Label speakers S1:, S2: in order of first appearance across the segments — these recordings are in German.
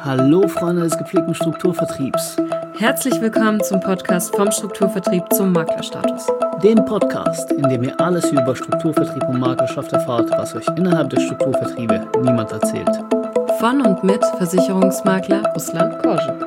S1: Hallo Freunde des gepflegten Strukturvertriebs,
S2: Herzlich willkommen zum Podcast vom Strukturvertrieb zum Maklerstatus.
S1: dem Podcast, in dem ihr alles über Strukturvertrieb und Maklerschaft erfahrt, was euch innerhalb der Strukturvertriebe niemand erzählt.
S2: Von und mit Versicherungsmakler Ruslan Korschen.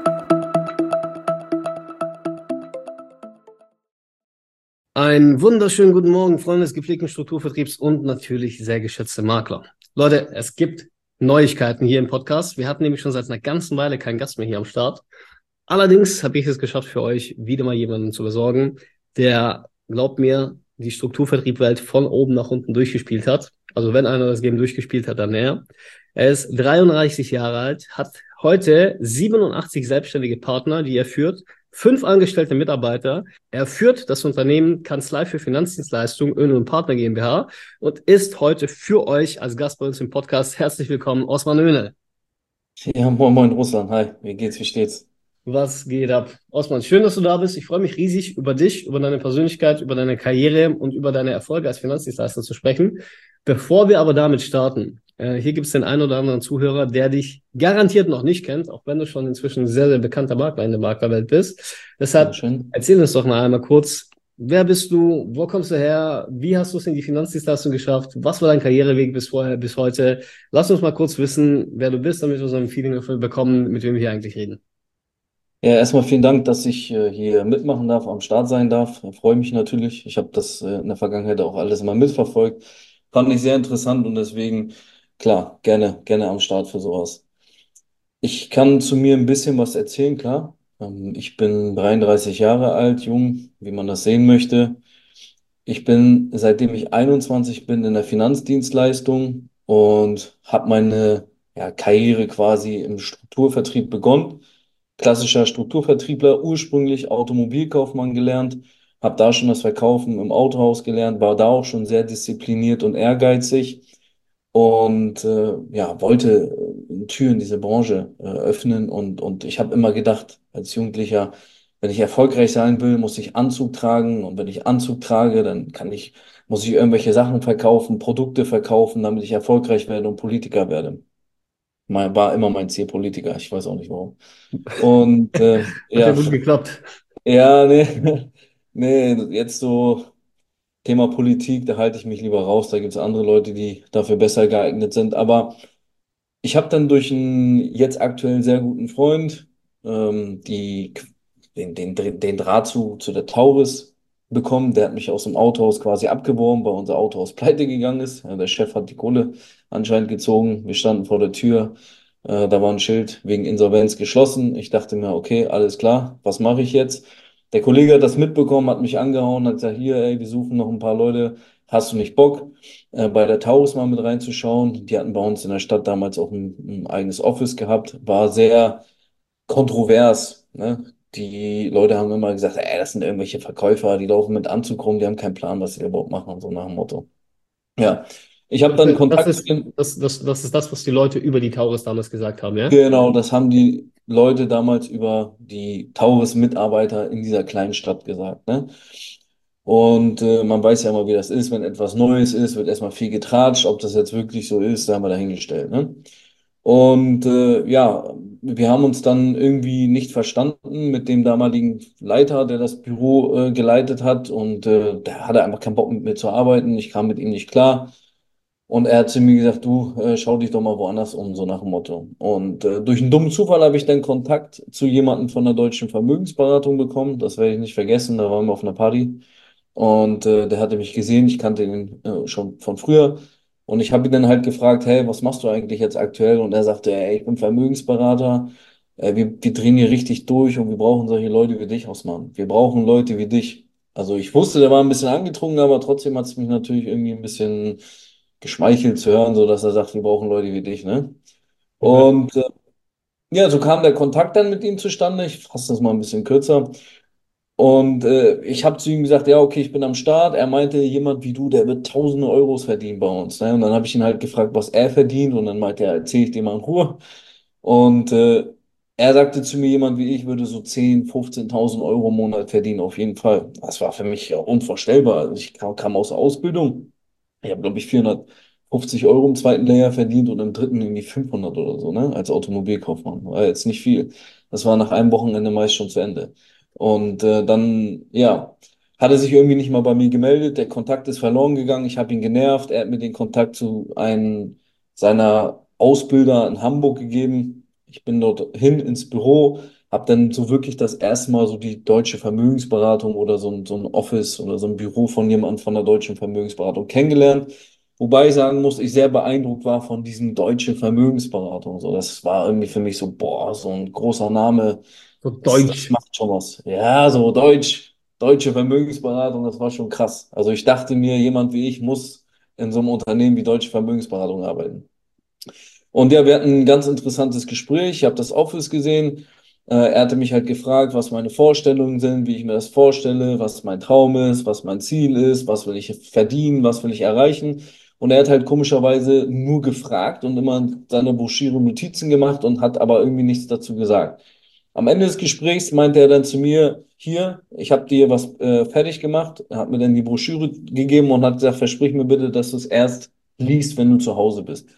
S1: Einen wunderschönen guten Morgen, Freunde des gepflegten Strukturvertriebs und natürlich sehr geschätzte Makler. Leute, es gibt Neuigkeiten hier im Podcast. Wir hatten nämlich schon seit einer ganzen Weile keinen Gast mehr hier am Start. Allerdings habe ich es geschafft, für euch wieder mal jemanden zu besorgen, der, glaubt mir, die Strukturvertriebwelt von oben nach unten durchgespielt hat. Also wenn einer das Game durchgespielt hat, dann er. Er ist 33 Jahre alt, hat heute 87 selbstständige Partner, die er führt, 5 angestellte Mitarbeiter. Er führt das Unternehmen Kanzlei für Finanzdienstleistungen, Öne und Partner GmbH und ist heute für euch als Gast bei uns im Podcast. Herzlich willkommen, Osman Öne.
S3: Ja, moin, moin, Russland. Hi, wie geht's, wie steht's?
S1: Was geht ab? Osman, schön, dass du da bist. Ich freue mich riesig, über dich, über deine Persönlichkeit, über deine Karriere und über deine Erfolge als Finanzdienstleister zu sprechen. Bevor wir aber damit starten, hier gibt es den einen oder anderen Zuhörer, der dich garantiert noch nicht kennt, auch wenn du schon inzwischen sehr, sehr bekannter Makler in der Maklerwelt bist. Deshalb
S3: Schön.
S1: erzähl uns doch mal einmal kurz, wer bist du, wo kommst du her, wie hast du es in die Finanzdienstleistung geschafft, was war dein Karriereweg bis vorher, bis heute? Lass uns mal kurz wissen, wer du bist, damit wir so ein Feeling dafür bekommen, mit wem wir hier eigentlich reden.
S3: Ja, erstmal vielen Dank, dass ich hier mitmachen darf, am Start sein darf. Freue mich natürlich. Ich habe das in der Vergangenheit auch alles mal mitverfolgt. Fand ich sehr interessant und deswegen, klar, gerne am Start für sowas. Ich kann zu mir ein bisschen was erzählen, klar. Ich bin 33 Jahre alt, jung, wie man das sehen möchte. Ich bin, seitdem ich 21 bin, in der Finanzdienstleistung und habe meine Karriere quasi im Strukturvertrieb begonnen. Klassischer Strukturvertriebler, ursprünglich Automobilkaufmann gelernt, habe da schon das Verkaufen im Autohaus gelernt, war da auch schon sehr diszipliniert und ehrgeizig und wollte eine Tür in diese Branche öffnen und ich habe immer gedacht, als Jugendlicher, wenn ich erfolgreich sein will, muss ich Anzug tragen und wenn ich Anzug trage, muss ich irgendwelche Sachen verkaufen, Produkte verkaufen, damit ich erfolgreich werde und Politiker werde. War immer mein Ziel, Politiker, ich weiß auch nicht warum. Und
S1: Hat ja gut geklappt.
S3: ja, nee, nee, jetzt so Thema Politik, da halte ich mich lieber raus, da gibt es andere Leute, die dafür besser geeignet sind, aber ich habe dann durch einen jetzt aktuell sehr guten Freund den Draht zu der Tauris bekommen. Der hat mich aus dem Autohaus quasi abgeworben, weil unser Autohaus pleite gegangen ist. Ja, der Chef hat die Kohle anscheinend gezogen. Wir standen vor der Tür. Da war ein Schild wegen Insolvenz geschlossen. Ich dachte mir, okay, alles klar, was mache ich jetzt? Der Kollege hat das mitbekommen, hat mich angehauen, hat gesagt, hier, ey, wir suchen noch ein paar Leute. Hast du nicht Bock? Bei der Taurus mal mit reinzuschauen. Die hatten bei uns in der Stadt damals auch ein eigenes Office gehabt. War sehr kontrovers. Ne? Die Leute haben immer gesagt, ey, das sind irgendwelche Verkäufer, die laufen mit Anzug rum, die haben keinen Plan, was sie überhaupt machen, so nach dem Motto. Ja, ich habe dann
S1: Das
S3: Kontakt zu
S1: ist,
S3: den,
S1: das ist das, was die Leute über die Taurus damals gesagt haben, ja?
S3: genau, das haben die Leute damals über die Taurus-Mitarbeiter in dieser kleinen Stadt gesagt. Ne? Und man weiß ja immer, wie das ist, wenn etwas Neues ist, wird erstmal viel getratscht. Ob das jetzt wirklich so ist, da haben wir dahingestellt. Ne? Und wir haben uns dann irgendwie nicht verstanden mit dem damaligen Leiter, der das Büro geleitet hat. Und der hatte einfach keinen Bock mit mir zu arbeiten. Ich kam mit ihm nicht klar. Und er hat zu mir gesagt, du, schau dich doch mal woanders um, so nach dem Motto. Und durch einen dummen Zufall habe ich dann Kontakt zu jemandem von der Deutschen Vermögensberatung bekommen. Das werde ich nicht vergessen. Da waren wir auf einer Party. Und der hatte mich gesehen, ich kannte ihn schon von früher. Und ich habe ihn dann halt gefragt, hey, was machst du eigentlich jetzt aktuell? Und er sagte, ey, ich bin Vermögensberater. Wir drehen hier richtig durch und wir brauchen solche Leute wie dich, Osman. Wir brauchen Leute wie dich. Also ich wusste, der war ein bisschen angetrunken, aber trotzdem hat es mich natürlich irgendwie ein bisschen geschmeichelt zu hören, so dass er sagt, wir brauchen Leute wie dich, ne?
S1: Okay.
S3: Und ja, so kam der Kontakt dann mit ihm zustande. Ich fasse das mal ein bisschen kürzer. Und ich habe zu ihm gesagt, ja, okay, ich bin am Start. Er meinte, jemand wie du, der wird tausende Euros verdienen bei uns. Ne? Und dann habe ich ihn halt gefragt, was er verdient. Und dann meinte er, erzähl ich dir mal in Ruhe. Und er sagte zu mir, jemand wie ich würde so 10.000, 15.000 Euro im Monat verdienen, auf jeden Fall. Das war für mich ja unvorstellbar. Also ich kam aus der Ausbildung. Ich habe, glaube ich, 50 Euro im zweiten Lehrjahr verdient und im dritten irgendwie 500 oder so, ne? Als Automobilkaufmann. War jetzt nicht viel. Das war nach einem Wochenende meist schon zu Ende. Und dann, ja, hat er sich irgendwie nicht mal bei mir gemeldet. Der Kontakt ist verloren gegangen. Ich habe ihn genervt. Er hat mir den Kontakt zu einem seiner Ausbilder in Hamburg gegeben. Ich bin dort hin ins Büro, habe dann so wirklich das erste Mal so die deutsche Vermögensberatung oder so ein Office oder so ein Büro von jemandem von der deutschen Vermögensberatung kennengelernt. Wobei ich sagen muss, ich sehr beeindruckt war von diesen deutschen Vermögensberatung. So, das war irgendwie für mich so, boah, so ein großer Name.
S1: So
S3: Das
S1: deutsch.
S3: macht schon was. Ja, so deutsche Vermögensberatung, das war schon krass. Also ich dachte mir, jemand wie ich muss in so einem Unternehmen wie Deutsche Vermögensberatung arbeiten. Und ja, wir hatten ein ganz interessantes Gespräch. Ich habe das Office gesehen. Er hatte mich halt gefragt, was meine Vorstellungen sind, wie ich mir das vorstelle, was mein Traum ist, was mein Ziel ist, was will ich verdienen, was will ich erreichen. Und er hat halt komischerweise nur gefragt und immer in seiner Broschüre Notizen gemacht und hat aber irgendwie nichts dazu gesagt. Am Ende des Gesprächs meinte er dann zu mir, hier, ich habe dir was fertig gemacht. Er hat mir dann die Broschüre gegeben und hat gesagt, versprich mir bitte, dass du es erst liest, wenn du zu Hause bist.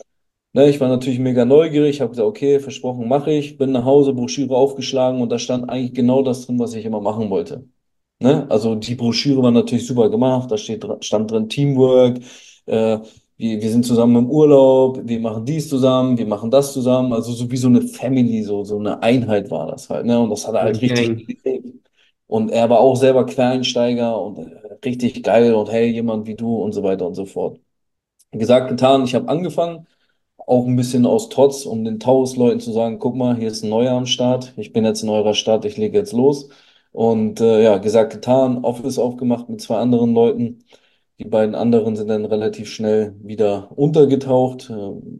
S3: Ne, ich war natürlich mega neugierig, habe gesagt, okay, versprochen mache ich, bin nach Hause, Broschüre aufgeschlagen und da stand eigentlich genau das drin, was ich immer machen wollte. Ne? Also die Broschüre war natürlich super gemacht, da stand drin Teamwork, äh, wir sind zusammen im Urlaub, wir machen dies zusammen, wir machen das zusammen, also so wie so eine Family, so eine Einheit war das halt. Ne? Und das hat er
S1: Eine
S3: halt richtig
S1: Gang.
S3: gelebt. Und er war auch selber Quereinsteiger und richtig geil und hey, jemand wie du und so weiter und so fort. Gesagt, getan, ich habe angefangen. Auch ein bisschen aus Trotz, um den Taurus-Leuten zu sagen, guck mal, hier ist ein Neuer am Start, ich bin jetzt in eurer Stadt, ich lege jetzt los. Und ja, gesagt, getan, Office aufgemacht mit zwei anderen Leuten. Die beiden anderen sind dann relativ schnell wieder untergetaucht,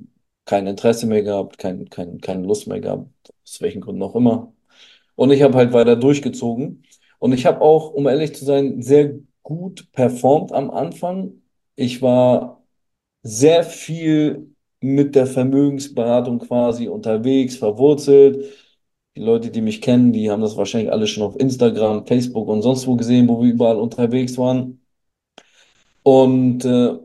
S3: kein Interesse mehr gehabt, keine Lust mehr gehabt, aus welchen Gründen auch immer. Und ich habe halt weiter durchgezogen. Und ich habe auch, um ehrlich zu sein, sehr gut performt am Anfang. Ich war sehr viel mit der Vermögensberatung quasi unterwegs, verwurzelt. Die Leute, die mich kennen, die haben das wahrscheinlich alle schon auf Instagram, Facebook und sonst wo gesehen, wo wir überall unterwegs waren. Und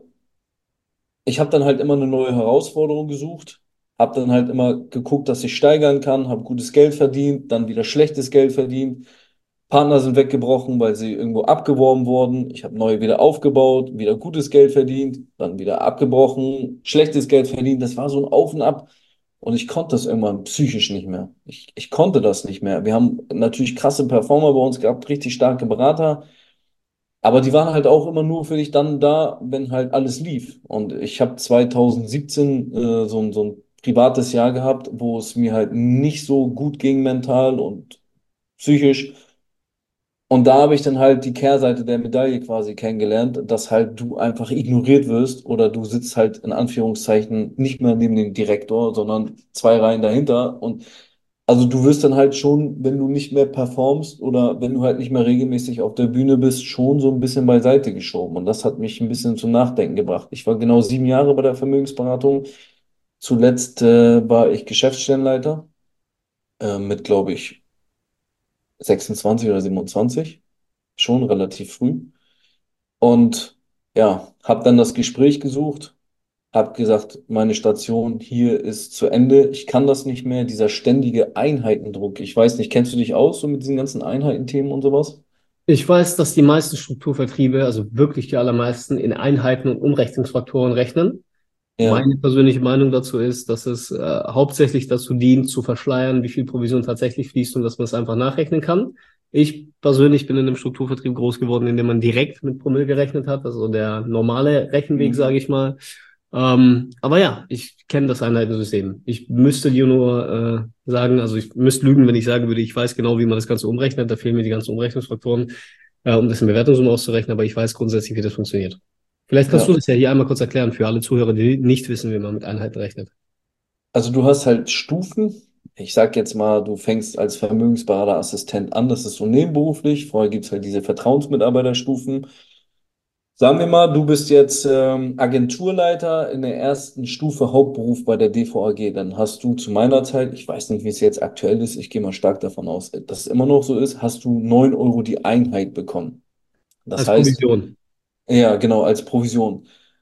S3: ich habe dann halt immer eine neue Herausforderung gesucht, habe dann halt immer geguckt, dass ich steigern kann, habe gutes Geld verdient, dann wieder schlechtes Geld verdient. Partner sind weggebrochen, weil sie irgendwo abgeworben wurden. Ich habe neue wieder aufgebaut, wieder gutes Geld verdient, dann wieder abgebrochen, schlechtes Geld verdient. Das war so ein Auf und Ab. Und ich konnte das irgendwann psychisch nicht mehr. Ich konnte das nicht mehr. Wir haben natürlich krasse Performer bei uns gehabt, richtig starke Berater. Aber die waren halt auch immer nur für dich dann da, wenn halt alles lief. Und ich habe 2017 so ein privates Jahr gehabt, wo es mir halt nicht so gut ging mental und psychisch. Und da habe ich dann halt die Kehrseite der Medaille quasi kennengelernt, dass halt du einfach ignoriert wirst oder du sitzt halt in Anführungszeichen nicht mehr neben dem Direktor, sondern zwei Reihen dahinter. Und also du wirst dann halt schon, wenn du nicht mehr performst oder wenn du halt nicht mehr regelmäßig auf der Bühne bist, schon so ein bisschen beiseite geschoben. Und das hat mich ein bisschen zum Nachdenken gebracht. Ich war genau 7 Jahre bei der Vermögensberatung. Zuletzt war ich Geschäftsstellenleiter mit, glaube ich, 26 oder 27, schon relativ früh. Und ja, habe dann das Gespräch gesucht, habe gesagt, meine Station hier ist zu Ende. Ich kann das nicht mehr, dieser ständige Einheitendruck. Ich weiß nicht, kennst du dich aus so mit diesen ganzen Einheitenthemen und sowas?
S1: Ich weiß, dass die meisten Strukturvertriebe, also wirklich die allermeisten, in Einheiten und Umrechnungsfaktoren rechnen.
S3: Ja,
S1: Meine persönliche Meinung dazu ist, dass es hauptsächlich dazu dient, zu verschleiern, wie viel Provision tatsächlich fließt und dass man es einfach nachrechnen kann. Ich persönlich bin in einem Strukturvertrieb groß geworden, in dem man direkt mit Promille gerechnet hat, also der normale Rechenweg,
S3: mhm.
S1: sage ich mal. Aber ja, ich kenne das Einheitensystem. Ich müsste dir nur sagen, also ich müsste lügen, wenn ich sagen würde, ich weiß genau, wie man das Ganze umrechnet. Da fehlen mir die ganzen Umrechnungsfaktoren, um das in Bewertungssumme auszurechnen, aber ich weiß grundsätzlich, wie das funktioniert. Vielleicht kannst du
S3: Ja.
S1: das ja hier einmal kurz erklären für alle Zuhörer, die nicht wissen, wie man mit Einheiten rechnet.
S3: Also du hast halt Stufen. Ich sag jetzt mal, du fängst als Vermögensberaterassistent an. Das ist so nebenberuflich. Vorher gibt es halt diese Vertrauensmitarbeiterstufen. Sagen wir mal, du bist jetzt Agenturleiter in der ersten Stufe Hauptberuf bei der DVAG. Dann hast du zu meiner Zeit, ich weiß nicht, wie es jetzt aktuell ist, ich gehe mal stark davon aus, dass es immer noch so ist, hast du 9 Euro die Einheit bekommen. Das
S1: Als
S3: heißt,
S1: Provision.
S3: ja, genau, als Provision.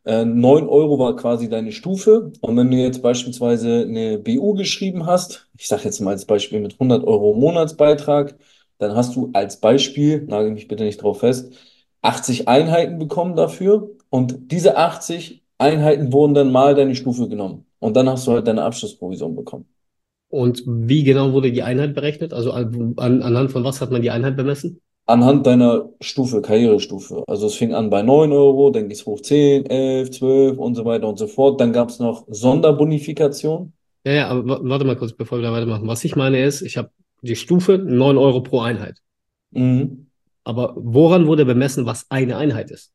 S3: 9 Euro war quasi deine Stufe. Und wenn du jetzt beispielsweise eine BU geschrieben hast, ich sage jetzt mal als Beispiel mit 100 Euro Monatsbeitrag, dann hast du als Beispiel, nagel mich bitte nicht drauf fest, 80 Einheiten bekommen dafür. Und diese 80 Einheiten wurden dann mal deine Stufe genommen. Und dann hast du halt deine Abschlussprovision bekommen.
S1: Und wie genau wurde die Einheit berechnet? Also anhand von was hat man die Einheit bemessen?
S3: Anhand deiner Stufe, Karrierestufe. Also es fing an bei 9 Euro, dann ging es hoch 10, 11, 12 und so weiter und so fort. Dann gab es noch Sonderbonifikation.
S1: Ja, ja, aber warte mal kurz, bevor wir da weitermachen. Was ich meine ist, ich habe die Stufe 9 Euro pro Einheit.
S3: Mhm.
S1: Aber woran wurde bemessen, was eine Einheit ist?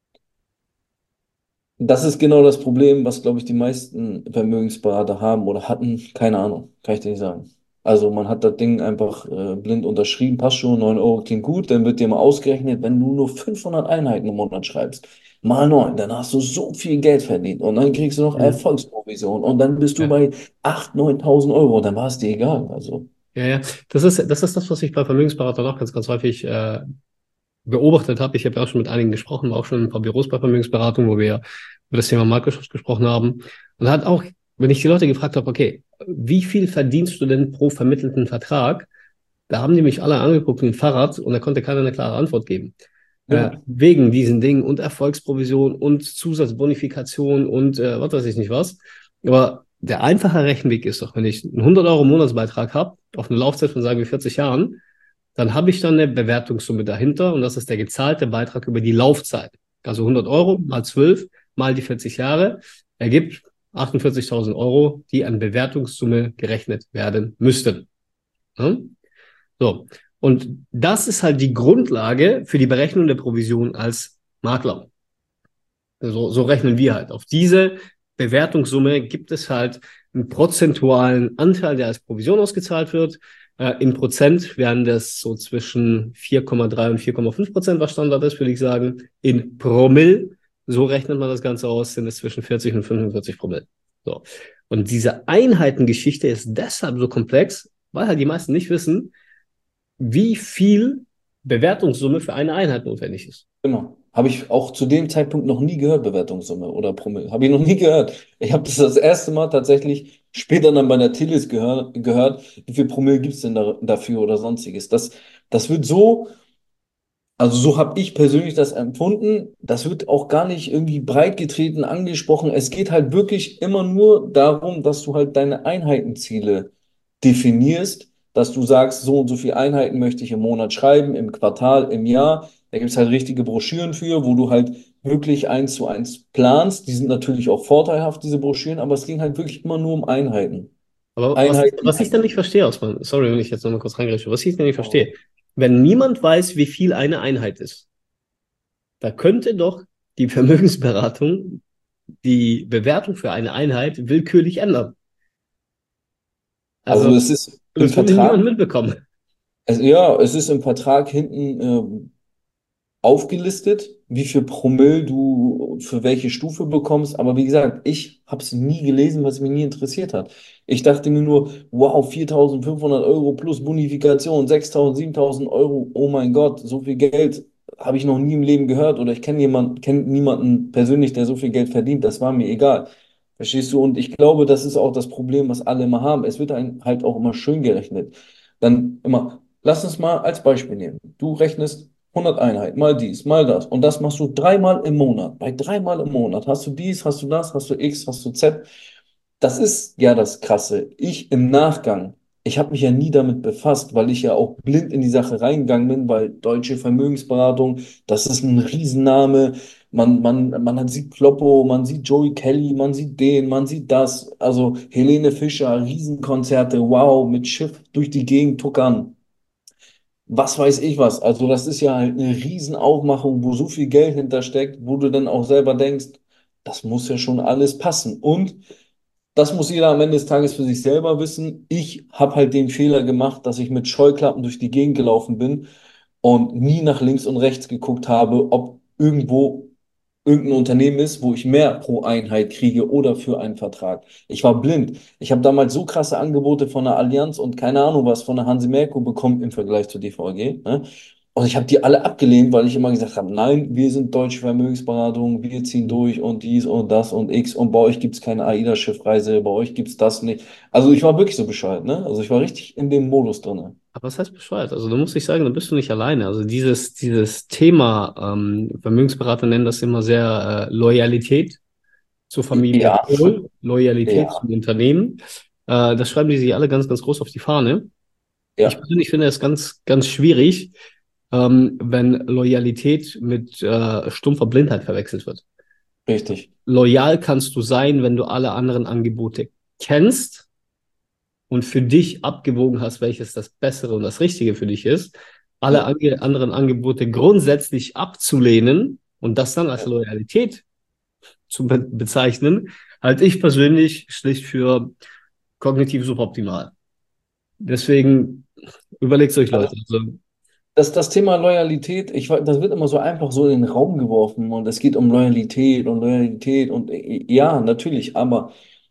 S3: Das ist genau das Problem, was, glaube ich, die meisten Vermögensberater haben oder hatten. Keine Ahnung, kann ich dir nicht sagen. Also man hat das Ding einfach blind unterschrieben, passt schon, 9 Euro klingt gut, dann wird dir mal ausgerechnet, wenn du nur 500 Einheiten im Monat schreibst, mal 9, dann hast du so viel Geld verdient und dann kriegst du noch
S1: Mhm.
S3: Erfolgsprovision und dann bist du
S1: Ja.
S3: bei 8.000, 9.000 Euro und dann war es dir egal. Also,
S1: Ja, ja. Das ist das, was ich bei Vermögensberatern auch ganz häufig beobachtet habe. Ich habe ja auch schon mit einigen gesprochen, war auch schon in ein paar Büros bei Vermögensberatung, wo wir über das Thema Marktschutz gesprochen haben. Und hat auch, wenn ich die Leute gefragt habe, okay, wie viel verdienst du denn pro vermittelten Vertrag? Da haben die mich alle angeguckt wie ein Fahrrad und da konnte keiner eine klare Antwort geben.
S3: ja,
S1: Wegen diesen Dingen und Erfolgsprovision und Zusatzbonifikation und was weiß ich nicht was. Aber der einfache Rechenweg ist doch, wenn ich einen 100 Euro Monatsbeitrag habe, auf eine Laufzeit von sagen wir 40 Jahren, dann habe ich dann eine Bewertungssumme dahinter und das ist der gezahlte Beitrag über die Laufzeit. Also 100 Euro mal 12 mal die 40 Jahre ergibt 48.000 Euro, die an Bewertungssumme gerechnet werden müssten. Ja? So. Und das ist halt die Grundlage für die Berechnung der Provision als Makler. So rechnen wir halt. Auf diese Bewertungssumme gibt es halt einen prozentualen Anteil, der als Provision ausgezahlt wird. In Prozent wären das so zwischen 4,3 und 4,5%, was Standard ist, würde ich sagen. In Promille, so rechnet man das Ganze aus, sind es zwischen 40 und 45 Promille. So. Und diese Einheitengeschichte ist deshalb so komplex, weil halt die meisten nicht wissen, wie viel Bewertungssumme für eine Einheit notwendig ist.
S3: genau. Habe ich auch zu dem Zeitpunkt noch nie gehört, Bewertungssumme oder Promille. Habe ich noch nie gehört. Ich habe das erste Mal tatsächlich später dann bei der Tillis gehört, wie viel Promille gibt es denn dafür oder sonstiges. Das wird so, also so habe ich persönlich das empfunden. Das wird auch gar nicht irgendwie breit getreten, angesprochen. Es geht halt wirklich immer nur darum, dass du halt deine Einheitenziele definierst, dass du sagst, so und so viele Einheiten möchte ich im Monat schreiben, im Quartal, im Jahr. Da gibt es halt richtige Broschüren für, wo du halt wirklich 1:1 planst. Die sind natürlich auch vorteilhaft, diese Broschüren, aber es ging halt wirklich immer nur um Einheiten.
S1: Aber
S3: Einheiten,
S1: was ich dann nicht verstehe, Osman, sorry, wenn ich jetzt nochmal kurz reingreife, was ich dann nicht
S3: Einheiten.
S1: verstehe, wenn niemand weiß, wie viel eine Einheit ist, da könnte doch die Vermögensberatung die Bewertung für eine Einheit willkürlich ändern.
S3: Also
S1: Also,
S3: es ist im
S1: das würde niemand
S3: Vertrag,
S1: mitbekommen.
S3: es ist im Vertrag hinten aufgelistet, wie viel Promille du für welche Stufe bekommst. Aber wie gesagt, ich habe es nie gelesen, was mich nie interessiert hat. Ich dachte mir nur, wow, 4.500 Euro plus Bonifikation, 6.000, 7.000 Euro, oh mein Gott, so viel Geld habe ich noch nie im Leben gehört oder ich kenne niemanden persönlich, der so viel Geld verdient. Das war mir egal. Verstehst du? Und ich glaube, das ist auch das Problem, was alle immer haben. Es wird einem halt auch immer schön gerechnet. Dann immer, lass uns mal als Beispiel nehmen. Du rechnest 100 Einheiten, mal dies, mal das. Und das machst du dreimal im Monat. Bei dreimal im Monat hast du dies, hast du das, hast du X, hast du Z. Das ist ja das Krasse. Ich im Nachgang, ich habe mich ja nie damit befasst, weil ich ja auch blind in die Sache reingegangen bin, weil Deutsche Vermögensberatung, das ist ein Riesenname. Man sieht Kloppo, man sieht Joey Kelly, man sieht den, man sieht das. Also Helene Fischer, Riesenkonzerte, wow, mit Schiff durch die Gegend tuckern, was weiß ich was. Also das ist ja halt eine Riesenaufmachung, wo so viel Geld hintersteckt, wo du dann auch selber denkst, das muss ja schon alles passen. Und das muss jeder am Ende des Tages für sich selber wissen. Ich habe halt den Fehler gemacht, dass ich mit Scheuklappen durch die Gegend gelaufen bin und nie nach links und rechts geguckt habe, ob irgendwo irgendein Unternehmen ist, wo ich mehr pro Einheit kriege oder für einen Vertrag. Ich war blind. Ich habe damals so krasse Angebote von der Allianz und keine Ahnung was von der Hanse Merkur bekommen im Vergleich zur DVG. Ne? Und ich habe die alle abgelehnt, weil ich immer gesagt habe, nein, wir sind Deutsche Vermögensberatung, wir ziehen durch und dies und das und X und bei euch gibt es keine AIDA-Schiffreise, bei euch gibt es das nicht. Also ich war wirklich so bescheuert, ne? Also ich war richtig in dem Modus drin.
S1: Aber was heißt Bescheid? Also da muss ich sagen, da bist du nicht alleine. Also dieses Thema, Vermögensberater nennen das immer sehr Loyalität zur Familie
S3: Ja,
S1: Kohl, Loyalität
S3: ja,
S1: zum Unternehmen. Das schreiben die sich alle ganz, ganz groß auf die Fahne. Ich
S3: ja,
S1: persönlich finde es ganz, ganz schwierig, wenn Loyalität mit stumpfer Blindheit verwechselt wird.
S3: richtig.
S1: Loyal kannst du sein, wenn du alle anderen Angebote kennst und für dich abgewogen hast, welches das Bessere und das Richtige für dich ist. Alle
S3: Ja,
S1: anderen Angebote grundsätzlich abzulehnen und das dann als
S3: ja.
S1: Loyalität zu bezeichnen, halte ich persönlich schlicht für kognitiv suboptimal. Deswegen überlegt es euch,
S3: Also
S1: Leute. Also,
S3: das Thema Loyalität, das wird immer so einfach so in den Raum geworfen und es geht um Loyalität und ja, natürlich, aber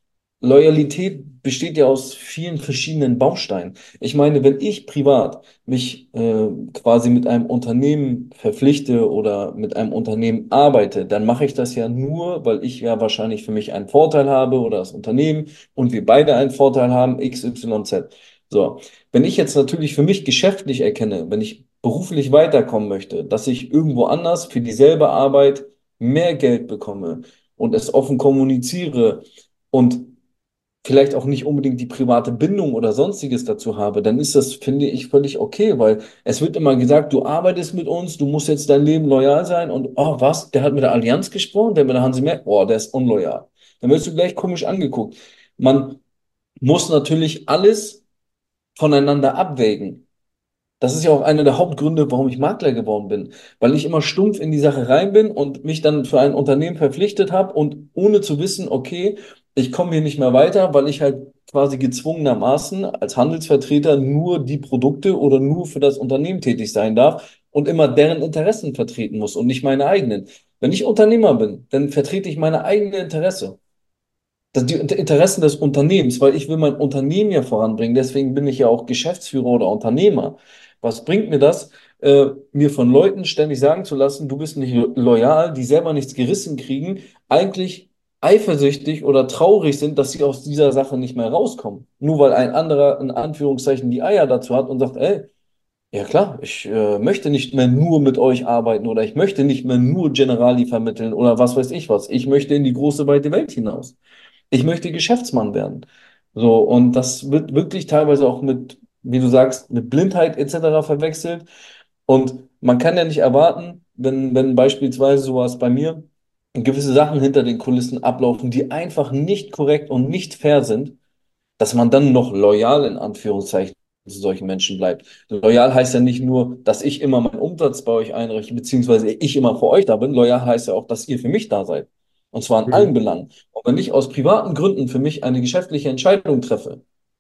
S3: Loyalität besteht ja aus vielen verschiedenen Bausteinen. Ich meine, wenn ich privat mich quasi mit einem Unternehmen verpflichte oder mit einem Unternehmen arbeite, dann mache ich das ja nur, weil ich ja wahrscheinlich für mich einen Vorteil habe oder das Unternehmen und wir beide einen Vorteil haben, X, Y, Z. So, wenn ich jetzt natürlich für mich geschäftlich erkenne, wenn ich beruflich weiterkommen möchte, dass ich irgendwo anders für dieselbe Arbeit mehr Geld bekomme und es offen kommuniziere und vielleicht auch nicht unbedingt die private Bindung oder sonstiges dazu habe, dann ist das, finde ich, völlig okay, weil es wird immer gesagt, du arbeitest mit uns, du musst jetzt dein Leben loyal sein und, oh, was, der hat mit der Allianz gesprochen, der mit der Hanse Merkur, oh, der ist unloyal. Dann wirst du gleich komisch angeguckt. Man muss natürlich alles voneinander abwägen. Das ist ja auch einer der Hauptgründe, warum ich Makler geworden bin, weil ich immer stumpf in die Sache rein bin und mich dann für ein Unternehmen verpflichtet habe und ohne zu wissen, okay, ich komme hier nicht mehr weiter, weil ich halt quasi gezwungenermaßen als Handelsvertreter nur die Produkte oder nur für das Unternehmen tätig sein darf und immer deren Interessen vertreten muss und nicht meine eigenen. Wenn ich Unternehmer bin, dann vertrete ich meine eigenen Interesse, die Interessen des Unternehmens, weil ich will mein Unternehmen ja voranbringen. Deswegen bin ich ja auch Geschäftsführer oder Unternehmer. Was bringt mir das, mir von Leuten ständig sagen zu lassen, du bist nicht loyal, die selber nichts gerissen kriegen, eigentlich eifersüchtig oder traurig sind, dass sie aus dieser Sache nicht mehr rauskommen. Nur weil ein anderer in Anführungszeichen die Eier dazu hat und sagt, ey, ja klar, ich möchte nicht mehr nur mit euch arbeiten oder ich möchte nicht mehr nur Generali vermitteln oder was weiß ich was. Ich möchte in die große weite Welt hinaus. Ich möchte Geschäftsmann werden. So, und das wird wirklich teilweise auch mit, wie du sagst, mit Blindheit etc. verwechselt. Und man kann ja nicht erwarten, wenn beispielsweise sowas bei mir gewisse Sachen hinter den Kulissen ablaufen, die einfach nicht korrekt und nicht fair sind, dass man dann noch loyal in Anführungszeichen zu solchen Menschen bleibt. Loyal heißt ja nicht nur, dass ich immer meinen Umsatz bei euch einrichte, beziehungsweise ich immer für euch da bin. Loyal heißt ja auch, dass ihr für mich da seid. Und zwar in allen
S1: mhm.
S3: Belangen. Und wenn ich aus privaten Gründen für mich eine geschäftliche Entscheidung treffe,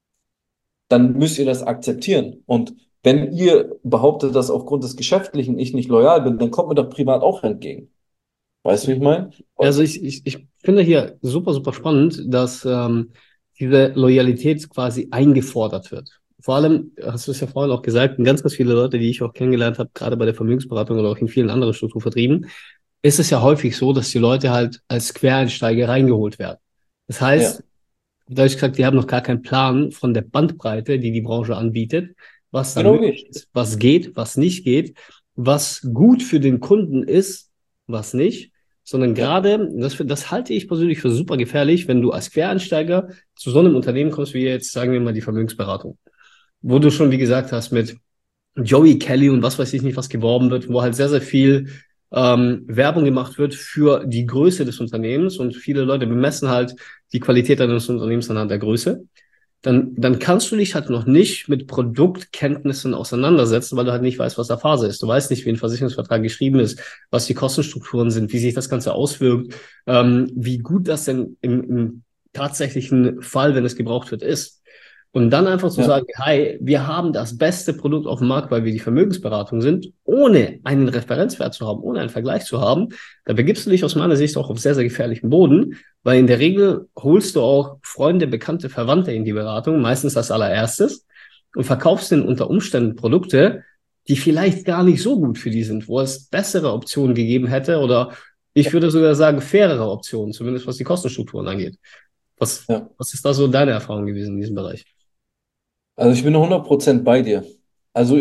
S3: dann müsst ihr das akzeptieren. Und wenn ihr behauptet, dass aufgrund des Geschäftlichen ich nicht loyal bin, dann kommt mir doch privat auch entgegen. Weißt du, wie ich meine?
S1: Also ich finde hier super, super spannend, dass diese Loyalität quasi eingefordert wird. Vor allem, hast du es ja vorhin auch gesagt, ganz, ganz viele Leute, die ich auch kennengelernt habe, gerade bei der Vermögensberatung oder auch in vielen anderen Strukturvertrieben, ist es ja häufig so, dass die Leute halt als Quereinsteiger reingeholt werden. Das
S3: Ja,
S1: heißt, auf Deutsch gesagt, die haben noch gar keinen Plan von der Bandbreite, die die Branche anbietet, was da
S3: genau
S1: möglich
S3: wie ich.
S1: ist, was geht, was nicht geht, was gut für den Kunden ist, was nicht. Sondern
S3: Ja,
S1: gerade, das halte ich persönlich für super gefährlich, wenn du als Quereinsteiger zu so einem Unternehmen kommst, wie jetzt, sagen wir mal, die Vermögensberatung, wo du schon, wie gesagt hast, mit Joey Kelly und was weiß ich nicht, was geworben wird, wo halt sehr, sehr viel Werbung gemacht wird für die Größe des Unternehmens und viele Leute bemessen halt die Qualität eines Unternehmens anhand der Größe. Dann kannst du dich halt noch nicht mit Produktkenntnissen auseinandersetzen, weil du halt nicht weißt, was da Phase ist. Du weißt nicht, wie ein Versicherungsvertrag geschrieben ist, was die Kostenstrukturen sind, wie sich das Ganze auswirkt, wie gut das denn im tatsächlichen Fall, wenn es gebraucht wird, ist. Und dann einfach zu
S3: ja.
S1: sagen, hi, wir haben das beste Produkt auf dem Markt, weil wir die Vermögensberatung sind, ohne einen Referenzwert zu haben, ohne einen Vergleich zu haben, da begibst du dich aus meiner Sicht auch auf sehr, sehr gefährlichen Boden, weil in der Regel holst du auch Freunde, Bekannte, Verwandte in die Beratung, meistens als allererstes, und verkaufst ihnen unter Umständen Produkte, die vielleicht gar nicht so gut für die sind, wo es bessere Optionen gegeben hätte oder ich würde sogar sagen, fairere Optionen, zumindest was die Kostenstrukturen angeht. Was,
S3: Ja.
S1: was ist da so deine Erfahrung gewesen in diesem Bereich?
S3: Also ich bin 100% bei dir. Also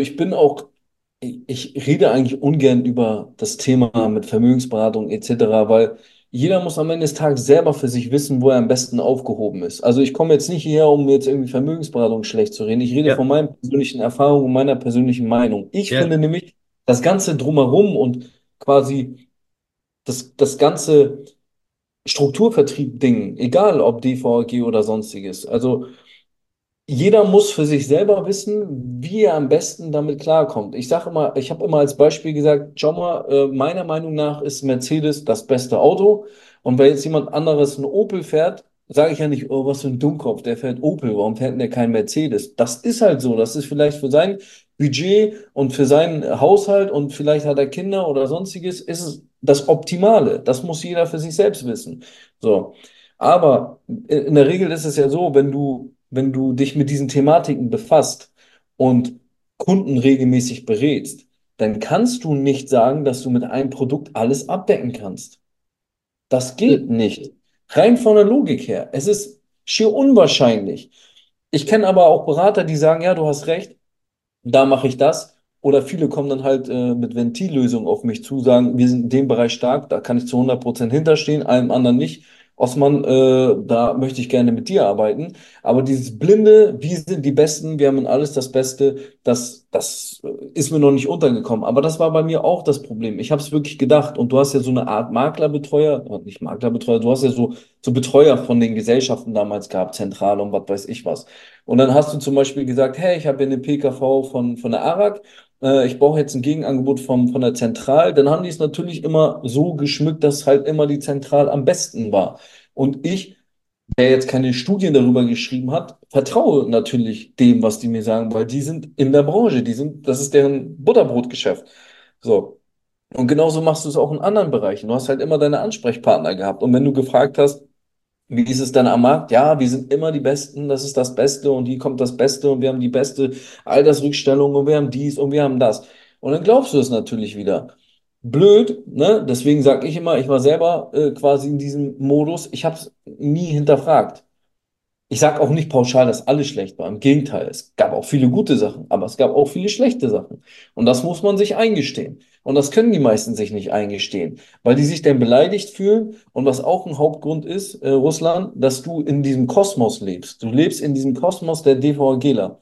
S3: ich rede eigentlich ungern über das Thema mit Vermögensberatung etc., weil jeder muss am Ende des Tages selber für sich wissen, wo er am besten aufgehoben ist. Also ich komme jetzt nicht hierher, um jetzt irgendwie Vermögensberatung schlecht zu reden. Ich rede
S1: Ja,
S3: von meinen persönlichen Erfahrungen und meiner persönlichen Meinung. Ich
S1: ja,
S3: finde nämlich, das Ganze drumherum und quasi das ganze Strukturvertrieb-Ding, egal ob DVG oder sonstiges, also jeder muss für sich selber wissen, wie er am besten damit klarkommt. Ich habe immer als Beispiel gesagt, schau mal, meiner Meinung nach ist Mercedes das beste Auto. Und wenn jetzt jemand anderes ein Opel fährt, sage ich ja nicht, oh, was für ein Dummkopf, der fährt Opel, warum fährt denn der kein Mercedes? Das ist halt so. Das ist vielleicht für sein Budget und für seinen Haushalt und vielleicht hat er Kinder oder sonstiges, ist es das Optimale. Das muss jeder für sich selbst wissen. So. Aber in der Regel ist es ja so, wenn du dich mit diesen Thematiken befasst und Kunden regelmäßig berätst, dann kannst du nicht sagen, dass du mit einem Produkt alles abdecken kannst. Das geht nicht. Rein von der Logik her. Es ist schier unwahrscheinlich. Ich kenne aber auch Berater, die sagen, ja, du hast recht, da mache ich das. Oder viele kommen dann halt mit Ventillösungen auf mich zu, sagen, wir sind in dem Bereich stark, da kann ich zu 100% hinterstehen, allem anderen nicht. Osman, da möchte ich gerne mit dir arbeiten. Aber dieses blinde, wir sind die Besten, wir haben in alles das Beste, das ist mir noch nicht untergekommen. Aber das war bei mir auch das Problem. Ich habe es wirklich gedacht. Und du hast ja so eine Art Maklerbetreuer, nicht Maklerbetreuer, du hast ja so Betreuer von den Gesellschaften damals gehabt, zentral und was weiß ich was. Und dann hast du zum Beispiel gesagt, hey, ich habe hier eine PKV von der ARAG, ich brauche jetzt ein Gegenangebot von der Zentral. Dann haben die es natürlich immer so geschmückt, dass halt immer die Zentral am besten war. Und ich, der jetzt keine Studien darüber geschrieben hat, vertraue natürlich dem, was die mir sagen, weil die sind in der Branche, das ist deren Butterbrotgeschäft. So. Und genauso machst du es auch in anderen Bereichen. Du hast halt immer deine Ansprechpartner gehabt. Und wenn du gefragt hast, wie ist es dann am Markt? Ja, wir sind immer die Besten, das ist das Beste und hier kommt das Beste und wir haben die beste Altersrückstellung und wir haben dies und wir haben das. Und dann glaubst du es natürlich wieder. Blöd, ne? Deswegen sage ich immer, ich war selber quasi in diesem Modus, ich habe es nie hinterfragt. Ich sage auch nicht pauschal, dass alles schlecht war. Im Gegenteil, es gab auch viele gute Sachen, aber es gab auch viele schlechte Sachen. Und das muss man sich eingestehen. Und das können die meisten sich nicht eingestehen, weil die sich dann beleidigt fühlen. Und was auch ein Hauptgrund ist, Russland, dass du in diesem Kosmos lebst. Du lebst in diesem Kosmos der DVGler.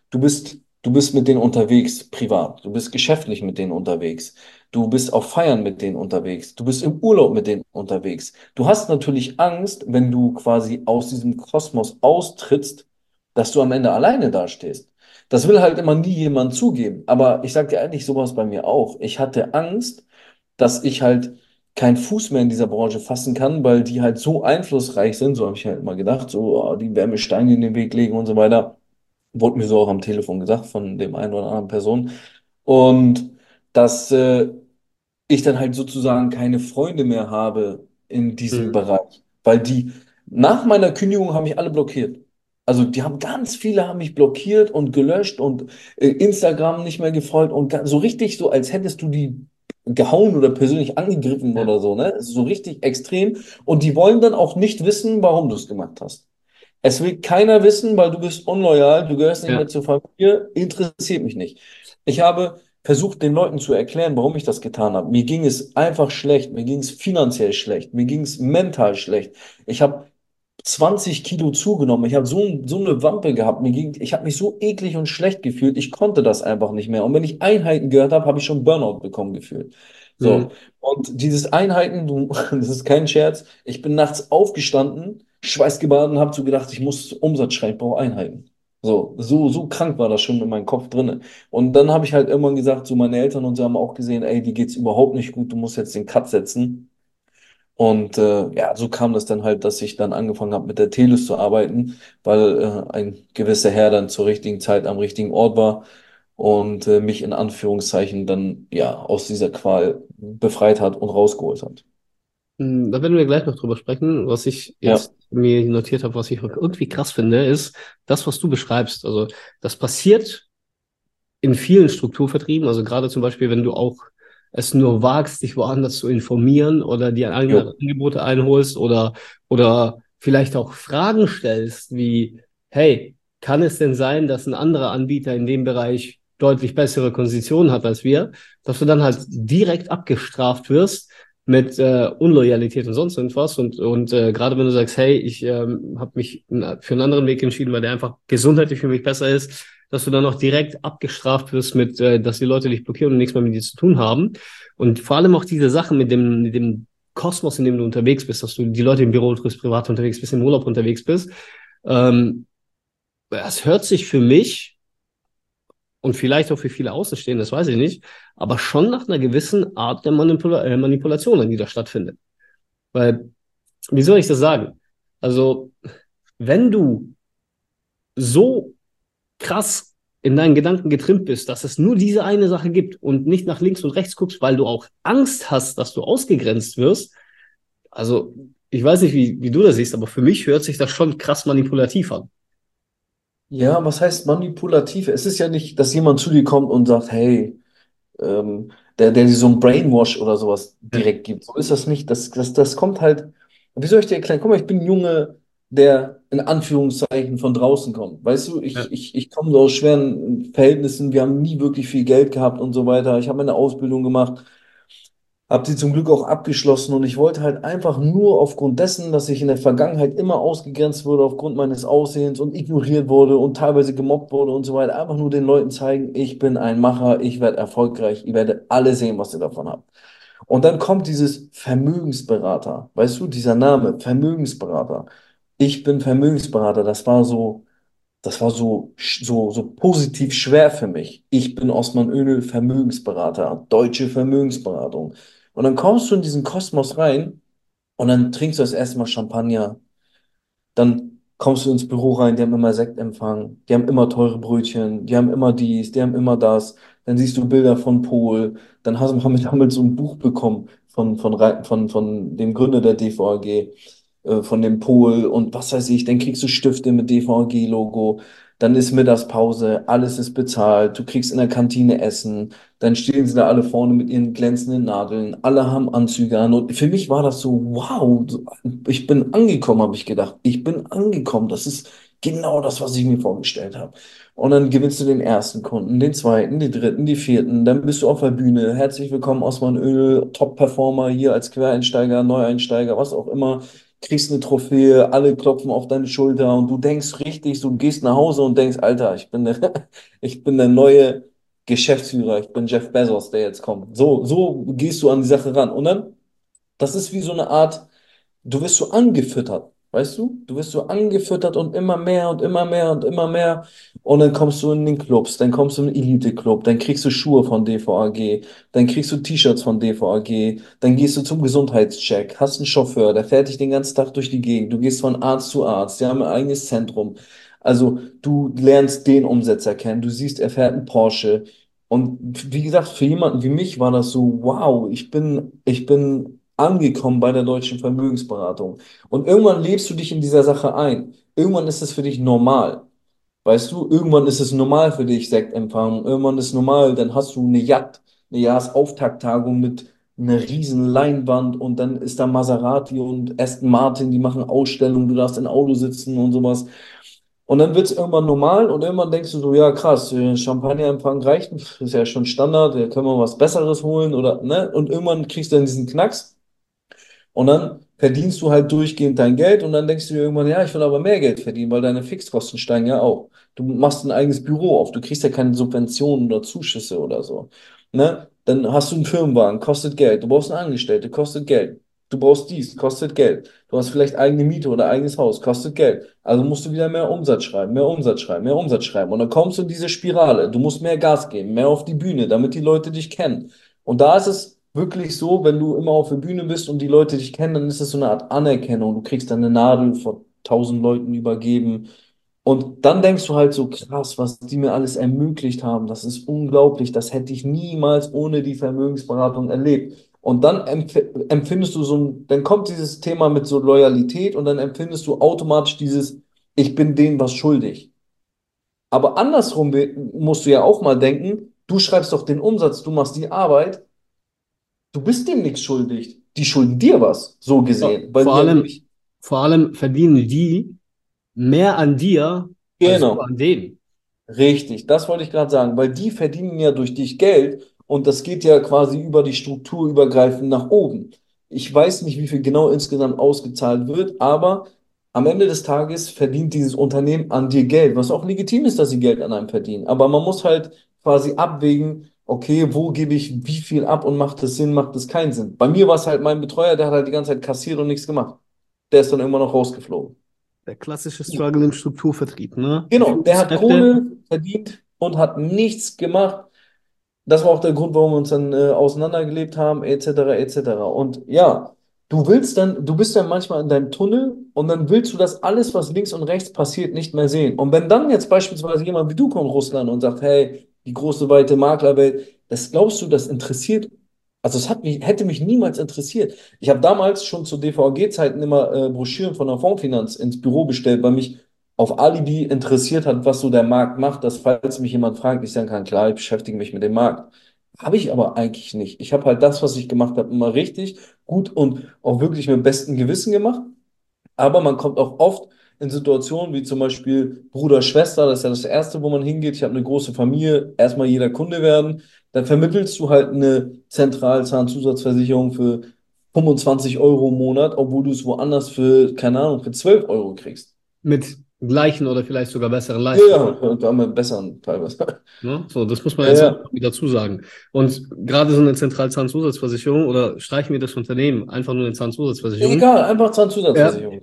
S3: Du bist mit denen unterwegs, privat. Du bist geschäftlich mit denen unterwegs. Du bist auf Feiern mit denen unterwegs. Du bist im Urlaub mit denen unterwegs. Du hast natürlich Angst, wenn du quasi aus diesem Kosmos austrittst, dass du am Ende alleine dastehst. Das will halt immer nie jemand zugeben. Aber ich sage dir ehrlich, sowas bei mir auch. Ich hatte Angst, dass ich halt keinen Fuß mehr in dieser Branche fassen kann, weil die halt so einflussreich sind. So habe ich halt immer gedacht, so, oh, die werden mir Steine in den Weg legen und so weiter. Wurde mir so auch am Telefon gesagt von dem einen oder anderen Person. Und dass ich dann halt sozusagen keine Freunde mehr habe in diesem
S1: Mhm.
S3: Bereich. Weil die nach meiner Kündigung haben mich alle blockiert. Also die haben ganz viele haben mich blockiert und gelöscht und Instagram nicht mehr gefolgt und so richtig so, als hättest du die gehauen oder persönlich angegriffen
S1: Ja,
S3: oder so, ne? Also so richtig extrem. Und die wollen dann auch nicht wissen, warum du es gemacht hast. Es will keiner wissen, weil du bist unloyal, du gehörst nicht mehr
S1: ja.
S3: zur Familie, interessiert mich nicht. Ich habe versucht, den Leuten zu erklären, warum ich das getan habe. Mir ging es einfach schlecht, mir ging es finanziell schlecht, mir ging es mental schlecht. Ich habe 20 Kilo zugenommen, ich habe so eine Wampe gehabt, ich habe mich so eklig und schlecht gefühlt, ich konnte das einfach nicht mehr. Und wenn ich Einheiten gehört habe, habe ich schon Burnout bekommen gefühlt. So,
S1: Mhm.
S3: und dieses Einheiten, das ist kein Scherz, ich bin nachts aufgestanden, schweißgebadet und habe so gedacht, ich muss Umsatz schreiben, ich brauche Einheiten. So krank war das schon in meinem Kopf drinne. Und dann habe ich halt irgendwann gesagt, so meine Eltern und sie haben auch gesehen, ey, dir geht's überhaupt nicht gut, du musst jetzt den Cut setzen. Und ja, so kam das dann halt, dass ich dann angefangen habe, mit der Telus zu arbeiten, weil ein gewisser Herr dann zur richtigen Zeit am richtigen Ort war und mich in Anführungszeichen dann ja aus dieser Qual befreit hat und rausgeholt hat.
S1: Da werden wir gleich noch drüber sprechen. Was ich
S3: Ja,
S1: jetzt mir notiert habe, was ich irgendwie krass finde, ist das, was du beschreibst. Also das passiert in vielen Strukturvertrieben, also gerade zum Beispiel, wenn du auch es nur wagst, dich woanders zu informieren oder dir eigene
S3: Jo.
S1: Angebote einholst oder vielleicht auch Fragen stellst, wie, hey, kann es denn sein, dass ein anderer Anbieter in dem Bereich deutlich bessere Konditionen hat als wir, dass du dann halt direkt abgestraft wirst mit Unloyalität und sonst irgendwas. Und gerade wenn du sagst, hey, ich habe mich für einen anderen Weg entschieden, weil der einfach gesundheitlich für mich besser ist, dass du dann auch direkt abgestraft wirst mit, dass die Leute dich blockieren und nichts mehr mit dir zu tun haben. Und vor allem auch diese Sachen mit dem Kosmos, in dem du unterwegs bist, dass du die Leute im Büro triffst, privat unterwegs bist, im Urlaub unterwegs bist. Ähm, Es hört sich für mich und vielleicht auch für viele Außenstehende, das weiß ich nicht, aber schon nach einer gewissen Art der Manipulation an, die da stattfindet. Weil, wie soll ich das sagen? Also, wenn du so krass in deinen Gedanken getrimmt bist, dass es nur diese eine Sache gibt und nicht nach links und rechts guckst, weil du auch Angst hast, dass du ausgegrenzt wirst. Also, ich weiß nicht, wie du das siehst, aber für mich hört sich das schon krass manipulativ an.
S3: Ja, was heißt manipulativ? Es ist ja nicht, dass jemand zu dir kommt und sagt, hey, der dir so ein Brainwash oder sowas
S1: Ja,
S3: direkt gibt. So ist das nicht. Das kommt halt, wie soll ich dir erklären? Guck mal, ich bin ein Junge, der in Anführungszeichen von draußen kommt. Weißt du,
S1: ja,
S3: ich komme so aus schweren Verhältnissen, wir haben nie wirklich viel Geld gehabt und so weiter. Ich habe meine Ausbildung gemacht, habe sie zum Glück auch abgeschlossen und ich wollte halt einfach nur aufgrund dessen, dass ich in der Vergangenheit immer ausgegrenzt wurde aufgrund meines Aussehens und ignoriert wurde und teilweise gemobbt wurde und so weiter, einfach nur den Leuten zeigen, ich bin ein Macher, ich werde erfolgreich, ihr werdet alle sehen, was ihr davon habt. Und dann kommt dieses Vermögensberater, weißt du, dieser Name, Vermögensberater. Ich bin Vermögensberater, das war so positiv schwer für mich. Ich bin Osman Önül, Vermögensberater, deutsche Vermögensberatung. Und dann kommst du in diesen Kosmos rein und dann trinkst du das erste Mal Champagner. Dann kommst du ins Büro rein, die haben immer Sektempfang, die haben immer teure Brötchen, die haben immer dies, die haben immer das. Dann siehst du Bilder von Pol. Dann haben wir so ein Buch bekommen von dem Gründer der DVAG, von dem Pol und was weiß ich. Dann kriegst du Stifte mit DVAG-Logo. Dann ist Mittagspause, alles ist bezahlt. Du kriegst in der Kantine Essen. Dann stehen sie da alle vorne mit ihren glänzenden Nadeln. Alle haben Anzüge an. Und für mich war das so, wow, ich bin angekommen, habe ich gedacht. Ich bin angekommen. Das ist genau das, was ich mir vorgestellt habe. Und dann gewinnst du den ersten Kunden, den zweiten, den dritten, den vierten. Dann bist du auf der Bühne. Herzlich willkommen, Osman Öl, Top-Performer hier als Quereinsteiger, Neueinsteiger, was auch immer. Kriegst eine Trophäe, alle klopfen auf deine Schulter und du denkst richtig, so, du gehst nach Hause und denkst, Alter, ich bin der neue Geschäftsführer, ich bin Jeff Bezos, der jetzt kommt. So gehst du an die Sache ran. Und dann, das ist wie so eine Art, du wirst so angefüttert, weißt du? Du wirst so angefüttert und immer mehr und immer mehr und immer mehr. Und dann kommst du in den Clubs, dann kommst du in den Elite-Club, dann kriegst du Schuhe von DVAG, dann kriegst du T-Shirts von DVAG, dann gehst du zum Gesundheitscheck, hast einen Chauffeur, der fährt dich den ganzen Tag durch die Gegend, du gehst von Arzt zu Arzt, die haben ein eigenes Zentrum. Also du lernst den Umsetzer kennen, du siehst, er fährt einen Porsche. Und wie gesagt, für jemanden wie mich war das so, wow, ich bin angekommen bei der deutschen Vermögensberatung. Und irgendwann lebst du dich in dieser Sache ein. Irgendwann ist es für dich normal. Weißt du, irgendwann ist es normal für dich, Sektempfang. Irgendwann ist es normal, dann hast du eine Yacht, eine Jahresauftakttagung mit einer riesen Leinwand und dann ist da Maserati und Aston Martin, die machen Ausstellungen, du darfst im Auto sitzen und sowas. Und dann wird es irgendwann normal und irgendwann denkst du so, ja krass, Champagnerempfang reicht, ist ja schon Standard, da können wir was Besseres holen oder, ne? Und irgendwann kriegst du dann diesen Knacks und dann verdienst du halt durchgehend dein Geld und dann denkst du dir irgendwann, ja, ich will aber mehr Geld verdienen, weil deine Fixkosten steigen ja auch. Du machst ein eigenes Büro auf, du kriegst ja keine Subventionen oder Zuschüsse oder so. Ne? Dann hast du einen Firmenwagen, kostet Geld. Du brauchst einen Angestellte, kostet Geld. Du brauchst dies, kostet Geld. Du hast vielleicht eigene Miete oder eigenes Haus, kostet Geld. Also musst du wieder mehr Umsatz schreiben, mehr Umsatz schreiben, mehr Umsatz schreiben. Und dann kommst du in diese Spirale. Du musst mehr Gas geben, mehr auf die Bühne, damit die Leute dich kennen. Und da ist es wirklich so, wenn du immer auf der Bühne bist und die Leute dich kennen, dann ist es so eine Art Anerkennung. Du kriegst dann eine Nadel vor 1000 Leuten übergeben. Und dann denkst du halt so, krass, was die mir alles ermöglicht haben. Das ist unglaublich. Das hätte ich niemals ohne die Vermögensberatung erlebt. Und dann empfindest du dann kommt dieses Thema mit so Loyalität und dann empfindest du automatisch dieses, ich bin denen was schuldig. Aber andersrum musst du ja auch mal denken, du schreibst doch den Umsatz, du machst die Arbeit, du bist dem nichts schuldig. Die schulden dir was, so
S1: Ja,
S3: gesehen. Weil die ja nämlich,
S1: vor allem verdienen die mehr an dir als du
S3: genau.
S1: an denen.
S3: Richtig, das wollte ich gerade sagen, weil die verdienen ja durch dich Geld und das geht ja quasi über die Struktur übergreifend nach oben. Ich weiß nicht, wie viel genau insgesamt ausgezahlt wird, aber am Ende des Tages verdient dieses Unternehmen an dir Geld, was auch legitim ist, dass sie Geld an einem verdienen. Aber man muss halt quasi abwägen, okay, wo gebe ich wie viel ab und macht es Sinn, macht es keinen Sinn. Bei mir war es halt mein Betreuer, der hat halt die ganze Zeit kassiert und nichts gemacht. Der ist dann immer noch rausgeflogen.
S1: Der klassische Struggle im Strukturvertrieb, ne?
S3: Genau, der hat
S1: Führungskräfte.
S3: Kohle verdient und hat nichts gemacht. Das war auch der Grund, warum wir uns dann auseinandergelebt haben, etc., etc. Und ja, du bist dann manchmal in deinem Tunnel und dann willst du das alles, was links und rechts passiert, nicht mehr sehen. Und wenn dann jetzt beispielsweise jemand wie du kommt, Russland, und sagt, hey, die große, weite Maklerwelt, das glaubst du, das interessiert? Also es hätte mich niemals interessiert. Ich habe damals schon zu DVG-Zeiten immer Broschüren von der Fondsfinanz ins Büro bestellt, weil mich auf Alibi interessiert hat, was so der Markt macht, dass falls mich jemand fragt, ich sagen kann, klar, ich beschäftige mich mit dem Markt. Habe ich aber eigentlich nicht. Ich habe halt das, was ich gemacht habe, immer richtig, gut und auch wirklich mit bestem Gewissen gemacht. Aber man kommt auch oft in Situationen wie zum Beispiel Bruder, Schwester, das ist ja das Erste, wo man hingeht. Ich habe eine große Familie, erstmal jeder Kunde werden. Dann vermittelst du halt eine Zentralzahnzusatzversicherung für 25 Euro im Monat, obwohl du es woanders für, keine Ahnung, für 12 Euro kriegst.
S1: Mit gleichen oder vielleicht sogar besseren
S3: Ja,
S1: Leistungen.
S3: ja, da haben wir besseren teilweise.
S1: Ne? So, das muss man
S3: Ja,
S1: jetzt auch
S3: ja.
S1: wieder dazu sagen. Und gerade so eine Zentralzahnzusatzversicherung oder streichen wir das Unternehmen, einfach nur eine Zahnzusatzversicherung,
S3: Egal, einfach
S1: ja,
S3: Zahnzusatzversicherung.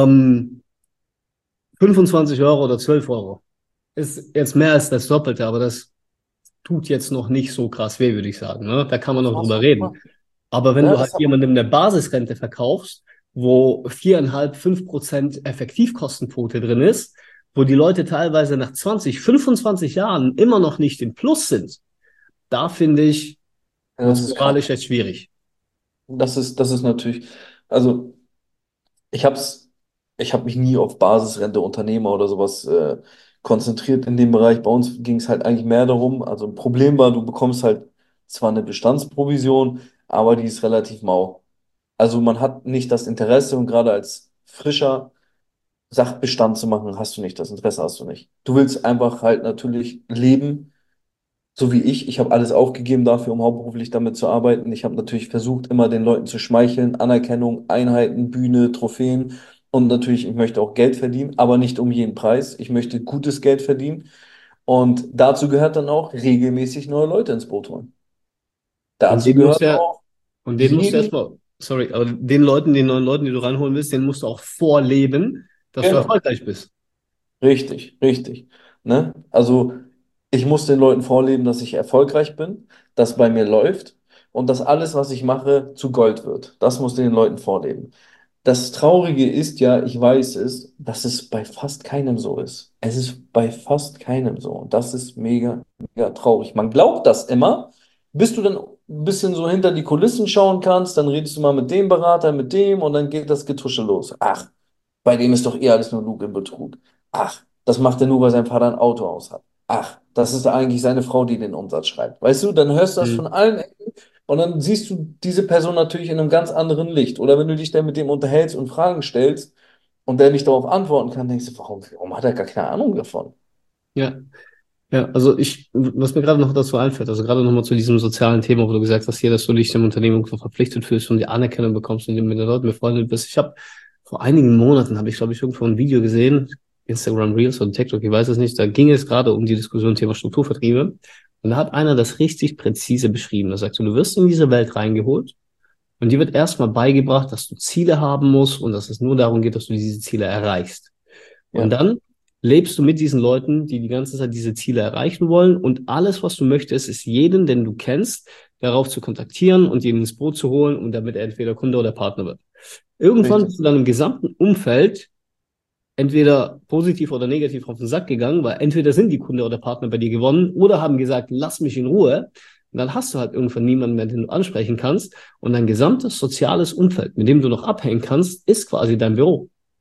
S1: 25 Euro oder 12 Euro. Ist jetzt mehr als das Doppelte, aber das tut jetzt noch nicht so krass weh, würde ich sagen. Ne? Da kann man
S3: Das
S1: noch
S3: war's
S1: drüber
S3: auch
S1: reden.
S3: gemacht.
S1: Aber wenn
S3: Ja,
S1: du halt
S3: das hat man.
S1: jemandem eine Basisrente verkaufst, wo 4,5, 5% Effektivkostenquote drin ist, wo die Leute teilweise nach 20, 25 Jahren immer noch nicht im Plus sind, da finde ich,
S3: Ja,
S1: wird
S3: das
S1: es
S3: ist krank.
S1: moralisch jetzt schwierig.
S3: Das ist natürlich, also ich hab's, ich habe mich nie auf Basisrente, Unternehmer oder sowas konzentriert in dem Bereich. Bei uns ging es halt eigentlich mehr darum, also ein Problem war, du bekommst halt zwar eine Bestandsprovision, aber die ist relativ mau. Also man hat nicht das Interesse und gerade als frischer Sachbestand zu machen, hast du nicht, das Interesse hast du nicht. Du willst einfach halt natürlich leben, so wie ich. Ich habe alles aufgegeben dafür, um hauptberuflich damit zu arbeiten. Ich habe natürlich versucht, immer den Leuten zu schmeicheln, Anerkennung, Einheiten, Bühne, Trophäen. Und natürlich, ich möchte auch Geld verdienen, aber nicht um jeden Preis. Ich möchte gutes Geld verdienen. Und dazu gehört dann auch regelmäßig neue Leute ins Boot holen.
S1: Und
S3: Dazu
S1: den musst
S3: gehört
S1: du ja,
S3: auch
S1: und den musst du
S3: jeden,
S1: erstmal, sorry, aber den Leuten, den neuen Leuten, die du reinholen willst, den musst du auch vorleben, dass du
S3: genau.
S1: erfolgreich bist.
S3: Richtig, richtig. Ne? Also ich muss den Leuten vorleben, dass ich erfolgreich bin, dass bei mir läuft und dass alles, was ich mache, zu Gold wird. Das muss den Leuten vorleben. Das Traurige ist ja, ich weiß es, dass es bei fast keinem so ist. Es ist bei fast keinem so. Und das ist mega, mega traurig. Man glaubt das immer, bis du dann ein bisschen so hinter die Kulissen schauen kannst, dann redest du mal mit dem Berater, mit dem und dann geht das Getusche los. Ach, bei dem ist doch eh alles nur Lug im Betrug. Ach, das macht er nur, weil sein Vater ein Auto aus hat. Ach, das ist eigentlich seine Frau, die den Umsatz schreibt. Weißt du, dann hörst du das von
S1: Hm.
S3: allen Ecken und dann siehst du diese Person natürlich in einem ganz anderen Licht. Oder wenn du dich dann mit dem unterhältst und Fragen stellst und der nicht darauf antworten kann, denkst du, warum hat er gar keine Ahnung davon?
S1: Ja, ja, also was mir gerade noch dazu einfällt, also gerade nochmal zu diesem sozialen Thema, wo du gesagt hast, hier, dass du dich dem Unternehmen irgendwo verpflichtet fühlst und die Anerkennung bekommst und mit den Leuten befreundet bist. Ich habe vor einigen Monaten, habe ich glaube ich irgendwo ein Video gesehen, Instagram Reels oder TikTok, ich weiß es nicht, da ging es gerade um die Diskussion Thema Strukturvertriebe und da hat einer das richtig präzise beschrieben. Da sagt so, du wirst in diese Welt reingeholt und dir wird erstmal beigebracht, dass du Ziele haben musst und dass es nur darum geht, dass du diese Ziele erreichst. Und
S3: Ja,
S1: dann lebst du mit diesen Leuten, die die ganze Zeit diese Ziele erreichen wollen. Und alles, was du möchtest, ist jeden, den du kennst, darauf zu kontaktieren und ihn ins Boot zu holen und damit er entweder Kunde oder Partner wird. Irgendwann
S3: richtig.
S1: bist du dann im gesamten Umfeld entweder positiv oder negativ auf den Sack gegangen, weil entweder sind die Kunde oder Partner bei dir gewonnen oder haben gesagt, lass mich in Ruhe. Und dann hast du halt irgendwann niemanden mehr, den du ansprechen kannst. Und dein gesamtes soziales Umfeld, mit dem du noch abhängen kannst, ist quasi dein Büro.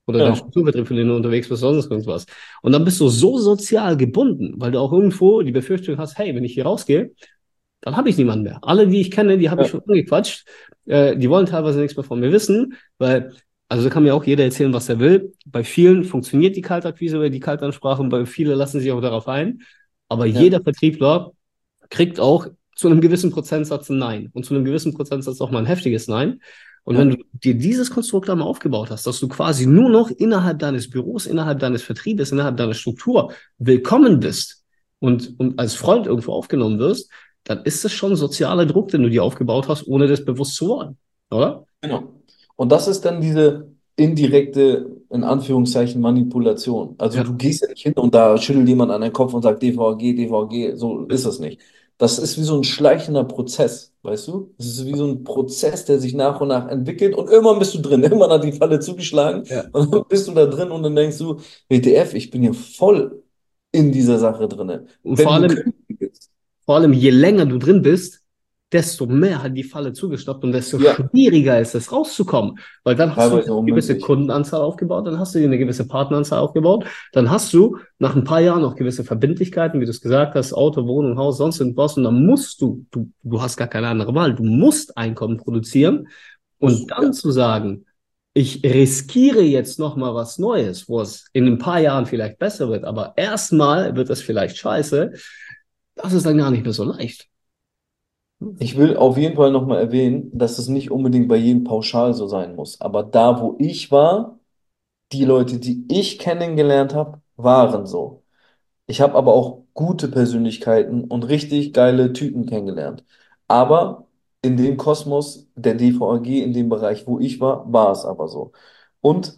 S1: oder dein
S3: Genau.
S1: Strukturvertrieb, für den du unterwegs bist, sonst irgendwas. Und dann bist du so sozial gebunden, weil du auch irgendwo die Befürchtung hast, hey, wenn ich hier rausgehe, dann habe ich niemanden mehr. Alle, die ich kenne, die habe ich
S3: Ja,
S1: schon angequatscht. Die wollen teilweise nichts mehr von mir wissen, weil, also da kann mir auch jeder erzählen, was er will. Bei vielen funktioniert die Kaltakquise oder die Kaltansprache und bei vielen lassen sich auch darauf ein. Aber
S3: ja,
S1: jeder Vertriebler kriegt auch zu einem gewissen Prozentsatz ein Nein und zu einem gewissen Prozentsatz auch mal ein heftiges Nein. Und wenn
S3: ja.
S1: du dir dieses Konstrukt einmal aufgebaut hast, dass du quasi nur noch innerhalb deines Büros, innerhalb deines Vertriebes, innerhalb deiner Struktur willkommen bist und als Freund irgendwo aufgenommen wirst, dann ist es schon sozialer Druck, den du dir aufgebaut hast, ohne das bewusst zu wollen, oder?
S3: Genau. Und das ist dann diese indirekte, in Anführungszeichen, Manipulation. Also
S1: Ja.
S3: du gehst ja nicht hin und da schüttelt jemand an den Kopf und sagt DVG, DVG, so ist es nicht. Das ist wie so ein schleichender Prozess, weißt du? Es ist wie so ein Prozess, der sich nach und nach entwickelt und irgendwann bist du drin. Irgendwann hat die Falle zugeschlagen
S1: Ja.
S3: und dann bist du da drin und dann denkst du, WTF, ich bin hier voll in dieser Sache drin.
S1: Und
S3: Wenn du kündigen willst,
S1: vor allem, je länger du drin bist, desto mehr hat die Falle zugestoppt und desto
S3: ja,
S1: schwieriger ist es rauszukommen. Weil dann hast du
S3: teilweise
S1: eine gewisse
S3: unmöglich.
S1: Kundenanzahl aufgebaut, dann hast du dir eine gewisse Partneranzahl aufgebaut, dann hast du nach ein paar Jahren noch gewisse Verbindlichkeiten, wie du es gesagt hast, Auto, Wohnung, Haus, sonst irgendwas. Und dann musst du hast gar keine andere Wahl, du musst Einkommen produzieren.
S3: Musst
S1: Und
S3: du,
S1: dann
S3: ja.
S1: zu sagen, ich riskiere jetzt noch mal was Neues, wo es in ein paar Jahren vielleicht besser wird, aber erstmal wird es vielleicht scheiße, das ist dann gar nicht mehr so leicht.
S3: Ich will auf jeden Fall nochmal erwähnen, dass es nicht unbedingt bei jedem pauschal so sein muss. Aber da, wo ich war, die Leute, die ich kennengelernt habe, waren so. Ich habe aber auch gute Persönlichkeiten und richtig geile Typen kennengelernt. Aber in dem Kosmos der DVAG, in dem Bereich, wo ich war, war es aber so. Und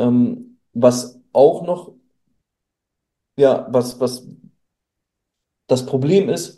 S3: was auch noch, ja, was das Problem ist,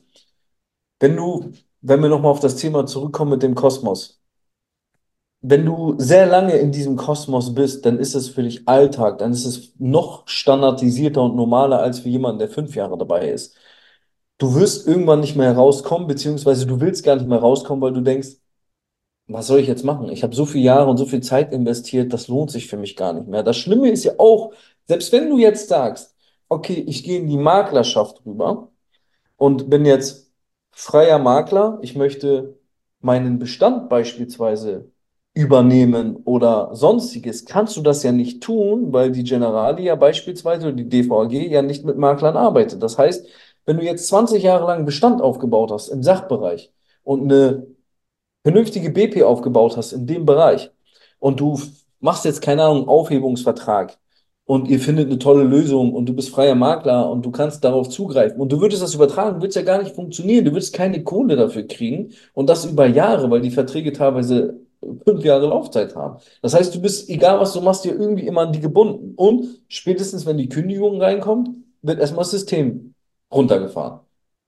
S3: wenn wir nochmal auf das Thema zurückkommen mit dem Kosmos. Wenn du sehr lange in diesem Kosmos bist, dann ist es für dich Alltag, dann ist es noch standardisierter und normaler als für jemanden, der 5 Jahre dabei ist. Du wirst irgendwann nicht mehr rauskommen, beziehungsweise du willst gar nicht mehr rauskommen, weil du denkst, was soll ich jetzt machen? Ich habe so viele Jahre und so viel Zeit investiert, das lohnt sich für mich gar nicht mehr. Das Schlimme ist ja auch, selbst wenn du jetzt sagst, okay, ich gehe in die Maklerschaft rüber, und bin jetzt freier Makler. Ich möchte meinen Bestand beispielsweise übernehmen oder sonstiges. Kannst du das ja nicht tun, weil die Generali ja beispielsweise oder die DVAG ja nicht mit Maklern arbeitet. Das heißt, wenn du jetzt 20 Jahre lang Bestand aufgebaut hast im Sachbereich und eine vernünftige BP aufgebaut hast in dem Bereich und du machst jetzt, keine Ahnung, Aufhebungsvertrag und ihr findet eine tolle Lösung und du bist freier Makler und du kannst darauf zugreifen und du würdest das übertragen, würde es ja gar nicht funktionieren. Du würdest keine Kohle dafür kriegen und das über Jahre, weil die Verträge teilweise 5 Jahre Laufzeit haben. Das heißt, du bist, egal was du machst, dir irgendwie immer an die gebunden. Und spätestens, wenn die Kündigung reinkommt, wird erstmal das System runtergefahren.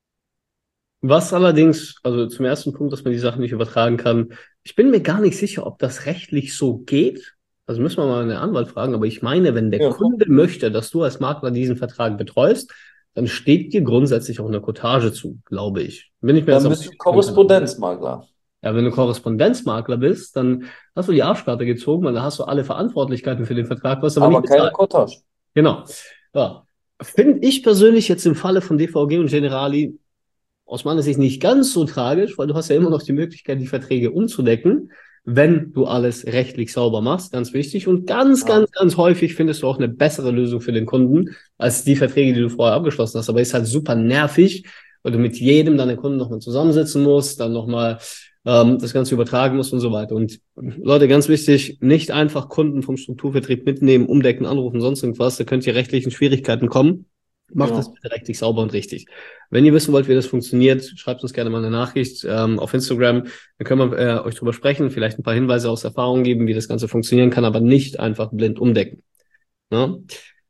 S1: Was allerdings, also zum ersten Punkt, dass man die Sachen nicht übertragen kann, ich bin mir gar nicht sicher, ob das rechtlich so geht. Also müssen wir mal einen Anwalt fragen, aber ich meine, wenn der
S3: Ja.
S1: Kunde möchte, dass du als Makler diesen Vertrag betreust, dann steht dir grundsätzlich auch eine Cottage zu, glaube ich. Bin ich mir jetzt
S3: Dann
S1: aber
S3: bist du
S1: nicht sicher.
S3: Korrespondenzmakler.
S1: Ja, wenn du Korrespondenzmakler bist, dann hast du die Arschkarte gezogen, weil da hast du alle Verantwortlichkeiten für den Vertrag, was aber nicht
S3: Aber keine
S1: bezahlt.
S3: Cottage.
S1: Genau. Ja. Finde ich persönlich jetzt im Falle von DVG und Generali aus meiner Sicht nicht ganz so tragisch, weil du hast ja immer noch die Möglichkeit, die Verträge umzudecken, wenn du alles rechtlich sauber machst, ganz wichtig. Und ganz,
S3: Ja,
S1: ganz, ganz häufig findest du auch eine bessere Lösung für den Kunden als die Verträge, die du vorher abgeschlossen hast. Aber ist halt super nervig, weil du mit jedem deiner Kunden nochmal zusammensitzen musst, dann nochmal das Ganze übertragen musst und so weiter. Und Leute, ganz wichtig, nicht einfach Kunden vom Strukturvertrieb mitnehmen, umdecken, anrufen, sonst irgendwas. Da könnt ihr rechtlichen Schwierigkeiten kommen. Macht das
S3: genau.
S1: bitte rechtlich sauber und richtig. Wenn ihr wissen wollt, wie das funktioniert, schreibt uns gerne mal eine Nachricht auf Instagram. Dann können wir euch drüber sprechen, vielleicht ein paar Hinweise aus Erfahrung geben, wie das Ganze funktionieren kann, aber nicht einfach blind umdecken. Ne?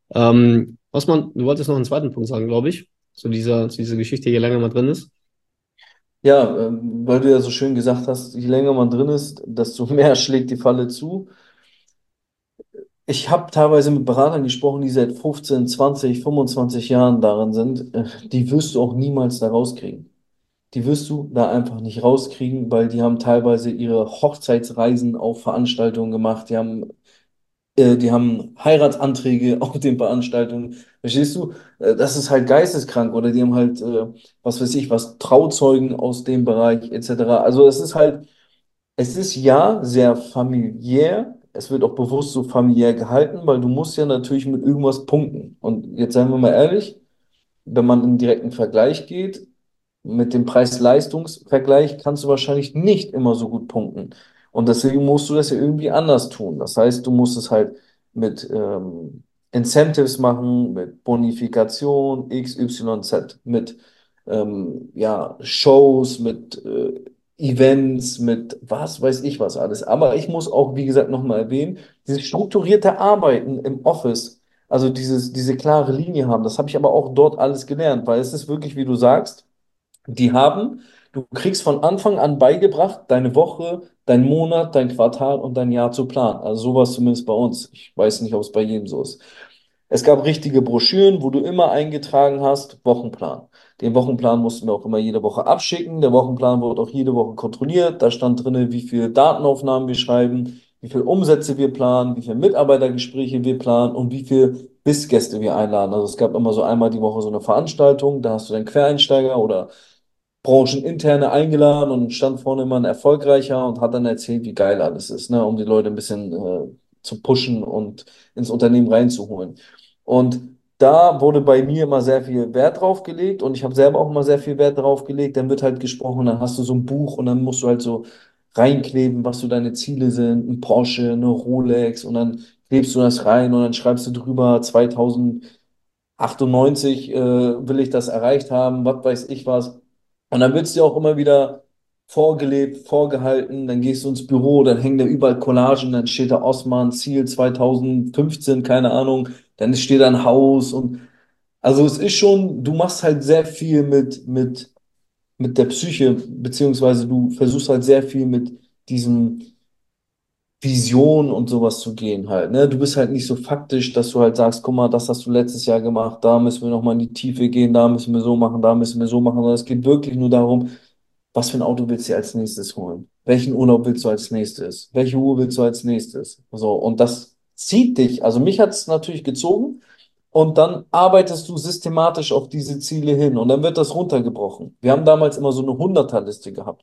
S1: Osman, du wolltest noch einen zweiten Punkt sagen, glaube ich, zu dieser Geschichte, je länger man drin ist.
S3: Ja, weil du ja so schön gesagt hast, je länger man drin ist, desto mehr schlägt die Falle zu. Ich habe teilweise mit Beratern gesprochen, die seit 15, 20, 25 Jahren darin sind. Die wirst du auch niemals da rauskriegen. Die wirst du da einfach nicht rauskriegen, weil die haben teilweise ihre Hochzeitsreisen auf Veranstaltungen gemacht. Die haben Die haben Heiratsanträge auf den Veranstaltungen. Verstehst du? Das ist halt geisteskrank. Oder die haben halt, was weiß ich, was Trauzeugen aus dem Bereich etc. Also es ist ja sehr familiär. Es wird auch bewusst so familiär gehalten, weil du musst ja natürlich mit irgendwas punkten. Und jetzt seien wir mal ehrlich, wenn man in direkten Vergleich geht, mit dem Preis-Leistungs-Vergleich kannst du wahrscheinlich nicht immer so gut punkten. Und deswegen musst du das ja irgendwie anders tun. Das heißt, du musst es halt mit Incentives machen, mit Bonifikation, X, Y, Z, mit ja, Shows, mit Events, mit was weiß ich was alles. Aber ich muss auch, wie gesagt, nochmal erwähnen, dieses strukturierte Arbeiten im Office, also diese klare Linie haben, das habe ich aber auch dort alles gelernt, weil es ist wirklich, wie du sagst, du kriegst von Anfang an beigebracht, deine Woche, dein Monat, dein Quartal und dein Jahr zu planen. Also sowas zumindest bei uns. Ich weiß nicht, ob es bei jedem so ist. Es gab richtige Broschüren, wo du immer eingetragen hast, Wochenplan. Den Wochenplan mussten wir auch immer jede Woche abschicken. Der Wochenplan wurde auch jede Woche kontrolliert. Da stand drin, wie viele Datenaufnahmen wir schreiben, wie viele Umsätze wir planen, wie viele Mitarbeitergespräche wir planen und wie viele Bissgäste wir einladen. Also es gab immer so einmal die Woche so eine Veranstaltung, da hast du dann Quereinsteiger oder Brancheninterne eingeladen und stand vorne immer ein Erfolgreicher und hat dann erzählt, wie geil alles ist, ne, um die Leute ein bisschen zu pushen und ins Unternehmen reinzuholen. Und da wurde bei mir immer sehr viel Wert drauf gelegt und ich habe selber auch immer sehr viel Wert drauf gelegt. Dann wird halt gesprochen, dann hast du so ein Buch und dann musst du halt so reinkleben, was so deine Ziele sind, ein Porsche, eine Rolex und dann klebst du das rein und dann schreibst du drüber 2098 will ich das erreicht haben, was weiß ich was. Und dann wird es dir auch immer wieder vorgelebt, vorgehalten, dann gehst du ins Büro, dann hängen da überall Collagen, dann steht da Osman, Ziel 2015, keine Ahnung, dann steht da ein Haus und also es ist schon, du machst halt sehr viel mit der Psyche, beziehungsweise du versuchst halt sehr viel mit diesem Vision und sowas zu gehen halt, ne? Du bist halt nicht so faktisch, dass du halt sagst, guck mal, das hast du letztes Jahr gemacht, da müssen wir nochmal in die Tiefe gehen, da müssen wir so machen, da müssen wir so machen, sondern es geht wirklich nur darum, was für ein Auto willst du dir als nächstes holen? Welchen Urlaub willst du als nächstes? Welche Uhr willst du als nächstes? So, und das zieht dich. Also mich hat es natürlich gezogen und dann arbeitest du systematisch auf diese Ziele hin und dann wird das runtergebrochen. Wir haben damals immer so eine 100er-Liste gehabt.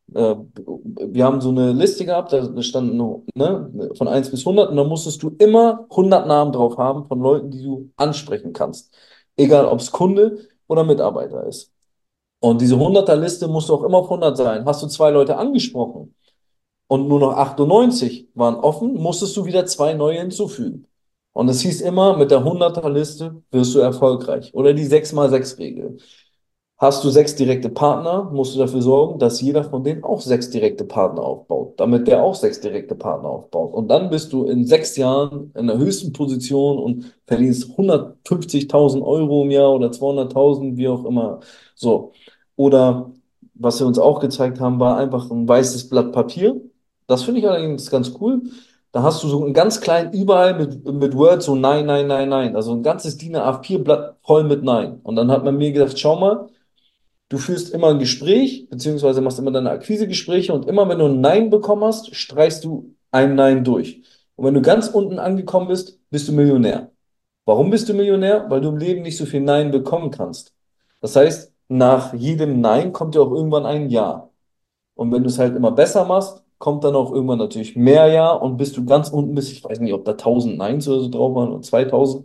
S3: Wir haben so eine Liste gehabt, da standen ne, von 1 bis 100 und da musstest du immer 100 Namen drauf haben von Leuten, die du ansprechen kannst. Egal, ob es Kunde oder Mitarbeiter ist. Und diese 100er-Liste musste auch immer auf 100 sein. Hast du 2 Leute angesprochen und nur noch 98 waren offen, musstest du wieder 2 neue hinzufügen. Und es hieß immer, mit der 100er-Liste wirst du erfolgreich. Oder die 6x6-Regel. Hast du 6 direkte Partner, musst du dafür sorgen, dass jeder von denen auch 6 direkte Partner aufbaut, damit der auch 6 direkte Partner aufbaut. Und dann bist du in 6 Jahren in der höchsten Position und verdienst 150.000 Euro im Jahr oder 200.000, wie auch immer. So. Oder was wir uns auch gezeigt haben, war einfach ein weißes Blatt Papier. Das finde ich allerdings ganz cool. Da hast du so einen ganz kleinen überall mit Word so Nein, Nein, Nein, Nein. Also ein ganzes DIN A4-Blatt voll mit Nein. Und dann hat man mir gesagt, schau mal, du führst immer ein Gespräch, beziehungsweise machst immer deine Akquisegespräche und immer wenn du ein Nein bekommen hast, streichst du ein Nein durch. Und wenn du ganz unten angekommen bist, bist du Millionär. Warum bist du Millionär? Weil du im Leben nicht so viel Nein bekommen kannst. Das heißt, nach jedem Nein kommt ja auch irgendwann ein Ja. Und wenn du es halt immer besser machst, kommt dann auch irgendwann natürlich mehr Ja und bis du ganz unten bist, ich weiß nicht, ob da 1000 Neins oder so drauf waren oder 2000.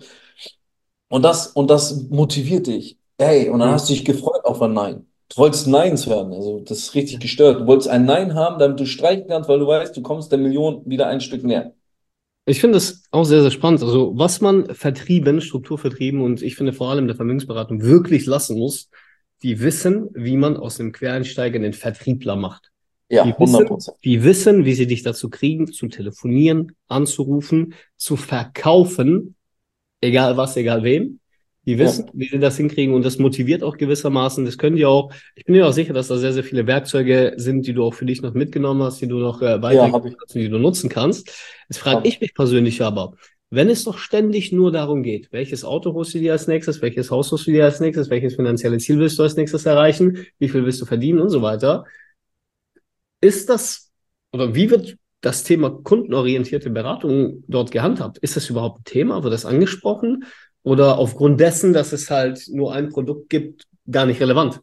S3: Und das motiviert dich. Hey, und dann
S1: Mhm.
S3: hast du dich gefreut auf ein Nein. Du wolltest Neins hören, also das ist richtig gestört. Du wolltest ein Nein haben, damit du streichen kannst, weil du weißt, du kommst der Million wieder ein Stück näher.
S1: Ich finde das auch sehr, sehr spannend. Also, was man Vertrieben, Strukturvertrieben und ich finde vor allem der Vermögensberatung wirklich lassen muss, die wissen, wie man aus einem Quereinsteiger einen Vertriebler macht.
S3: Ja, 100%.
S1: Die wissen, wie sie dich dazu kriegen, zu telefonieren, anzurufen, zu verkaufen, egal was, egal wem. Die
S3: Ja,
S1: wissen, wie sie das hinkriegen und das motiviert auch gewissermaßen. Das können die auch. Ich bin mir auch sicher, dass da sehr, sehr viele Werkzeuge sind, die du auch für dich noch mitgenommen hast, die du noch
S3: ja,
S1: weitergeben
S3: habe ich.
S1: kannst und die du nutzen kannst. Jetzt frage
S3: Hab
S1: ich
S3: ich.
S1: mich persönlich aber, wenn es doch ständig nur darum geht, welches Auto holst du dir als nächstes, welches Haus holst du dir als nächstes, welches finanzielle Ziel willst du als nächstes erreichen, wie viel willst du verdienen und so weiter, ist das, oder wie wird das Thema kundenorientierte Beratung dort gehandhabt? Ist das überhaupt ein Thema? Wird das angesprochen? Oder aufgrund dessen, dass es halt nur ein Produkt gibt, gar nicht relevant?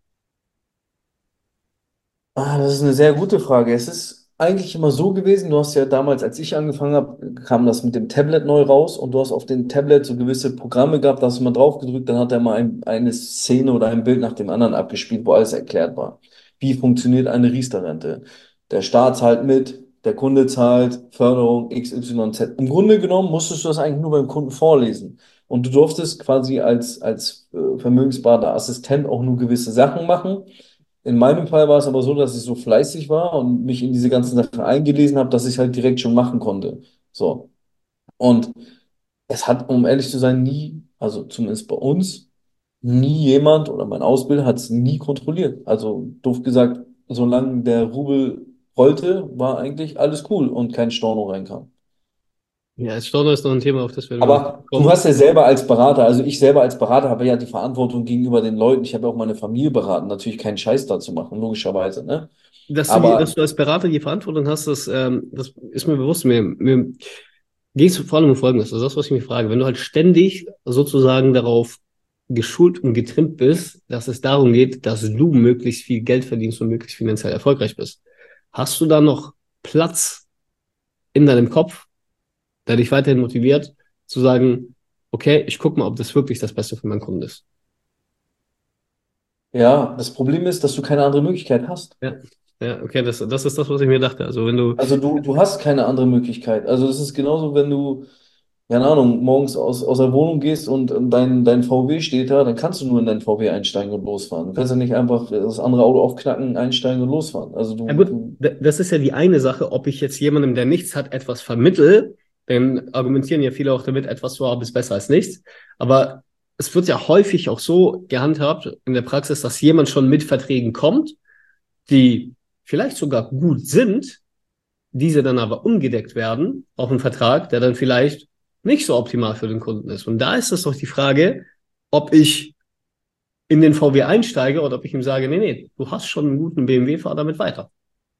S3: Das ist eine sehr gute Frage. Es ist eigentlich immer so gewesen, du hast ja damals, als ich angefangen habe, kam das mit dem Tablet neu raus und du hast auf dem Tablet so gewisse Programme gehabt, da hast du mal drauf gedrückt, dann hat er mal eine Szene oder ein Bild nach dem anderen abgespielt, wo alles erklärt war. Wie funktioniert eine Riester-Rente? Der Staat zahlt mit, der Kunde zahlt, Förderung XYZ. Im Grunde genommen musstest du das eigentlich nur beim Kunden vorlesen. Und du durftest quasi als vermögensberater Assistent auch nur gewisse Sachen machen. In meinem Fall war es aber so, dass ich so fleißig war und mich in diese ganzen Sachen eingelesen habe, dass ich halt direkt schon machen konnte. So. Und es hat, um ehrlich zu sein, nie, also zumindest bei uns, nie jemand oder mein Ausbilder hat es nie kontrolliert. Also doof gesagt, solange der Rubel rollte, war eigentlich alles cool und kein Storno reinkam.
S1: Ja, als Storno ist noch ein Thema, auf das wir noch
S3: Aber du
S1: kommen.
S3: hast ja selber als Berater, also ich selber als Berater habe ja die Verantwortung gegenüber den Leuten. Ich habe ja auch meine Familie beraten, natürlich keinen Scheiß da zu machen, logischerweise, ne?
S1: Dass
S3: Aber
S1: du als Berater die Verantwortung hast, das ist mir bewusst. Mir geht es vor allem um Folgendes. Also das, was ich mich frage. Wenn du halt ständig sozusagen darauf geschult und getrimmt bist, dass es darum geht, dass du möglichst viel Geld verdienst und möglichst finanziell erfolgreich bist, hast du da noch Platz in deinem Kopf, der dich weiterhin motiviert, zu sagen, okay, ich gucke mal, ob das wirklich das Beste für meinen Kunden ist.
S3: ja, das Problem ist, dass du keine andere Möglichkeit hast.
S1: Ja, ja, okay, das ist das, was ich mir dachte. Also wenn du,
S3: Also du hast keine andere Möglichkeit. Also es ist genauso, wenn du, keine Ahnung, morgens aus der Wohnung gehst und dein VW steht da, dann kannst du nur in dein VW einsteigen und losfahren. Du kannst ja nicht einfach das andere Auto aufknacken, einsteigen und losfahren. Also
S1: ja gut,
S3: du
S1: das ist ja die eine Sache, ob ich jetzt jemandem, der nichts hat, etwas vermittel, dann argumentieren ja viele auch damit, etwas zu haben ist besser als nichts. Aber es wird ja häufig auch so gehandhabt in der Praxis, dass jemand schon mit Verträgen kommt, die vielleicht sogar gut sind, diese dann aber umgedeckt werden auf einen Vertrag, der dann vielleicht nicht so optimal für den Kunden ist. Und da ist es doch die Frage, ob ich in den VW einsteige oder ob ich ihm sage, nee, nee, du hast schon einen guten BMW, fahr damit weiter.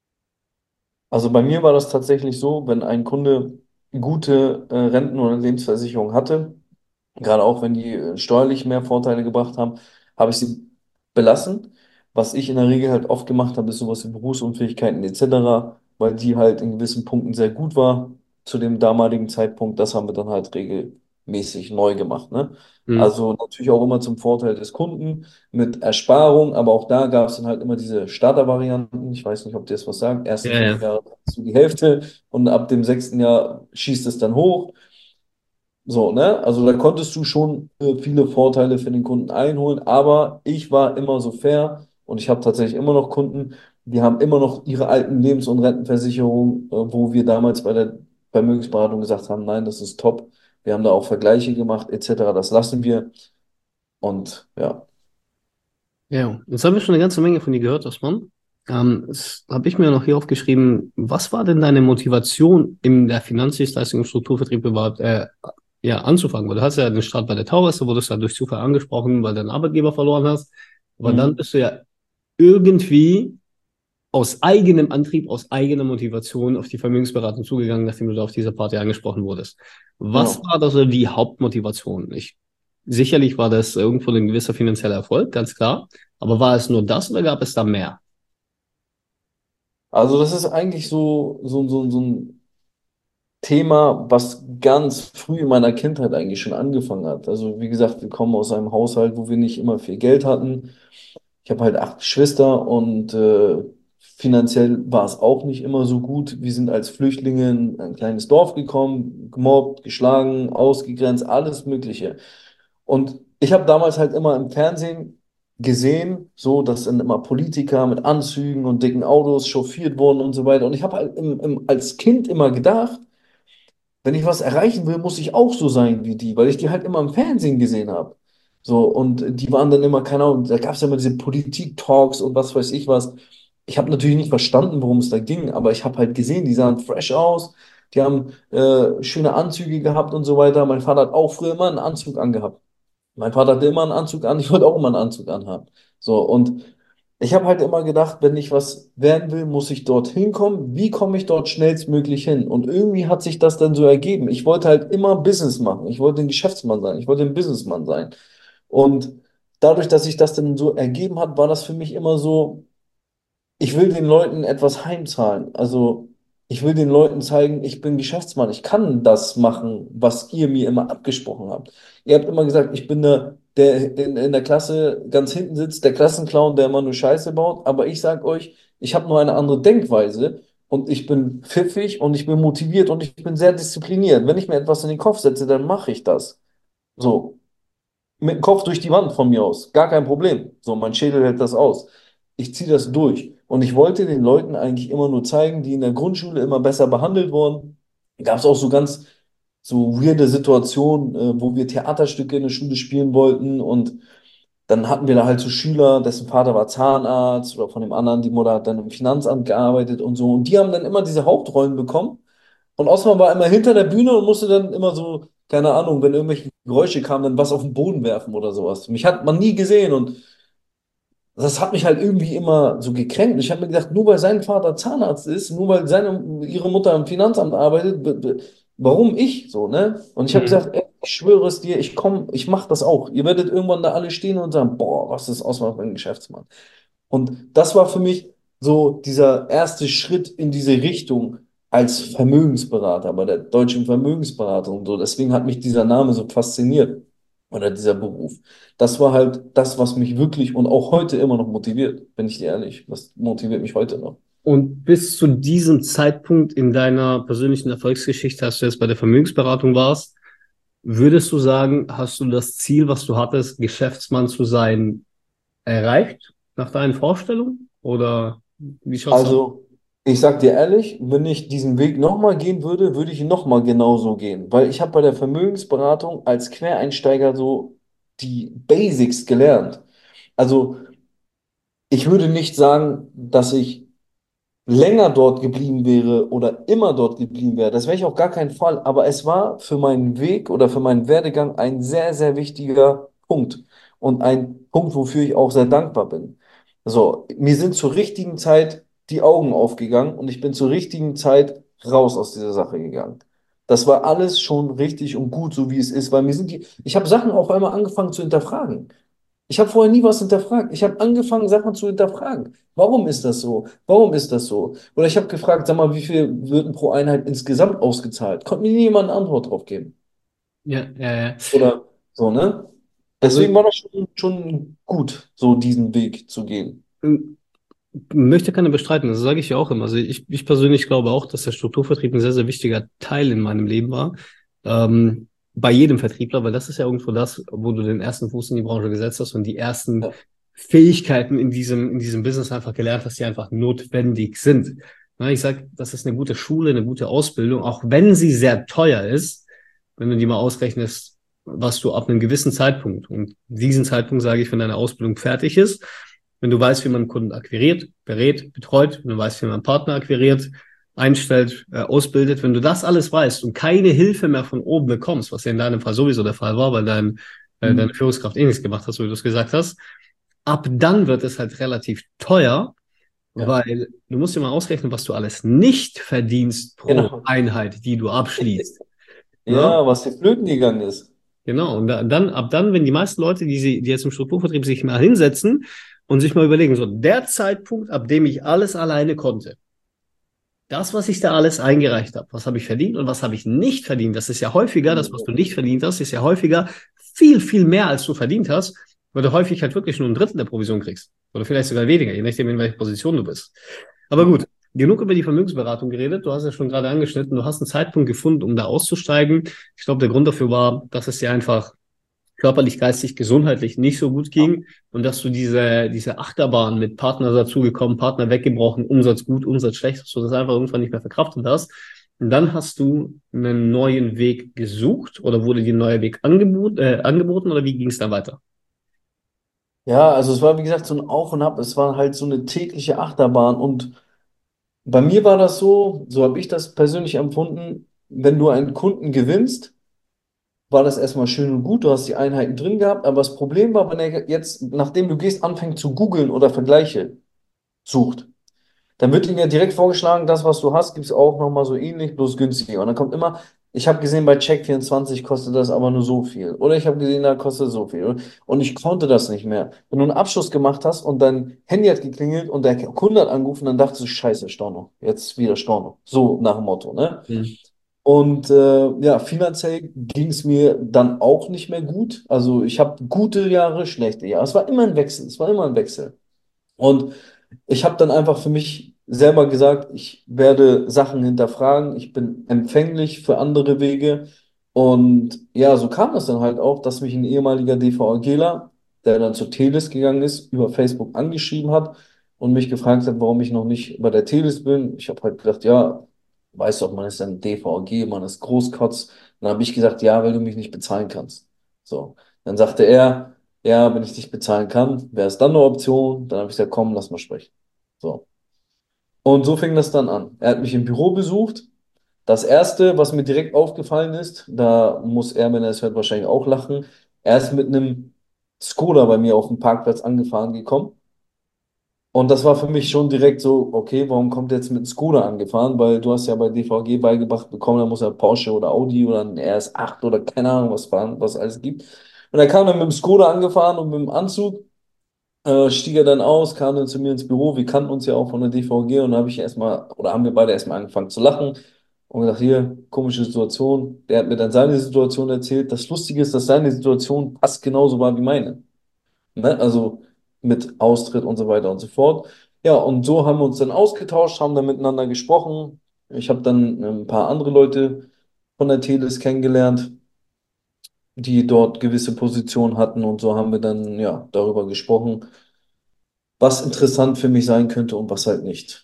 S3: Also bei mir war das tatsächlich so, wenn ein Kunde gute Renten- oder Lebensversicherung hatte, gerade auch wenn die steuerlich mehr Vorteile gebracht haben, habe ich sie belassen. Was ich in der Regel halt oft gemacht habe, ist sowas wie Berufsunfähigkeiten etc., weil die halt in gewissen Punkten sehr gut war zu dem damaligen Zeitpunkt. Das haben wir dann halt regelmäßig neu gemacht, ne?
S1: Hm.
S3: Also natürlich auch immer zum Vorteil des Kunden mit Ersparung, aber auch da gab es dann halt immer diese Startervarianten. Ich weiß nicht, ob dir das was sagt. Ersten
S1: Ja,
S3: fünf
S1: ja.
S3: Jahre zahlst du die Hälfte und ab dem sechsten Jahr schießt es dann hoch. So, ne? Also da konntest du schon viele Vorteile für den Kunden einholen, aber ich war immer so fair und ich habe tatsächlich immer noch Kunden, die haben immer noch ihre alten Lebens- und Rentenversicherungen, wo wir damals bei der Vermögensberatung gesagt haben, nein, das ist top. Wir haben da auch Vergleiche gemacht, etc. Das lassen wir. Und ja.
S1: Ja, jetzt haben wir schon eine ganze Menge von dir gehört, Osman. Das habe ich mir noch hier aufgeschrieben. Was war denn deine Motivation in der Finanzdienstleistung im Strukturvertrieb überhaupt ja, anzufangen? Weil du hast ja den Start bei der Taurus, da wurdest du ja durch Zufall angesprochen, weil du deinen Arbeitgeber verloren hast. Aber dann
S3: Mhm.
S1: bist du ja irgendwie aus eigenem Antrieb, aus eigener Motivation auf die Vermögensberatung zugegangen, nachdem du da auf dieser Party angesprochen wurdest. Was
S3: Genau.
S1: war da so die Hauptmotivation? Sicherlich war das irgendwo ein gewisser finanzieller Erfolg, ganz klar. Aber war es nur das oder gab es da mehr?
S3: Also das ist eigentlich so ein Thema, was ganz früh in meiner Kindheit eigentlich schon angefangen hat. Also wie gesagt, wir kommen aus einem Haushalt, wo wir nicht immer viel Geld hatten. Ich habe halt acht Geschwister und finanziell war es auch nicht immer so gut. Wir sind als Flüchtlinge in ein kleines Dorf gekommen, gemobbt, geschlagen, ausgegrenzt, alles Mögliche. Und ich habe damals halt immer im Fernsehen gesehen, so dass dann immer Politiker mit Anzügen und dicken Autos chauffiert wurden und so weiter. Und ich habe halt als Kind immer gedacht, wenn ich was erreichen will, muss ich auch so sein wie die, weil ich die halt immer im Fernsehen gesehen habe. So, und die waren dann immer, keine Ahnung, da gab es ja immer diese Politik-Talks und was weiß ich was. Ich habe natürlich nicht verstanden, worum es da ging, aber ich habe halt gesehen, die sahen fresh aus, die haben schöne Anzüge gehabt und so weiter. Mein Vater hat auch früher immer einen Anzug angehabt. Mein Vater hatte immer einen Anzug an, ich wollte auch immer einen Anzug anhaben. So, und Ich habe halt immer gedacht, wenn ich was werden will, muss ich dorthin kommen. Wie komme ich dort schnellstmöglich hin? Und irgendwie hat sich das dann so ergeben. Ich wollte halt immer Business machen. Ich wollte ein Geschäftsmann sein. Ich wollte ein Businessmann sein. Und dadurch, dass sich das dann so ergeben hat, war das für mich immer so, ich will den Leuten etwas heimzahlen. Also ich will den Leuten zeigen, ich bin Geschäftsmann. Ich kann das machen, was ihr mir immer abgesprochen habt. Ihr habt immer gesagt, ich bin der in der Klasse ganz hinten sitzt, der Klassenclown, der immer nur Scheiße baut. Aber ich sage euch, ich habe nur eine andere Denkweise und ich bin pfiffig und ich bin motiviert und ich bin sehr diszipliniert. Wenn ich mir etwas in den Kopf setze, dann mache ich das. So mit dem Kopf durch die Wand von mir aus. Gar kein Problem. So, mein Schädel hält das aus. Ich ziehe das durch. Und ich wollte den Leuten eigentlich immer nur zeigen, die in der Grundschule immer besser behandelt wurden. Gab es auch so ganz so weirde Situationen, wo wir Theaterstücke in der Schule spielen wollten. Und dann hatten wir da halt so Schüler, dessen Vater war Zahnarzt oder von dem anderen, die Mutter hat dann im Finanzamt gearbeitet und so. Und die haben dann immer diese Hauptrollen bekommen. Und Osman war immer hinter der Bühne und musste dann immer so, keine Ahnung, wenn irgendwelche Geräusche kamen, dann was auf den Boden werfen oder sowas. Mich hat man nie gesehen und das hat mich halt irgendwie immer so gekränkt. Ich habe mir gedacht, nur weil sein Vater Zahnarzt ist, nur weil ihre Mutter im Finanzamt arbeitet, warum ich so, ne? Und ich habe
S1: Mhm.
S3: gesagt, ey, ich schwöre es dir, ich komme, ich mache das auch. Ihr werdet irgendwann da alle stehen und sagen, boah, was ist Osman für ein Geschäftsmann? Und das war für mich so dieser erste Schritt in diese Richtung als Vermögensberater bei der Deutschen Vermögensberatung und so. Deswegen hat mich dieser Name so fasziniert oder dieser Beruf. Das war halt das, was mich wirklich und auch heute immer noch motiviert, bin ich dir ehrlich. Das motiviert mich heute noch.
S1: Und bis zu diesem Zeitpunkt in deiner persönlichen Erfolgsgeschichte, als du jetzt bei der Vermögensberatung warst, würdest du sagen, hast du das Ziel, was du hattest, Geschäftsmann zu sein, erreicht nach deinen Vorstellungen? Oder wie schaut's aus?
S3: Also, ich sag dir ehrlich, wenn ich diesen Weg nochmal gehen würde, würde ich ihn nochmal genauso gehen. Weil ich habe bei der Vermögensberatung als Quereinsteiger so die Basics gelernt. Also, ich würde nicht sagen, dass ich länger dort geblieben wäre oder immer dort geblieben wäre. Das wäre ich auf gar keinen Fall. Aber es war für meinen Weg oder für meinen Werdegang ein sehr, sehr wichtiger Punkt. Und ein Punkt, wofür ich auch sehr dankbar bin. So, mir sind zur richtigen Zeit die Augen aufgegangen und ich bin zur richtigen Zeit raus aus dieser Sache gegangen. Das war alles schon richtig und gut, so wie es ist, weil ich habe Sachen auf einmal angefangen zu hinterfragen. Ich habe vorher nie was hinterfragt. Ich habe angefangen, Sachen zu hinterfragen. Warum ist das so? Warum ist das so? Oder ich habe gefragt, sag mal, wie viel wird denn pro Einheit insgesamt ausgezahlt? Konnte mir niemand eine Antwort drauf geben.
S1: Ja, ja, ja.
S3: Oder so, ne?
S1: Also
S3: Deswegen war das schon gut, so diesen Weg zu gehen.
S1: möchte keiner bestreiten, das sage ich ja auch immer. Also ich persönlich glaube auch, dass der Strukturvertrieb ein sehr, sehr wichtiger Teil in meinem Leben war. Bei jedem Vertriebler, weil das ist ja irgendwo das, wo du den ersten Fuß in die Branche gesetzt hast und die ersten
S3: Ja,
S1: Fähigkeiten in diesem Business einfach gelernt hast, die einfach notwendig sind. Na, ich sage, das ist eine gute Schule, eine gute Ausbildung, auch wenn sie sehr teuer ist, wenn du die mal ausrechnest, was du ab einem gewissen Zeitpunkt, und diesen Zeitpunkt sage ich, wenn deine Ausbildung fertig ist, wenn du weißt, wie man einen Kunden akquiriert, berät, betreut, wenn du weißt, wie man einen Partner akquiriert, einstellt, ausbildet, wenn du das alles weißt und keine Hilfe mehr von oben bekommst, was ja in deinem Fall sowieso der Fall war, weil deine
S3: mhm.
S1: Führungskraft eh nichts gemacht hat, so wie du es gesagt hast, ab dann wird es halt relativ teuer,
S3: Ja,
S1: weil du musst dir mal ausrechnen, was du alles nicht verdienst pro
S3: genau.
S1: Einheit, die du abschließt. Ne?
S3: Ja, was dir flöten gegangen ist.
S1: Genau, und ab dann, wenn die meisten Leute, die jetzt im Strukturvertrieb sich mal hinsetzen und sich mal überlegen, so der Zeitpunkt, ab dem ich alles alleine konnte, das, was ich da alles eingereicht habe, was habe ich verdient und was habe ich nicht verdient, das ist ja häufiger, das, was du nicht verdient hast, ist ja häufiger viel, viel mehr, als du verdient hast, weil du häufig halt wirklich nur ein Drittel der Provision kriegst. Oder vielleicht sogar weniger, je nachdem, in welcher Position du bist. Aber gut, genug über die Vermögensberatung geredet. Du hast ja schon gerade angeschnitten, du hast einen Zeitpunkt gefunden, um da auszusteigen. Ich glaube, der Grund dafür war, dass es dir einfach körperlich, geistig, gesundheitlich nicht so gut ging und dass du diese Achterbahn mit Partner dazugekommen, Partner weggebrochen, Umsatz gut, Umsatz schlecht, dass du das einfach irgendwann nicht mehr verkraftet hast. Und dann hast du einen neuen Weg gesucht oder wurde dir ein neuer Weg angeboten oder wie ging es dann weiter?
S3: Ja, also es war wie gesagt so ein Auf und Ab. Es war halt so eine tägliche Achterbahn und bei mir war das so, so habe ich das persönlich empfunden, wenn du einen Kunden gewinnst, war das erstmal schön und gut, du hast die Einheiten drin gehabt, aber das Problem war, wenn er jetzt, nachdem du gehst, anfängt zu googeln oder Vergleiche sucht, dann wird ihm ja direkt vorgeschlagen, das, was du hast, gibt es auch nochmal so ähnlich, bloß günstiger. Und dann kommt immer, ich habe gesehen, bei Check24 kostet das aber nur so viel. Oder ich habe gesehen, da kostet so viel. Und ich konnte das nicht mehr. Wenn du einen Abschluss gemacht hast und dein Handy hat geklingelt und der Kunde hat angerufen, dann dachtest du, scheiße, Storno, jetzt wieder Storno. So nach dem Motto, ne?
S1: Mhm.
S3: Und ja, finanziell ging es mir dann auch nicht mehr gut. Also ich habe gute Jahre, schlechte Jahre. Es war immer ein Wechsel. Es war immer ein Wechsel. Und ich habe dann einfach für mich selber gesagt, ich werde Sachen hinterfragen. Ich bin empfänglich für andere Wege. Und ja, so kam es dann halt auch, dass mich ein ehemaliger DVAGler, der dann zur Telis gegangen ist, über Facebook angeschrieben hat und mich gefragt hat, warum ich noch nicht bei der Telis bin. Ich habe halt gedacht, ja, weißt doch, man ist ein DVAG, man ist Großkotz. Dann habe ich gesagt, ja, weil du mich nicht bezahlen kannst. So, dann sagte er, ja, wenn ich dich bezahlen kann, wäre es dann eine Option. Dann habe ich gesagt, komm, lass mal sprechen. So. Und so fing das dann an. Er hat mich im Büro besucht. Das Erste, was mir direkt aufgefallen ist, da muss er, wenn er es hört, wahrscheinlich auch lachen. Er ist mit einem Skoda bei mir auf dem Parkplatz angefahren gekommen. Und das war für mich schon direkt so, okay, warum kommt er jetzt mit einem Skoda angefahren? Weil du hast ja bei DVG beigebracht bekommen, da muss er Porsche oder Audi oder ein RS8 oder keine Ahnung was fahren, was es alles gibt. Und er kam dann mit dem Skoda angefahren und mit dem Anzug stieg er dann aus, kam dann zu mir ins Büro. Wir kannten uns ja auch von der DVG und da habe ich erstmal, oder haben wir beide erstmal angefangen zu lachen und gesagt, hier, komische Situation. Der hat mir dann seine Situation erzählt. Das Lustige ist, dass seine Situation fast genauso war wie meine. Ne? Also mit Austritt und so weiter und so fort. Ja, und so haben wir uns dann ausgetauscht, haben dann miteinander gesprochen. Ich habe dann ein paar andere Leute von der Teles kennengelernt, die dort gewisse Positionen hatten und so haben wir dann ja darüber gesprochen, was interessant für mich sein könnte und was halt nicht.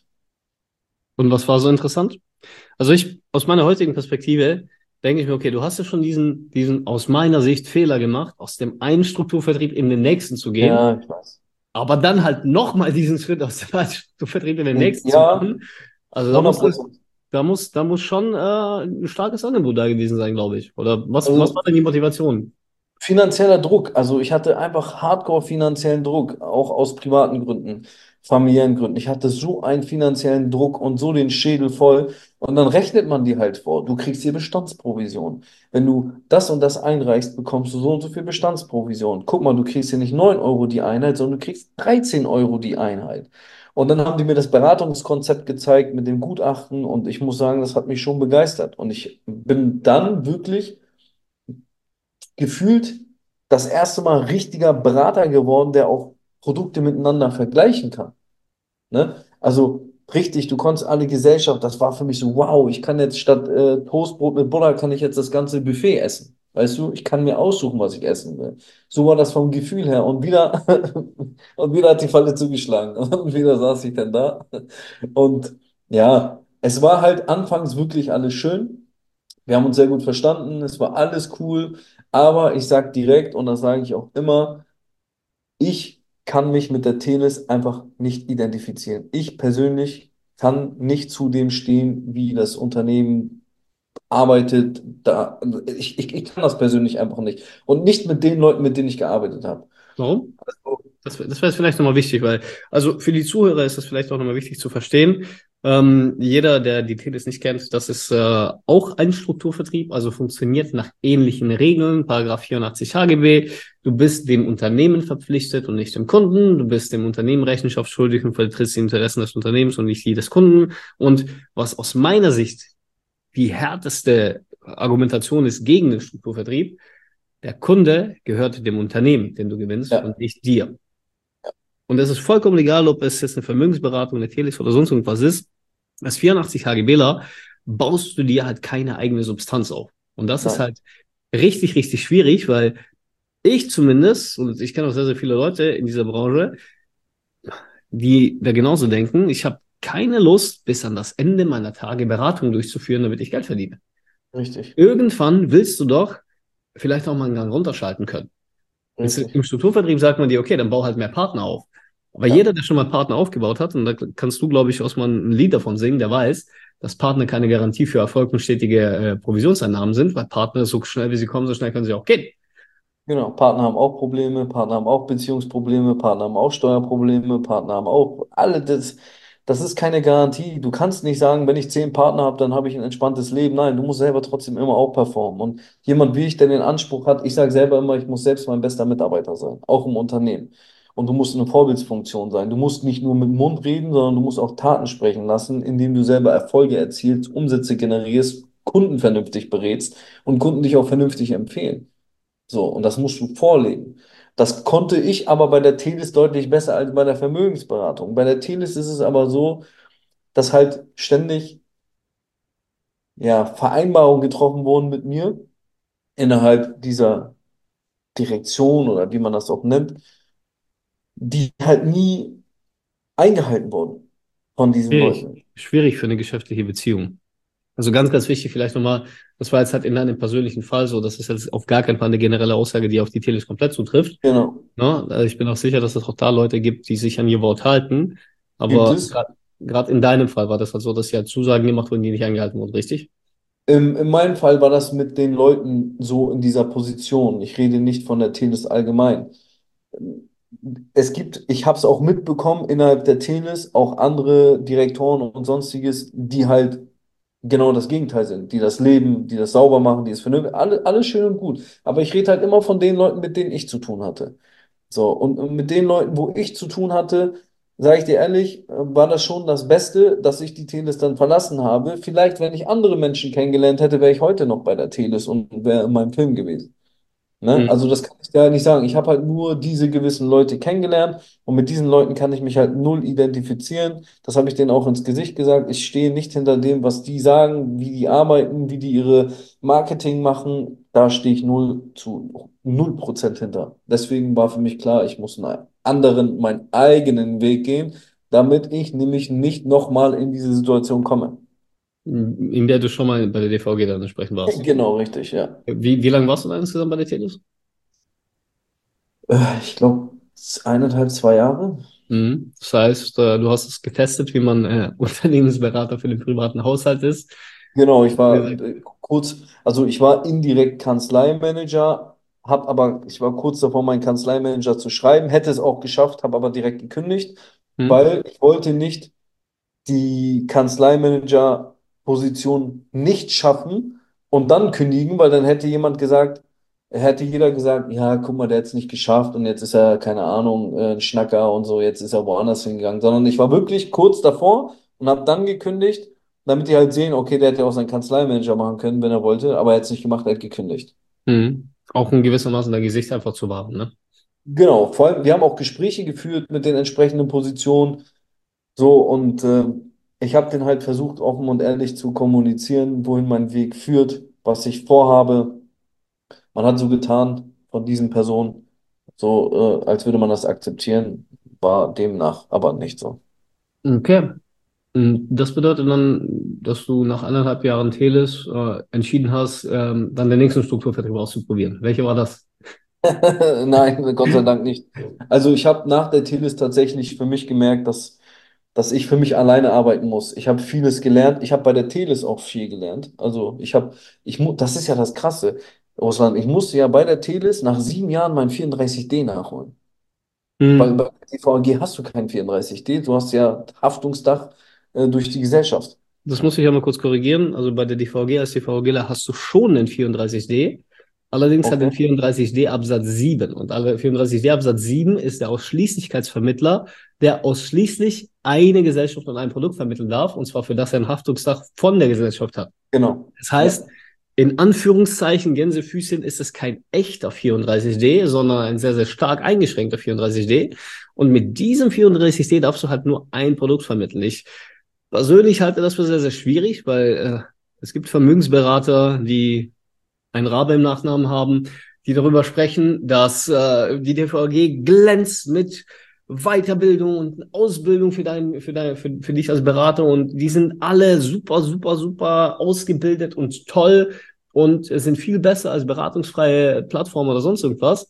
S1: Und was war so interessant? Also ich, aus meiner heutigen Perspektive, denke ich mir, okay, du hast ja schon diesen aus meiner Sicht Fehler gemacht, aus dem einen Strukturvertrieb in den nächsten zu gehen,
S3: Ja, ich weiß.
S1: aber dann halt nochmal diesen Schritt aus dem einen Strukturvertrieb in den nächsten zu
S3: Ja,
S1: machen. Also da muss das,
S3: 100%.
S1: da muss schon ein starkes Angebot da gewesen sein, glaube ich. Oder was war
S3: Also
S1: denn die Motivation?
S3: finanzieller Druck. Also ich hatte einfach hardcore finanziellen Druck, auch aus privaten Gründen, familiären Gründen. Ich hatte so einen finanziellen Druck und so den Schädel voll. Und dann rechnet man die halt vor. Du kriegst hier Bestandsprovision. Wenn du das und das einreichst, bekommst du so und so viel Bestandsprovision. Guck mal, du kriegst hier nicht 9 Euro die Einheit, sondern du kriegst 13 Euro die Einheit. Und dann haben die mir das Beratungskonzept gezeigt mit dem Gutachten und ich muss sagen, das hat mich schon begeistert. Und ich bin dann wirklich gefühlt das erste Mal richtiger Berater geworden, der auch Produkte miteinander vergleichen kann. Ne? Also richtig, du konntest alle Gesellschaft, das war für mich so, wow, ich kann jetzt statt Toastbrot mit Butter, kann ich jetzt das ganze Buffet essen. Weißt du, ich kann mir aussuchen, was ich essen will. So war das vom Gefühl her. Und wieder, und wieder hat die Falle zugeschlagen. Und wieder saß ich dann da. Und ja, es war halt anfangs wirklich alles schön. Wir haben uns sehr gut verstanden, es war alles cool, aber ich sage direkt, und das sage ich auch immer, ich kann mich mit der Teles einfach nicht identifizieren. Ich persönlich kann nicht zu dem stehen, wie das Unternehmen arbeitet. Ich kann das persönlich einfach nicht. Und nicht mit den Leuten, mit denen ich gearbeitet habe.
S1: Warum? Das wäre jetzt vielleicht nochmal wichtig, weil, also für die Zuhörer ist das vielleicht auch nochmal wichtig zu verstehen. Jeder, der die Teles nicht kennt, das ist auch ein Strukturvertrieb, also funktioniert nach ähnlichen Regeln, Paragraph 84 HGB. Du bist dem Unternehmen verpflichtet und nicht dem Kunden. Du bist dem Unternehmen Rechenschaft schuldig und vertrittst die Interessen des Unternehmens und nicht die des Kunden. Und was aus meiner Sicht die härteste Argumentation ist gegen den Strukturvertrieb, der Kunde gehört dem Unternehmen, den du gewinnst
S3: Ja,
S1: und nicht dir. Und es ist vollkommen egal, ob es jetzt eine Vermögensberatung, eine Telex oder sonst irgendwas ist. Als 84 HGBler baust du dir halt keine eigene Substanz auf. Und das ist
S3: nein,
S1: halt richtig, richtig schwierig, weil ich zumindest, und ich kenne auch sehr, sehr viele Leute in dieser Branche, die da genauso denken, ich habe keine Lust, bis an das Ende meiner Tage Beratung durchzuführen, damit ich Geld verdiene.
S3: richtig,
S1: Irgendwann willst du doch vielleicht auch mal einen Gang runterschalten können. Jetzt
S3: richtig.
S1: im Strukturvertrieb sagt man dir, okay, dann bau halt mehr Partner auf. Aber
S3: Ja,
S1: jeder, der schon mal Partner aufgebaut hat, und da kannst du, glaube ich, auch mal ein Lied davon singen, der weiß, dass Partner keine Garantie für Erfolg und stetige Provisionseinnahmen sind, weil Partner so schnell wie sie kommen, so schnell können sie auch gehen.
S3: Genau, Partner haben auch Probleme, Partner haben auch Beziehungsprobleme, Partner haben auch Steuerprobleme, Partner haben auch alle das. Das ist keine Garantie. Du kannst nicht sagen, wenn ich 10 Partner habe, dann habe ich ein entspanntes Leben. Nein, du musst selber trotzdem immer auch performen. Und jemand wie ich, der den Anspruch hat, ich sage selber immer, ich muss selbst mein bester Mitarbeiter sein, auch im Unternehmen. Und du musst eine Vorbildsfunktion sein. Du musst nicht nur mit dem Mund reden, sondern du musst auch Taten sprechen lassen, indem du selber Erfolge erzielst, Umsätze generierst, Kunden vernünftig berätst und Kunden dich auch vernünftig empfehlen. So, und das musst du vorlegen. Das konnte ich aber bei der Telis deutlich besser als bei der Vermögensberatung. Bei der Telis ist es aber so, dass halt ständig ja, Vereinbarungen getroffen wurden mit mir innerhalb dieser Direktion oder wie man das auch nennt, die halt nie eingehalten wurden von diesen
S1: Schwierig,
S3: Leuten.
S1: schwierig für eine geschäftliche Beziehung. Also ganz, ganz wichtig, vielleicht nochmal, das war jetzt halt in deinem persönlichen Fall so, das ist jetzt auf gar keinen Fall eine generelle Aussage, die auf die Teles komplett zutrifft.
S3: Genau.
S1: Ne? Also ich bin auch sicher, dass es auch da Leute gibt, die sich an ihr Wort halten.
S3: Gibt
S1: Aber
S3: es.
S1: gerade in deinem Fall war das halt so, dass ja Zusagen gemacht wurden, die nicht eingehalten wurden, richtig?
S3: In meinem Fall war das mit den Leuten so in dieser Position. Ich rede nicht von der Teles allgemein. Es gibt, ich habe es auch mitbekommen, innerhalb der Teles auch andere Direktoren und sonstiges, die halt genau das Gegenteil sind, die das leben, die das sauber machen, die es vernünftig, alles schön und gut. Aber ich rede halt immer von den Leuten, mit denen ich zu tun hatte. So, und mit den Leuten, wo ich zu tun hatte, sage ich dir ehrlich, war das schon das Beste, dass ich die Teles dann verlassen habe. Vielleicht, wenn ich andere Menschen kennengelernt hätte, wäre ich heute noch bei der Teles und wäre in meinem Film gewesen. Ne?
S1: Mhm.
S3: Also das kann ich dir nicht sagen. Ich habe halt nur diese gewissen Leute kennengelernt und mit diesen Leuten kann ich mich halt null identifizieren. Das habe ich denen auch ins Gesicht gesagt. Ich stehe nicht hinter dem, was die sagen, wie die arbeiten, wie die ihre Marketing machen. Da stehe ich 0% hinter. Deswegen war für mich klar, ich muss einen anderen, meinen eigenen Weg gehen, damit ich nämlich nicht nochmal in diese Situation komme.
S1: In der du schon mal bei der DVG dann entsprechend warst.
S3: Genau, richtig, ja.
S1: Wie lange warst du da insgesamt bei der Teles?
S3: Ich glaube, 1,5, 2 Jahre.
S1: Das heißt, du hast es getestet, wie man Unternehmensberater für den privaten Haushalt ist.
S3: Genau, ich
S1: Wie
S3: war
S1: gesagt,
S3: kurz, also ich war indirekt Kanzleimanager, ich war kurz davor, meinen Kanzleimanager zu schreiben, hätte es auch geschafft, habe aber direkt gekündigt,
S1: hm,
S3: weil ich wollte nicht die Kanzleimanager-Position nicht schaffen und dann kündigen, weil dann hätte jeder gesagt, ja, guck mal, der hat es nicht geschafft und jetzt ist er, keine Ahnung, ein Schnacker und so, jetzt ist er woanders hingegangen, sondern ich war wirklich kurz davor und habe dann gekündigt, damit die halt sehen, okay, der hätte ja auch seinen Kanzleimanager machen können, wenn er wollte, aber er hat es nicht gemacht, er hat gekündigt.
S1: auch in gewissermaßen dein Gesicht einfach zu wahren, ne?
S3: Genau, vor allem, wir haben auch Gespräche geführt mit den entsprechenden Positionen. So, und ich habe den halt versucht, offen und ehrlich zu kommunizieren, wohin mein Weg führt, was ich vorhabe. Man hat so getan von diesen Personen, so als würde man das akzeptieren, war demnach aber nicht so.
S1: Okay. Das bedeutet dann, dass du nach 1,5 Jahren Teles entschieden hast, dann den nächsten Strukturvertrieb auszuprobieren. Welche war das?
S3: Nein, Gott sei Dank nicht. Also ich habe nach der Telis tatsächlich für mich gemerkt, dass ich für mich alleine arbeiten muss. Ich habe vieles gelernt. Ich habe bei der Telis auch viel gelernt. Also das ist ja das Krasse, Russland. Ich musste ja bei der Telis nach 7 Jahren mein 34D nachholen. Weil
S1: Hm,
S3: bei der TVG hast du kein 34D, du hast ja Haftungsdach durch die Gesellschaft.
S1: Das muss ich ja mal kurz korrigieren. Also bei der DVG als DVGler hast du schon den 34D. Allerdings hat
S3: Okay,
S1: den 34D Absatz 7. Und alle 34D Absatz 7 ist der Ausschließlichkeitsvermittler, der ausschließlich eine Gesellschaft und ein Produkt vermitteln darf. Und zwar für das er ein Haftungsdach von der Gesellschaft hat.
S3: genau.
S1: Das
S3: Ja,
S1: heißt, in Anführungszeichen Gänsefüßchen ist es kein echter 34D, sondern ein sehr, sehr stark eingeschränkter 34D. Und mit diesem 34D darfst du halt nur ein Produkt vermitteln. Ich persönlich halte das für sehr, sehr schwierig, weil es gibt Vermögensberater, die einen Rabe im Nachnamen haben, die darüber sprechen, dass die DVG glänzt mit Weiterbildung und Ausbildung für dich als Berater und die sind alle super, super, super ausgebildet und toll und sind viel besser als beratungsfreie Plattformen oder sonst irgendwas.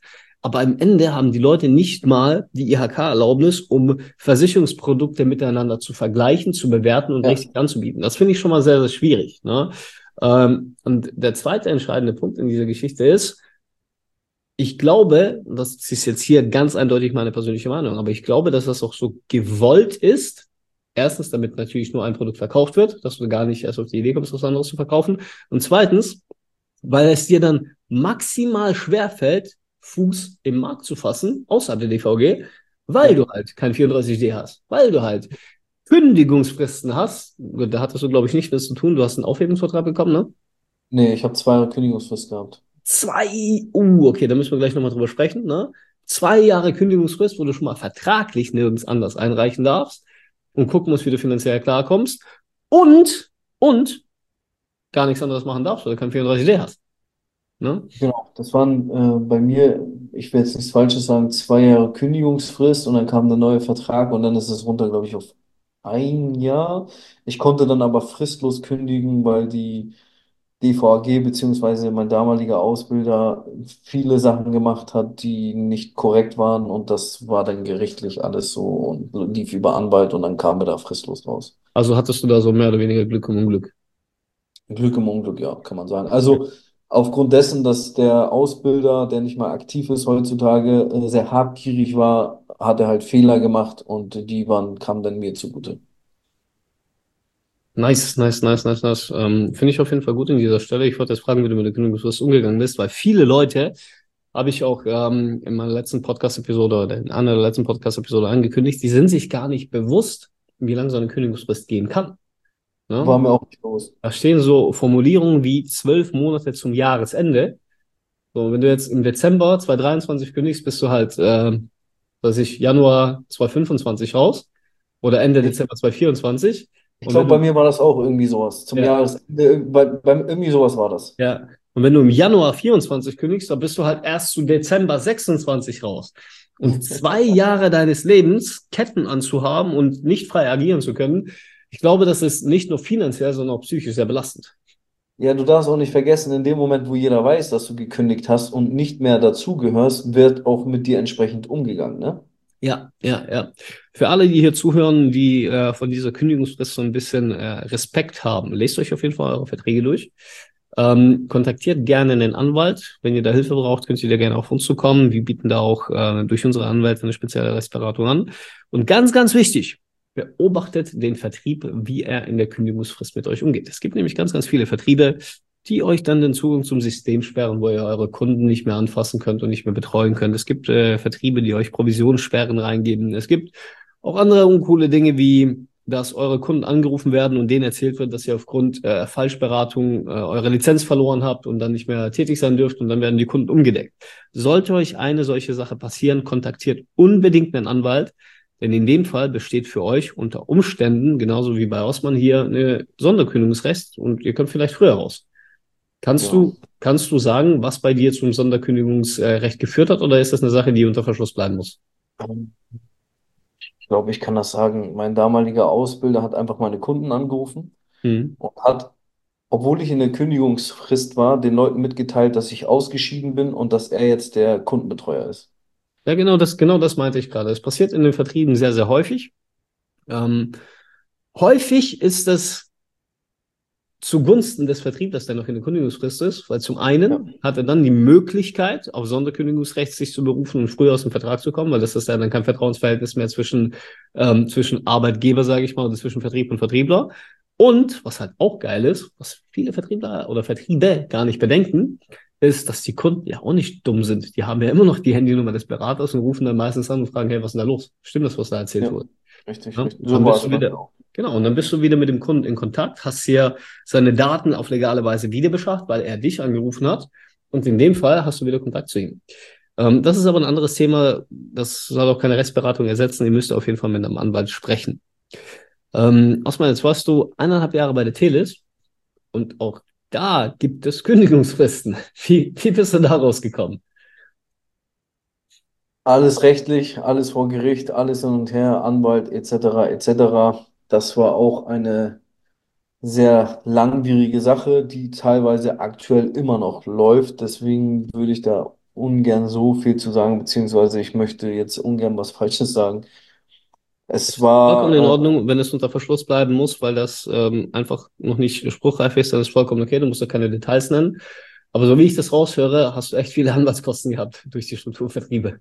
S1: aber am Ende haben die Leute nicht mal die IHK-Erlaubnis, um Versicherungsprodukte miteinander zu vergleichen, zu bewerten und
S3: Ja.
S1: richtig anzubieten. Das finde ich schon mal sehr, sehr schwierig. Ne? Und der zweite entscheidende Punkt in dieser Geschichte ist, ich glaube, das ist jetzt hier ganz eindeutig meine persönliche Meinung, aber ich glaube, dass das auch so gewollt ist. Erstens, damit natürlich nur ein Produkt verkauft wird, dass du gar nicht erst auf die Idee kommst, was anderes zu verkaufen. Und zweitens, weil es dir dann maximal schwerfällt, Fuß im Markt zu fassen, außerhalb der DVG, weil
S3: Ja.
S1: du halt kein 34D hast, weil du halt Kündigungsfristen hast. Da hattest du, glaube ich, nicht mit zu tun. Du hast einen Aufhebungsvertrag bekommen, ne?
S3: Nee, ich habe 2 Jahre Kündigungsfrist gehabt.
S1: Okay, da müssen wir gleich nochmal drüber sprechen, ne? 2 Jahre Kündigungsfrist, wo du schon mal vertraglich nirgends anders einreichen darfst und gucken musst, wie du finanziell klarkommst und gar nichts anderes machen darfst, weil du kein 34D hast, ne?
S3: Genau, das waren bei mir, ich will jetzt nichts Falsches sagen, 2 Jahre Kündigungsfrist und dann kam der neue Vertrag und dann ist es runter, glaube ich, auf 1 Jahr. Ich konnte dann aber fristlos kündigen, weil die DVAG beziehungsweise mein damaliger Ausbilder viele Sachen gemacht hat, die nicht korrekt waren und das war dann gerichtlich alles so und lief über Anwalt und dann kamen wir da fristlos raus.
S1: Also hattest du da so mehr oder weniger Glück im Unglück.
S3: Glück im Unglück, ja, kann man sagen. Also aufgrund dessen, dass der Ausbilder, der nicht mal aktiv ist heutzutage, sehr habgierig war, hat er halt Fehler gemacht und die kamen dann mir zugute.
S1: Nice, nice, nice, nice, nice. Finde ich auf jeden Fall gut in dieser Stelle. Ich wollte jetzt fragen, wie du mit der Kündigungsfrist umgegangen bist, weil viele Leute, habe ich auch in meiner letzten Podcast-Episode oder in einer der letzten Podcast-Episode angekündigt, die sind sich gar nicht bewusst, wie lange so eine Kündigungsfrist gehen kann.
S3: War
S1: Ne?
S3: mir auch nicht bewusst.
S1: Da stehen so Formulierungen wie 12 Monate zum Jahresende. So, wenn du jetzt im Dezember 2023 kündigst, bist du halt, weiß ich, Januar 2025 raus oder Ende
S3: Ich,
S1: Dezember 2024.
S3: ich
S1: Und wenn
S3: glaube, bei
S1: du,
S3: mir war das auch irgendwie sowas. Zum
S1: ja,
S3: Jahresende, irgendwie sowas war das.
S1: ja. Und wenn du im Januar 24 kündigst, dann bist du halt erst zu Dezember 26 raus. Und 2 Jahre deines Lebens Ketten anzuhaben und nicht frei agieren zu können, ich glaube, das ist nicht nur finanziell, sondern auch psychisch sehr belastend.
S3: Ja, du darfst auch nicht vergessen, in dem Moment, wo jeder weiß, dass du gekündigt hast und nicht mehr dazugehörst, wird auch mit dir entsprechend umgegangen, ne?
S1: Ja, ja, ja. Für alle, die hier zuhören, die von dieser Kündigungsfrist so ein bisschen Respekt haben, lest euch auf jeden Fall eure Verträge durch. Kontaktiert gerne einen Anwalt. Wenn ihr da Hilfe braucht, könnt ihr da gerne auf uns zukommen. Wir bieten da auch durch unsere Anwälte eine spezielle Rechtsberatung an. Und ganz, ganz wichtig, beobachtet den Vertrieb, wie er in der Kündigungsfrist mit euch umgeht. Es gibt nämlich ganz, ganz viele Vertriebe, die euch dann den Zugang zum System sperren, wo ihr eure Kunden nicht mehr anfassen könnt und nicht mehr betreuen könnt. Es gibt Vertriebe, die euch Provisionssperren reingeben. Es gibt auch andere uncoole Dinge wie dass eure Kunden angerufen werden und denen erzählt wird, dass ihr aufgrund Falschberatung eure Lizenz verloren habt und dann nicht mehr tätig sein dürft und dann werden die Kunden umgedeckt. Sollte euch eine solche Sache passieren, kontaktiert unbedingt einen Anwalt, denn in dem Fall besteht für euch unter Umständen, genauso wie bei Rossmann hier, eine Sonderkündigungsrecht und ihr könnt vielleicht früher raus.
S3: Genau.
S1: Kannst du sagen, was bei dir zum Sonderkündigungsrecht geführt hat oder ist das eine Sache, die unter Verschluss bleiben muss?
S3: Ich glaube, ich kann das sagen. Mein damaliger Ausbilder hat einfach meine Kunden angerufen
S1: Hm.
S3: und hat, obwohl ich in der Kündigungsfrist war, den Leuten mitgeteilt, dass ich ausgeschieden bin und dass er jetzt der Kundenbetreuer ist.
S1: Ja, genau das meinte ich gerade. Es passiert in den Vertrieben sehr, sehr häufig. Ähm, häufig ist das zugunsten des Vertrieblers, der noch in der Kündigungsfrist ist, weil zum
S3: Ja,
S1: einen hat er dann die Möglichkeit, auf Sonderkündigungsrecht sich zu berufen und früher aus dem Vertrag zu kommen, weil das ist ja dann kein Vertrauensverhältnis mehr zwischen Arbeitgeber, sage ich mal, oder zwischen Vertrieb und Vertriebler. Und was halt auch geil ist, was viele Vertriebler oder Vertriebe gar nicht bedenken, ist, dass die Kunden ja auch nicht dumm sind. Die haben ja immer noch die Handynummer des Beraters und rufen dann meistens an und fragen, hey, was ist denn da los? Stimmt das, was da erzählt
S3: ja,
S1: wurde?
S3: richtig,
S1: Ja?
S3: richtig. So
S1: Dann
S3: war
S1: bist
S3: es
S1: du
S3: bei mir
S1: wieder,
S3: auch.
S1: genau, und dann bist du wieder mit dem Kunden in Kontakt, hast hier seine Daten auf legale Weise wieder beschafft, weil er dich angerufen hat. Und in dem Fall hast du wieder Kontakt zu ihm. Das ist aber ein anderes Thema. Das soll auch keine Rechtsberatung ersetzen. Ihr müsst auf jeden Fall mit einem Anwalt sprechen. Osman, jetzt warst du 1,5 Jahre bei der Telis und auch da gibt es Kündigungsfristen. Wie bist du da rausgekommen?
S3: Alles rechtlich, alles vor Gericht, alles hin und her, Anwalt etc. etc. Das war auch eine sehr langwierige Sache, die teilweise aktuell immer noch läuft. Deswegen würde ich da ungern so viel zu sagen, beziehungsweise ich möchte jetzt ungern was Falsches sagen. Es
S1: Vollkommen in
S3: war,
S1: Ordnung, wenn es unter Verschluss bleiben muss, weil das einfach noch nicht spruchreif ist, dann ist vollkommen okay, du musst ja keine Details nennen. Aber so wie ich das raushöre, hast du echt viele Anwaltskosten gehabt durch die Strukturvertriebe.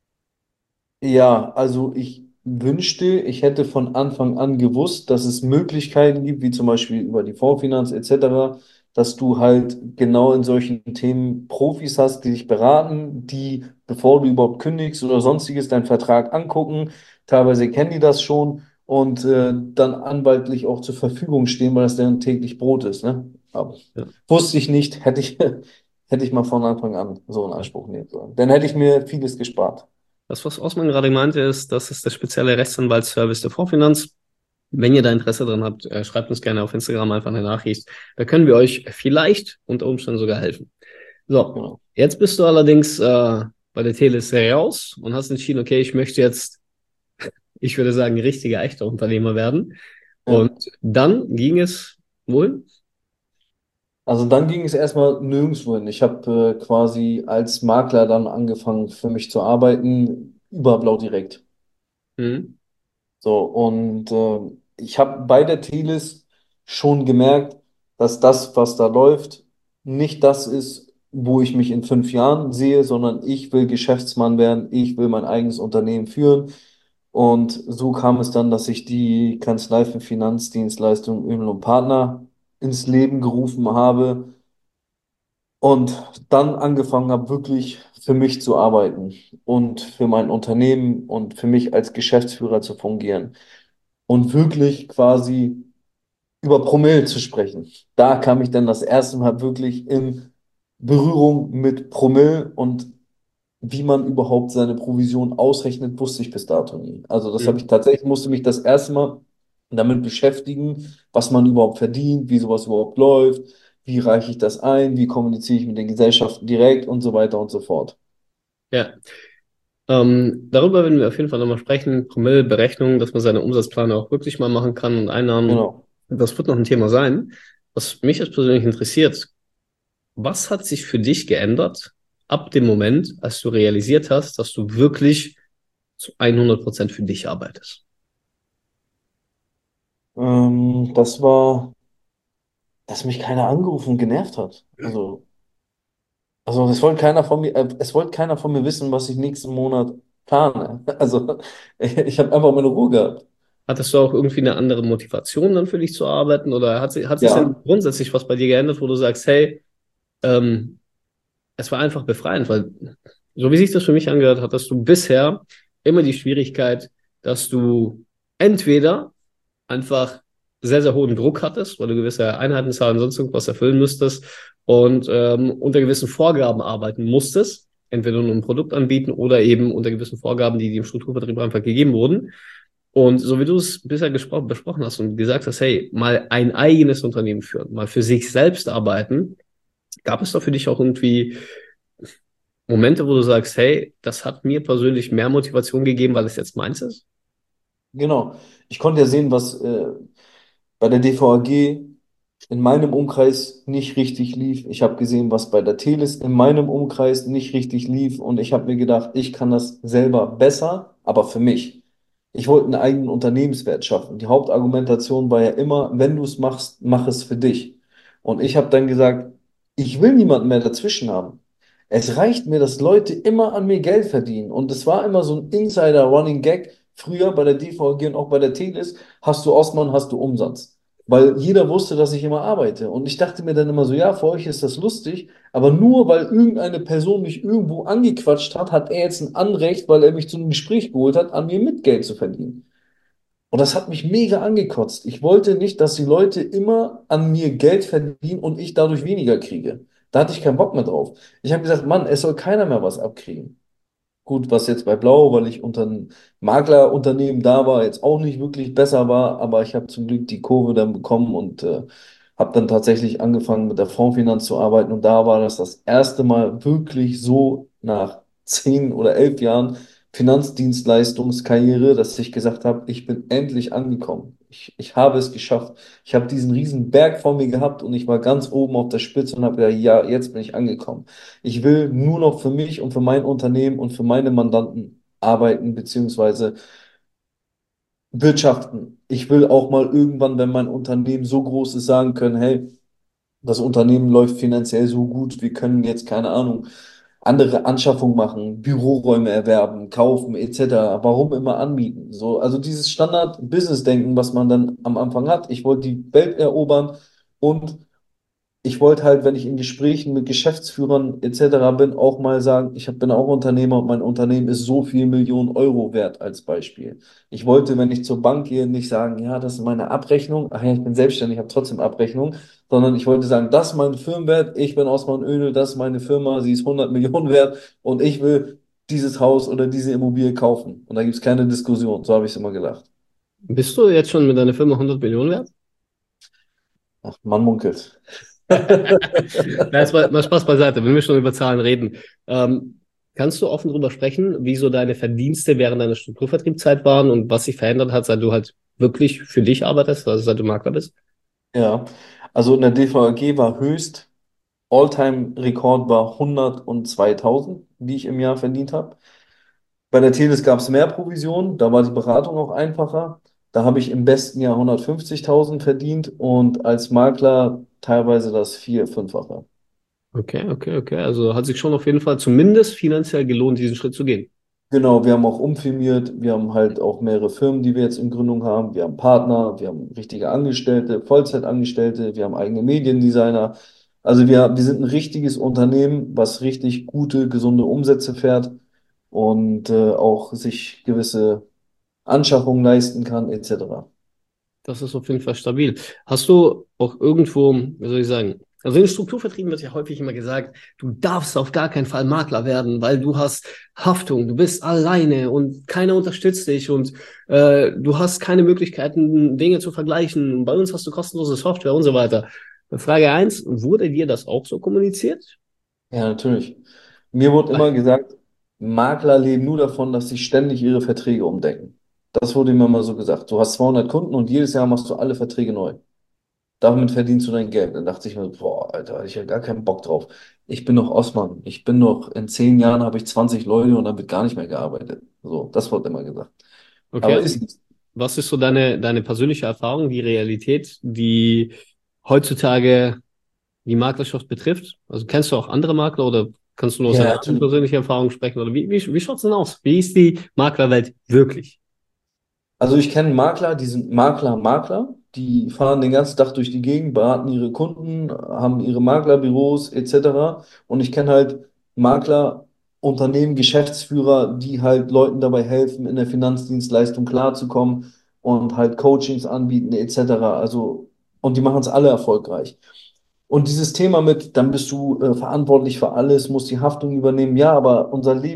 S3: ja, also ich wünschte, ich hätte von Anfang an gewusst, dass es Möglichkeiten gibt, wie zum Beispiel über die Fondsfinanz etc., dass du halt genau in solchen Themen Profis hast, die dich beraten, die, bevor du überhaupt kündigst oder sonstiges, deinen Vertrag angucken. Teilweise kennen die das schon und dann anwaltlich auch zur Verfügung stehen, weil das deren täglich Brot ist, ne? Aber
S1: Ja.
S3: wusste ich nicht, hätte ich mal von Anfang an so in Anspruch nehmen sollen. Dann hätte ich mir vieles gespart.
S1: Das, was Osman gerade meinte, ist, das ist der spezielle Rechtsanwaltsservice der Fondsfinanz. Wenn ihr da Interesse dran habt, schreibt uns gerne auf Instagram einfach eine Nachricht. Da können wir euch vielleicht unter Umständen sogar helfen. So,
S3: Genau.
S1: jetzt bist du allerdings bei der Teles raus und hast entschieden, okay, ich möchte jetzt, ich würde sagen, richtiger, echter Unternehmer werden. Und
S3: Ja.
S1: dann ging es wohin?
S3: Also dann ging es erstmal nirgendwo hin. Ich habe quasi als Makler dann angefangen für mich zu arbeiten, über Blau direkt.
S1: Hm,
S3: So, und ich habe bei der Telis schon gemerkt, dass das, was da läuft, nicht das ist, wo ich mich in 5 Jahren sehe, sondern ich will Geschäftsmann werden, ich will mein eigenes Unternehmen führen. Und so kam es dann, dass ich die Kanzlei für Finanzdienstleistungen Ömel und Partner ins Leben gerufen habe und dann angefangen habe, wirklich für mich zu arbeiten und für mein Unternehmen und für mich als Geschäftsführer zu fungieren und wirklich quasi über Promille zu sprechen. Da kam ich dann das erste Mal wirklich in Berührung mit Promille und wie man überhaupt seine Provision ausrechnet, wusste ich bis dato nie. Also das habe ich
S1: hm.
S3: tatsächlich, musste mich das erste Mal damit beschäftigen, was man überhaupt verdient, wie sowas überhaupt läuft, wie reiche ich das ein, wie kommuniziere ich mit den Gesellschaften direkt und so weiter und so fort.
S1: Ja, darüber werden wir auf jeden Fall nochmal sprechen. Promille-Berechnung, dass man seine Umsatzpläne auch wirklich mal machen kann und Einnahmen.
S3: Genau.
S1: Das wird noch ein Thema sein. Was mich jetzt persönlich interessiert, was hat sich für dich geändert ab dem Moment, als du realisiert hast, dass du wirklich zu 100% für dich arbeitest?
S3: Das war, dass mich keiner angerufen und genervt hat. Also es wollte keiner von mir, es wollte keiner von mir wissen, was ich nächsten Monat plane. Also ich habe einfach meine Ruhe gehabt.
S1: Hattest du auch irgendwie eine andere Motivation dann für dich zu arbeiten oder hat sich denn
S3: Ja,
S1: grundsätzlich was bei dir geändert, wo du sagst, hey, ähm, es war einfach befreiend, weil so wie sich das für mich angehört, hattest du bisher immer die Schwierigkeit, dass du entweder einfach sehr, sehr hohen Druck hattest, weil du gewisse Einheitenzahlen sonst irgendwas erfüllen müsstest und unter gewissen Vorgaben arbeiten musstest, entweder nur ein Produkt anbieten oder eben unter gewissen Vorgaben, die im Strukturvertrieb einfach gegeben wurden. Und so wie du es bisher besprochen hast und gesagt hast, hey, mal ein eigenes Unternehmen führen, mal für sich selbst arbeiten, gab es da für dich auch irgendwie Momente, wo du sagst, hey, das hat mir persönlich mehr Motivation gegeben, weil es jetzt meins ist?
S3: genau. Ich konnte ja sehen, was bei der DVAG in meinem Umkreis nicht richtig lief. Ich habe gesehen, was bei der Telis in meinem Umkreis nicht richtig lief. Und ich habe mir gedacht, ich kann das selber besser, aber für mich. Ich wollte einen eigenen Unternehmenswert schaffen. Die Hauptargumentation war ja immer, wenn du es machst, mach es für dich. Und ich habe dann gesagt, ich will niemanden mehr dazwischen haben. Es reicht mir, dass Leute immer an mir Geld verdienen. Und es war immer so ein Insider-Running-Gag. Früher bei der DVG und auch bei der Telis, hast du Osman, hast du Umsatz. Weil jeder wusste, dass ich immer arbeite. Und ich dachte mir dann immer so, ja, für euch ist das lustig, aber nur weil irgendeine Person mich irgendwo angequatscht hat, hat er jetzt ein Anrecht, weil er mich zu einem Gespräch geholt hat, an mir mit Geld zu verdienen. Und das hat mich mega angekotzt. Ich wollte nicht, dass die Leute immer an mir Geld verdienen und ich dadurch weniger kriege. Da hatte ich keinen Bock mehr drauf. Ich habe gesagt, Mann, es soll keiner mehr was abkriegen. Gut, was jetzt bei Blau, weil ich unter einem Maklerunternehmen da war, jetzt auch nicht wirklich besser war, aber ich habe zum Glück die Kurve dann bekommen und habe dann tatsächlich angefangen mit der Fondsfinanz zu arbeiten und da war das erste Mal wirklich so nach 10 oder 11 Jahren, Finanzdienstleistungskarriere, dass ich gesagt habe, ich bin endlich angekommen. Ich habe es geschafft. Ich habe diesen riesen Berg vor mir gehabt und ich war ganz oben auf der Spitze und habe gesagt, ja, jetzt bin ich angekommen. Ich will nur noch für mich und für mein Unternehmen und für meine Mandanten arbeiten, beziehungsweise wirtschaften. Ich will auch mal irgendwann, wenn mein Unternehmen so groß ist, sagen können, hey, das Unternehmen läuft finanziell so gut, wir können jetzt, keine Ahnung, andere Anschaffungen machen, Büroräume erwerben, kaufen, etc. Warum immer anmieten? So, also dieses Standard-Business-Denken, was man dann am Anfang hat. Ich wollte die Welt erobern und ich wollte halt, wenn ich in Gesprächen mit Geschäftsführern etc. bin, auch mal sagen, bin auch Unternehmer und mein Unternehmen ist so viel Millionen Euro wert als Beispiel. Ich wollte, wenn ich zur Bank gehe, nicht sagen, ja, das ist meine Abrechnung, ach ja, ich bin selbstständig, ich habe trotzdem Abrechnung, sondern ich wollte sagen, das ist mein Firmenwert, ich bin Osman Öner, das ist meine Firma, sie ist 100 Millionen wert und ich will dieses Haus oder diese Immobilie kaufen. Und da gibt es keine Diskussion, so habe ich es immer gedacht.
S1: Bist du jetzt schon mit deiner Firma 100 Millionen wert?
S3: Ach, man munkelt.
S1: Na, jetzt mal Spaß beiseite, wenn wir schon über Zahlen reden. Kannst du offen drüber sprechen, wie so deine Verdienste während deiner Strukturvertriebszeit waren und was sich verändert hat, seit du halt wirklich für dich arbeitest, also seit du Makler bist?
S3: Ja, also in der DVAG war All-Time-Rekord war 102.000, die ich im Jahr verdient habe. Bei der Teles gab es mehr Provisionen, da war die Beratung auch einfacher. Da habe ich im besten Jahr 150.000 verdient und als Makler teilweise das Fünffache.
S1: Okay. Also hat sich schon auf jeden Fall zumindest finanziell gelohnt, diesen Schritt zu gehen.
S3: Genau, wir haben auch umfirmiert, wir haben halt auch mehrere Firmen, die wir jetzt in Gründung haben. Wir haben Partner, wir haben richtige Angestellte, Vollzeitangestellte, wir haben eigene Mediendesigner. Also wir sind ein richtiges Unternehmen, was richtig gute, gesunde Umsätze fährt und auch sich gewisse Anschaffungen leisten kann, etc.
S1: Das ist auf jeden Fall stabil. Hast du auch irgendwo, wie soll ich sagen, also in Strukturvertrieben wird ja häufig immer gesagt, du darfst auf gar keinen Fall Makler werden, weil du hast Haftung, du bist alleine und keiner unterstützt dich und du hast keine Möglichkeiten, Dinge zu vergleichen. Bei uns hast du kostenlose Software und so weiter. Frage eins: Wurde dir das auch so kommuniziert?
S3: Ja, natürlich. Mir wurde immer gesagt, Makler leben nur davon, dass sie ständig ihre Verträge umdecken. Das wurde mir immer so gesagt. Du hast 200 Kunden und jedes Jahr machst du alle Verträge neu. Damit verdienst du dein Geld. Dann dachte ich mir, boah, Alter, hatte ich ja gar keinen Bock drauf. Ich bin noch Osman. Ich bin noch, in 10 Jahren habe ich 20 Leute und dann wird gar nicht mehr gearbeitet. So, das wurde immer gesagt. Aber
S1: Okay,
S3: ist nicht.
S1: was ist so deine persönliche Erfahrung, die Realität, die heutzutage die Maklerschaft betrifft? Also kennst du auch andere Makler oder kannst du nur aus
S3: Ja,
S1: deiner eigenen
S3: natürlich.
S1: persönlichen Erfahrung sprechen? Oder wie schaut es denn aus? Wie ist die Maklerwelt wirklich?
S3: Also ich kenne Makler, die sind Makler, die fahren den ganzen Tag durch die Gegend, beraten ihre Kunden, haben ihre Maklerbüros etc. Und ich kenne halt Makler, Unternehmen, Geschäftsführer, die halt Leuten dabei helfen, in der Finanzdienstleistung klarzukommen und halt Coachings anbieten etc. Also, und die machen es alle erfolgreich. Und dieses Thema mit, dann bist du verantwortlich für alles, musst die Haftung übernehmen. Ja, aber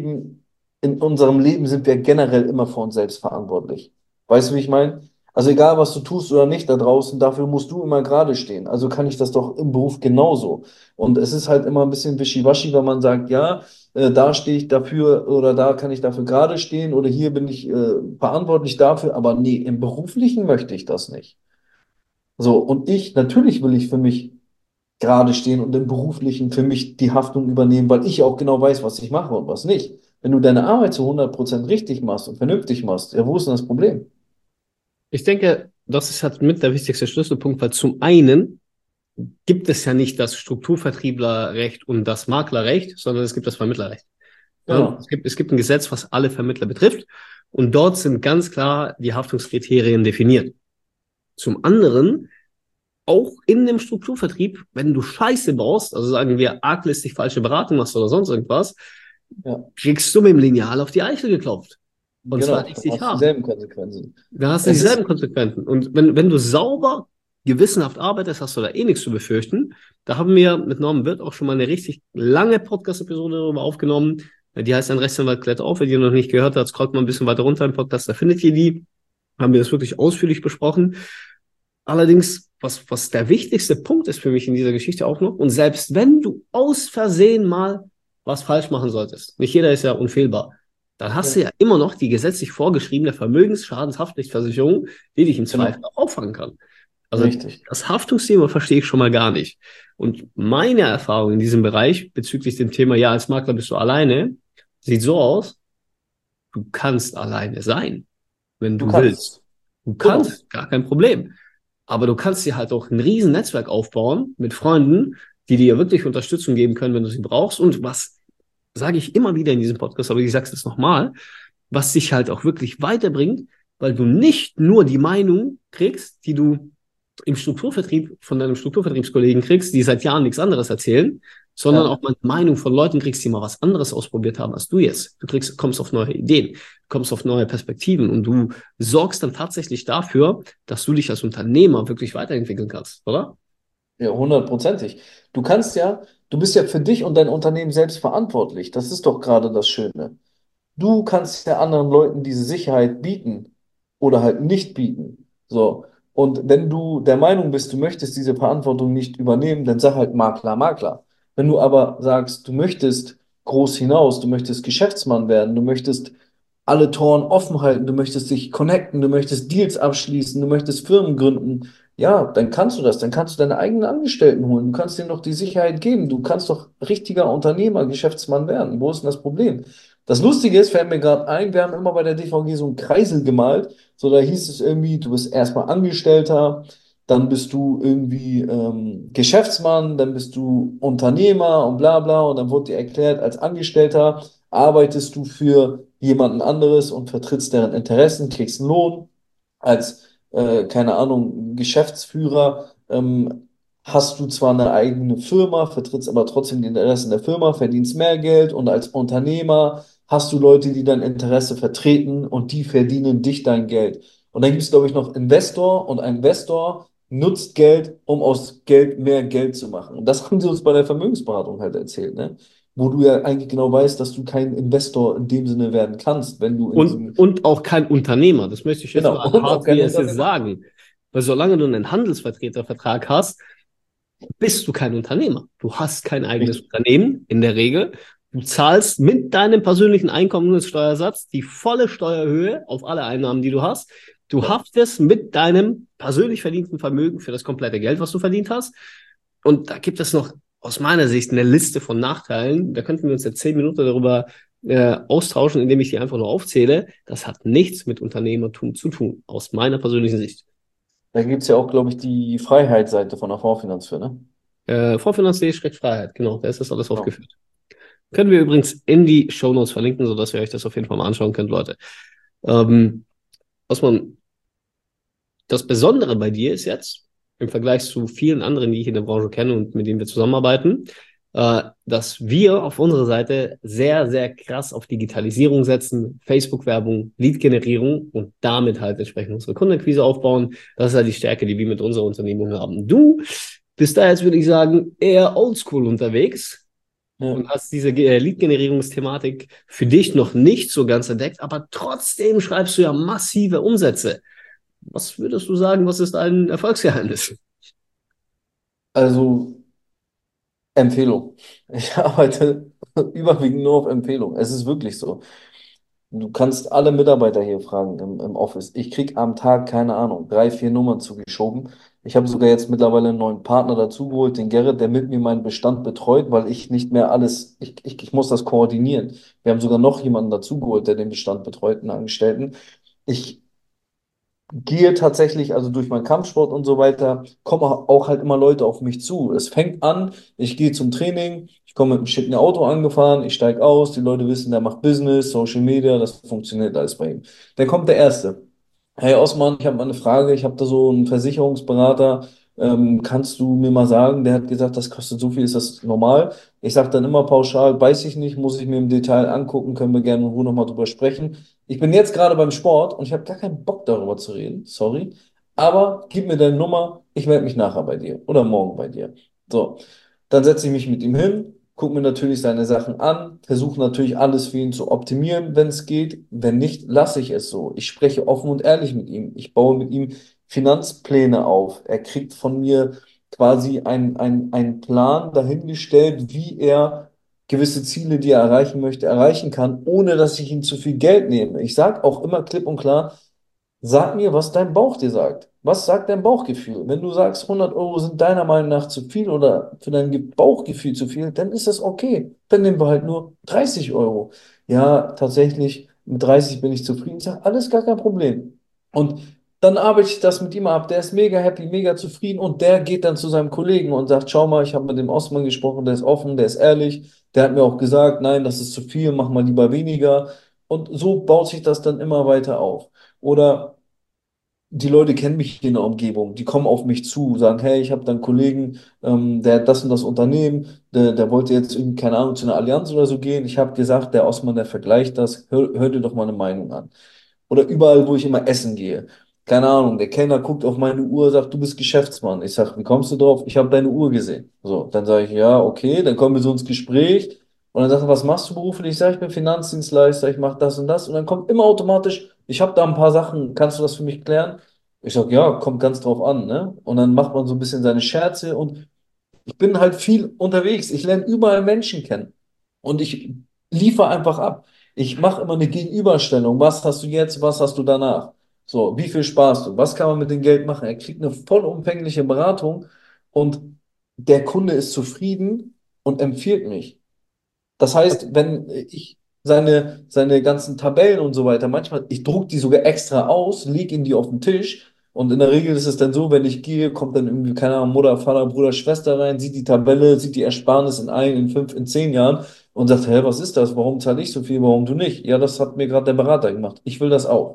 S3: in unserem Leben sind wir generell immer für uns selbst verantwortlich. Weißt du, wie ich meine? Also egal, was du tust oder nicht da draußen, dafür musst du immer gerade stehen. Also kann ich das doch im Beruf genauso. Und es ist halt immer ein bisschen wischiwaschi, wenn man sagt, ja, da stehe ich dafür oder da kann ich dafür gerade stehen oder hier bin ich verantwortlich dafür, aber nee, im Beruflichen möchte ich das nicht. So, und natürlich will ich für mich gerade stehen und im Beruflichen für mich die Haftung übernehmen, weil ich auch genau weiß, was ich mache und was nicht. Wenn du deine Arbeit zu 100% richtig machst und vernünftig machst, ja, wo ist denn das Problem?
S1: Ich denke, das ist halt mit der wichtigste Schlüsselpunkt, weil zum einen gibt es ja nicht das Strukturvertrieblerrecht und das Maklerrecht, sondern es gibt das Vermittlerrecht. Ja,
S3: Genau.
S1: es gibt ein Gesetz, was alle Vermittler betrifft und dort sind ganz klar die Haftungskriterien definiert. Zum anderen auch in dem Strukturvertrieb, wenn du Scheiße baust, also sagen wir arglistig falsche Beratung machst oder sonst irgendwas,
S3: Ja,
S1: kriegst du mit dem Lineal auf die Eichel geklopft. Und zwar
S3: genau. Da
S1: richtig
S3: hast du
S1: hart.
S3: dieselben Konsequenzen.
S1: Da hast du
S3: Es
S1: dieselben
S3: ist,
S1: Konsequenzen. Und wenn du sauber, gewissenhaft arbeitest, hast du da eh nichts zu befürchten. Da haben wir mit Norman Wirth auch schon mal eine richtig lange Podcast-Episode darüber aufgenommen. Die heißt Ein Rechtsanwalt klärt auf. Wenn ihr noch nicht gehört habt, scrollt mal ein bisschen weiter runter im Podcast, da findet ihr die. Haben wir das wirklich ausführlich besprochen. Allerdings, was der wichtigste Punkt ist für mich in dieser Geschichte auch noch, und selbst wenn du aus Versehen mal was falsch machen solltest, nicht jeder ist ja unfehlbar, dann hast
S3: Ja,
S1: du ja immer noch die gesetzlich vorgeschriebene Vermögensschadenshaftpflichtversicherung, die dich im Zweifel
S3: genau.
S1: auch auffangen kann. Also
S3: Richtig.
S1: das Haftungsthema verstehe ich schon mal gar nicht. Und meine Erfahrung in diesem Bereich bezüglich dem Thema, ja, als Makler bist du alleine, sieht so aus, du kannst alleine sein, wenn
S3: Du
S1: du
S3: kannst.
S1: willst. Du
S3: Genau.
S1: kannst, gar kein Problem. Aber du kannst dir halt auch ein riesen Netzwerk aufbauen mit Freunden, die dir wirklich Unterstützung geben können, wenn du sie brauchst. Und was sage ich immer wieder in diesem Podcast, aber ich sage es jetzt nochmal, was dich halt auch wirklich weiterbringt, weil du nicht nur die Meinung kriegst, die du im Strukturvertrieb von deinem Strukturvertriebskollegen kriegst, die seit Jahren nichts anderes erzählen, sondern
S3: Ja.
S1: auch mal die Meinung von Leuten kriegst, die mal was anderes ausprobiert haben als du jetzt. Kommst auf neue Ideen, kommst auf neue Perspektiven und du sorgst dann tatsächlich dafür, dass du dich als Unternehmer wirklich weiterentwickeln kannst, oder?
S3: Ja, hundertprozentig. Du bist ja für dich und dein Unternehmen selbst verantwortlich. Das ist doch gerade das Schöne. Du kannst ja anderen Leuten diese Sicherheit bieten oder halt nicht bieten. So. Und wenn du der Meinung bist, du möchtest diese Verantwortung nicht übernehmen, dann sag halt Makler, Makler. Wenn du aber sagst, du möchtest groß hinaus, du möchtest Geschäftsmann werden, du möchtest alle Toren offen halten, du möchtest dich connecten, du möchtest Deals abschließen, du möchtest Firmen gründen, ja, dann kannst du das, dann kannst du deine eigenen Angestellten holen, du kannst denen doch die Sicherheit geben, du kannst doch richtiger Unternehmer, Geschäftsmann werden. Wo ist denn das Problem? Das Lustige ist, fällt mir gerade ein, wir haben immer bei der DVG so einen Kreisel gemalt, so da hieß es irgendwie, du bist erstmal Angestellter, dann bist du irgendwie Geschäftsmann, dann bist du Unternehmer und bla bla und dann wurde dir erklärt, als Angestellter arbeitest du für jemanden anderes und vertrittst deren Interessen, kriegst einen Lohn. Als, keine Ahnung, Geschäftsführer hast du zwar eine eigene Firma, vertrittst aber trotzdem die Interessen der Firma, verdienst mehr Geld und als Unternehmer hast du Leute, die dein Interesse vertreten und die verdienen dich dein Geld. Und dann gibt es, glaube ich, noch Investor und ein Investor nutzt Geld, um aus Geld mehr Geld zu machen. Und das haben sie uns bei der Vermögensberatung halt erzählt, ne? Wo du ja eigentlich genau weißt, dass du kein Investor in dem Sinne werden kannst, wenn du in diesem,
S1: Und auch kein Unternehmer. Das möchte ich jetzt
S3: genau,
S1: mal
S3: und auch
S1: hart, wie
S3: kein
S1: es ist,
S3: Unternehmer.
S1: sagen. Weil solange du einen Handelsvertretervertrag hast, bist du kein Unternehmer. Du hast kein eigenes
S3: Richtig.
S1: Unternehmen in der Regel. Du zahlst mit deinem persönlichen Einkommenssteuersatz die volle Steuerhöhe auf alle Einnahmen, die du hast. Du
S3: Ja.
S1: haftest mit deinem persönlich verdienten Vermögen für das komplette Geld, was du verdient hast. Und da gibt es noch aus meiner Sicht eine Liste von Nachteilen. Da könnten wir uns jetzt 10 Minuten darüber austauschen, indem ich die einfach nur aufzähle. Das hat nichts mit Unternehmertum zu tun, aus meiner persönlichen Sicht.
S3: Da gibt es ja auch, glaube ich, die Freiheitsseite von der Fondsfinanz für, ne?
S1: Vorfinanzierungsfreiheit, genau, da ist das alles
S3: Genau.
S1: aufgeführt. Können wir übrigens in die Shownotes verlinken, sodass ihr euch das auf jeden Fall mal anschauen könnt, Leute. Ähm, was man, das Besondere bei dir ist jetzt, im Vergleich zu vielen anderen, die ich in der Branche kenne und mit denen wir zusammenarbeiten, dass wir auf unserer Seite sehr, sehr krass auf Digitalisierung setzen, Facebook-Werbung, Lead-Generierung und damit halt entsprechend unsere Kundenakquise aufbauen. Das ist halt die Stärke, die wir mit unserer Unternehmung haben. Du bist da jetzt, würde ich sagen, eher oldschool unterwegs
S3: Ja.
S1: und hast diese Lead-Generierungsthematik für dich noch nicht so ganz entdeckt, aber trotzdem schreibst du ja massive Umsätze. Was würdest du sagen, was ist ein Erfolgsgeheimnis?
S3: Also Empfehlung. Ich arbeite überwiegend nur auf Empfehlung. Es ist wirklich so. Du kannst alle Mitarbeiter hier fragen im Office. Ich kriege am Tag, keine Ahnung, 3, 4 Nummern zugeschoben. Ich habe sogar jetzt mittlerweile einen neuen Partner dazugeholt, den Gerrit, der mit mir meinen Bestand betreut, weil ich nicht mehr alles, ich muss das koordinieren. Wir haben sogar noch jemanden dazugeholt, der den Bestand betreut, einen Angestellten. Ich gehe tatsächlich, also durch meinen Kampfsport und so weiter, kommen auch halt immer Leute auf mich zu. Es fängt an, ich gehe zum Training, ich komme mit einem schicken Auto angefahren, ich steige aus, die Leute wissen, der macht Business, Social Media, das funktioniert alles bei ihm. Dann kommt der Erste. Hey Osman, ich habe mal eine Frage, ich habe da so einen Versicherungsberater, kannst du mir mal sagen, der hat gesagt, das kostet so viel, ist das normal? Ich sage dann immer pauschal, weiß ich nicht, muss ich mir im Detail angucken, können wir gerne in Ruhe nochmal drüber sprechen. Ich bin jetzt gerade beim Sport und ich habe gar keinen Bock darüber zu reden, sorry. Aber gib mir deine Nummer, ich melde mich nachher bei dir oder morgen bei dir. So, dann setze ich mich mit ihm hin, gucke mir natürlich seine Sachen an, versuche natürlich alles für ihn zu optimieren, wenn es geht. Wenn nicht, lasse ich es so. Ich spreche offen und ehrlich mit ihm. Ich baue mit ihm Finanzpläne auf. Er kriegt von mir quasi einen Plan dahingestellt, wie er gewisse Ziele, die er erreichen möchte, erreichen kann, ohne dass ich ihm zu viel Geld nehme. Ich sage auch immer klipp und klar, sag mir, was dein Bauch dir sagt. Was sagt dein Bauchgefühl? Wenn du sagst, 100 € sind deiner Meinung nach zu viel oder für dein Bauchgefühl zu viel, dann ist das okay. Dann nehmen wir halt nur 30 €. Ja, tatsächlich, mit 30 bin ich zufrieden. Ich sage, alles gar kein Problem. Und dann arbeite ich das mit ihm ab. Der ist mega happy, mega zufrieden und der geht dann zu seinem Kollegen und sagt, schau mal, ich habe mit dem Osman gesprochen, der ist offen, der ist ehrlich. Der hat mir auch gesagt, nein, das ist zu viel, mach mal lieber weniger. Und so baut sich das dann immer weiter auf. Oder die Leute kennen mich hier in der Umgebung, die kommen auf mich zu, sagen, hey, ich habe da einen Kollegen, der hat das und das Unternehmen, der wollte jetzt irgendwie, keine Ahnung, zu einer Allianz oder so gehen. Ich habe gesagt, der Osman, der vergleicht das, hör dir doch mal eine Meinung an. Oder überall, wo ich immer essen gehe. Keine Ahnung, der Kellner guckt auf meine Uhr, sagt, du bist Geschäftsmann. Ich sage, wie kommst du drauf? Ich habe deine Uhr gesehen. So, dann sage ich, ja, okay, dann kommen wir so ins Gespräch. Und dann sagt er, was machst du beruflich? Ich sage, ich bin Finanzdienstleister, ich mache das und das. Und dann kommt immer automatisch, ich habe da ein paar Sachen, kannst du das für mich klären? Ich sage, ja, kommt ganz drauf an, ne? Und dann macht man so ein bisschen seine Scherze und ich bin halt viel unterwegs. Ich lerne überall Menschen kennen. Und ich liefere einfach ab. Ich mache immer eine Gegenüberstellung. Was hast du jetzt, was hast du danach? So, wie viel sparst du? Was kann man mit dem Geld machen? Er kriegt eine vollumfängliche Beratung und der Kunde ist zufrieden und empfiehlt mich. Das heißt, wenn ich seine ganzen Tabellen und so weiter, manchmal, ich druck die sogar extra aus, lege ihn die auf den Tisch und in der Regel ist es dann so, wenn ich gehe, kommt dann irgendwie, keine Ahnung, Mutter, Vater, Bruder, Schwester rein, sieht die Tabelle, sieht die Ersparnis in 5, in 10 Jahren und sagt, hä, was ist das? Warum zahle ich so viel? Warum du nicht? Ja, das hat mir gerade der Berater gemacht. Ich will das auch.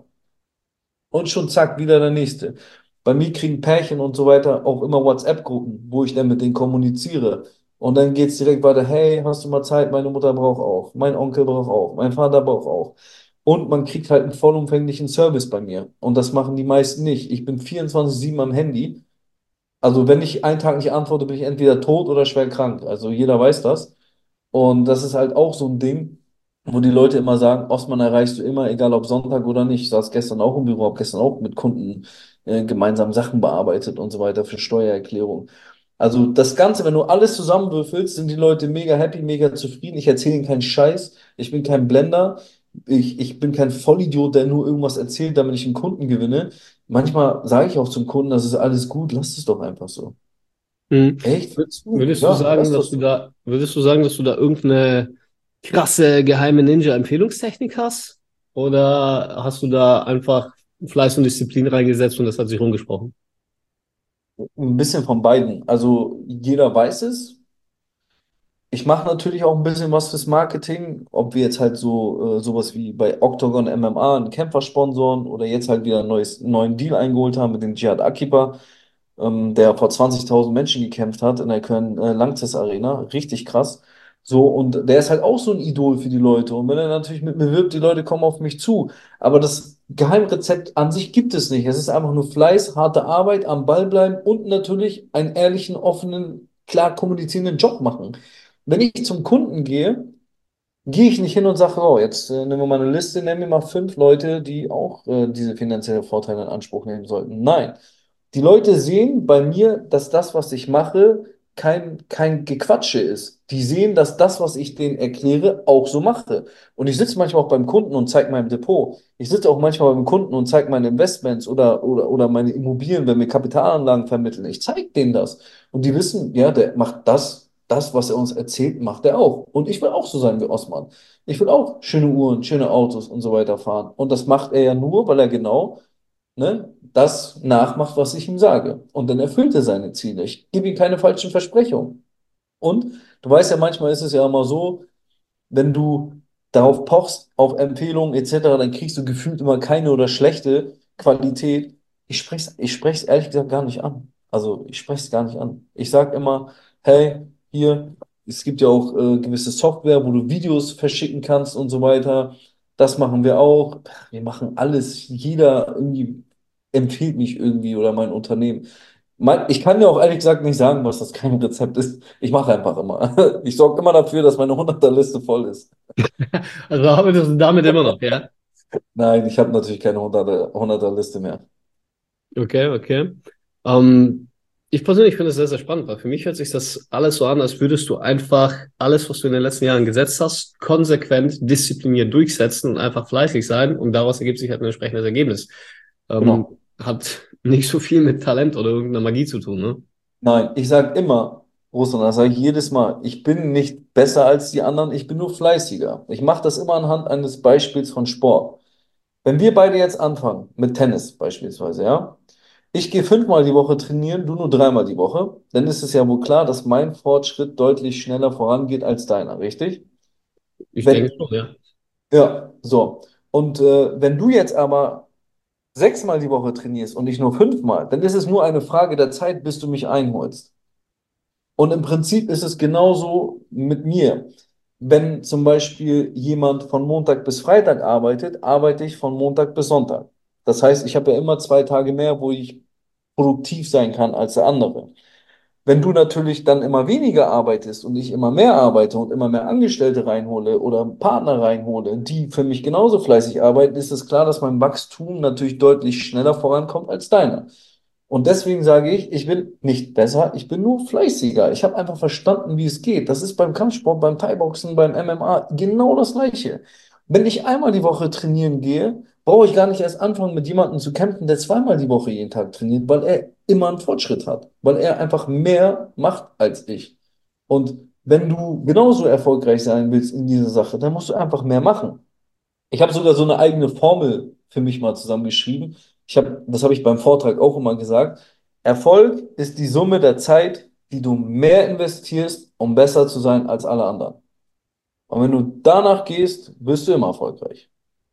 S3: Und schon zack, wieder der nächste. Bei mir kriegen Pärchen und so weiter auch immer WhatsApp-Gruppen, wo ich dann mit denen kommuniziere. Und dann geht es direkt weiter, hey, hast du mal Zeit? Meine Mutter braucht auch, mein Onkel braucht auch, mein Vater braucht auch. Und man kriegt halt einen vollumfänglichen Service bei mir. Und das machen die meisten nicht. Ich bin 24/7 am Handy. Also wenn ich einen Tag nicht antworte, bin ich entweder tot oder schwer krank. Also jeder weiß das. Und das ist halt auch so ein Ding, wo die Leute immer sagen, Osman erreichst du immer, egal ob Sonntag oder nicht. Ich saß gestern auch im Büro, habe gestern auch mit Kunden gemeinsam Sachen bearbeitet und so weiter für Steuererklärung. Also das Ganze, wenn du alles zusammenwürfelst, sind die Leute mega happy, mega zufrieden. Ich erzähle ihnen keinen Scheiß. Ich bin kein Blender. Ich bin kein Vollidiot, der nur irgendwas erzählt, damit ich einen Kunden gewinne. Manchmal sage ich auch zum Kunden, das ist alles gut, lass es doch einfach so.
S1: Mhm.
S3: Echt? Findest du?
S1: Würdest du
S3: Ja,
S1: sagen,
S3: lass
S1: dass
S3: das
S1: du
S3: so.
S1: da, würdest du sagen, dass du da irgendeine krasse geheime Ninja-Empfehlungstechnik hast? Oder hast du da einfach Fleiß und Disziplin reingesetzt und das hat sich rumgesprochen?
S3: Ein bisschen von beiden. Also jeder weiß es. Ich mache natürlich auch ein bisschen was fürs Marketing, ob wir jetzt halt so sowas wie bei Octagon MMA einen Kämpfer sponsoren oder jetzt halt wieder einen neuen Deal eingeholt haben mit dem Jihad Akiba, der vor 20.000 Menschen gekämpft hat in der Köln Lanxess Arena. Richtig krass. So, und der ist halt auch so ein Idol für die Leute. Und wenn er natürlich mit mir wirbt, die Leute kommen auf mich zu. Aber das Geheimrezept an sich gibt es nicht. Es ist einfach nur Fleiß, harte Arbeit, am Ball bleiben und natürlich einen ehrlichen, offenen, klar kommunizierenden Job machen. Wenn ich zum Kunden gehe, gehe ich nicht hin und sage, oh, jetzt nehmen wir mal eine Liste, nennen wir mal 5 Leute, die auch diese finanziellen Vorteile in Anspruch nehmen sollten. Nein. Die Leute sehen bei mir, dass das, was ich mache, kein Gequatsche ist. Die sehen, dass das, was ich denen erkläre, auch so mache. Und ich sitze manchmal auch beim Kunden und zeige mein Depot. Ich sitze auch manchmal beim Kunden und zeige meine Investments oder meine Immobilien, wenn wir Kapitalanlagen vermitteln. Ich zeige denen das. Und die wissen, ja, der macht das, was er uns erzählt, macht er auch. Und ich will auch so sein wie Osman. Ich will auch schöne Uhren, schöne Autos und so weiter fahren. Und das macht er ja nur, weil er genau, ne, das nachmacht, was ich ihm sage. Und dann erfüllt er seine Ziele. Ich gebe ihm keine falschen Versprechungen. Und du weißt ja, manchmal ist es ja immer so, wenn du darauf pochst, auf Empfehlungen etc., dann kriegst du gefühlt immer keine oder schlechte Qualität. Ich spreche es ehrlich gesagt gar nicht an. Also ich spreche es gar nicht an. Ich sage immer, hey, hier, es gibt ja auch gewisse Software, wo du Videos verschicken kannst und so weiter. Das machen wir auch. Wir machen alles. Jeder irgendwie empfiehlt mich irgendwie oder mein Unternehmen. Ich kann dir auch ehrlich gesagt nicht sagen, was das kein Rezept ist. Ich mache einfach immer. Ich sorge immer dafür, dass meine 100er-Liste voll ist.
S1: Also arbeitest du damit immer noch, ja?
S3: Nein, ich habe natürlich keine 100er-Liste mehr.
S1: Okay, okay. Ähm, Ich persönlich finde es sehr, sehr spannend, weil für mich hört sich das alles so an, als würdest du einfach alles, was du in den letzten Jahren gesetzt hast, konsequent, diszipliniert durchsetzen und einfach fleißig sein und daraus ergibt sich halt ein entsprechendes Ergebnis.
S3: Genau.
S1: Hat nicht so viel mit Talent oder irgendeiner Magie zu tun, ne?
S3: Nein, ich sage immer, Russland, das sage ich jedes Mal, ich bin nicht besser als die anderen, ich bin nur fleißiger. Ich mache das immer anhand eines Beispiels von Sport. Wenn wir beide jetzt anfangen, mit Tennis beispielsweise, ja, ich gehe 5-mal die Woche trainieren, du nur 3-mal die Woche, dann ist es ja wohl klar, dass mein Fortschritt deutlich schneller vorangeht als deiner, richtig?
S1: Ich denke
S3: Wenn,
S1: schon, ja.
S3: ja, so. Und wenn du jetzt aber 6-mal die Woche trainierst und ich nur 5-mal, dann ist es nur eine Frage der Zeit, bis du mich einholst. Und im Prinzip ist es genauso mit mir. Wenn zum Beispiel jemand von Montag bis Freitag arbeitet, arbeite ich von Montag bis Sonntag. Das heißt, ich habe ja immer 2 Tage mehr, wo ich produktiv sein kann als der andere. Wenn du natürlich dann immer weniger arbeitest und ich immer mehr arbeite und immer mehr Angestellte reinhole oder Partner reinhole, die für mich genauso fleißig arbeiten, ist es klar, dass mein Wachstum natürlich deutlich schneller vorankommt als deiner. Und deswegen sage ich, ich bin nicht besser, ich bin nur fleißiger. Ich habe einfach verstanden, wie es geht. Das ist beim Kampfsport, beim Thai-Boxen, beim MMA genau das Gleiche. Wenn ich einmal die Woche trainieren gehe, brauche ich gar nicht erst anfangen, mit jemandem zu kämpfen, der 2-mal die Woche jeden Tag trainiert, weil er immer einen Fortschritt hat, weil er einfach mehr macht als ich. Und wenn du genauso erfolgreich sein willst in dieser Sache, dann musst du einfach mehr machen. Ich habe sogar so eine eigene Formel für mich mal zusammengeschrieben. Das habe ich beim Vortrag auch immer gesagt. Erfolg ist die Summe der Zeit, die du mehr investierst, um besser zu sein als alle anderen. Und wenn du danach gehst, wirst du immer erfolgreich.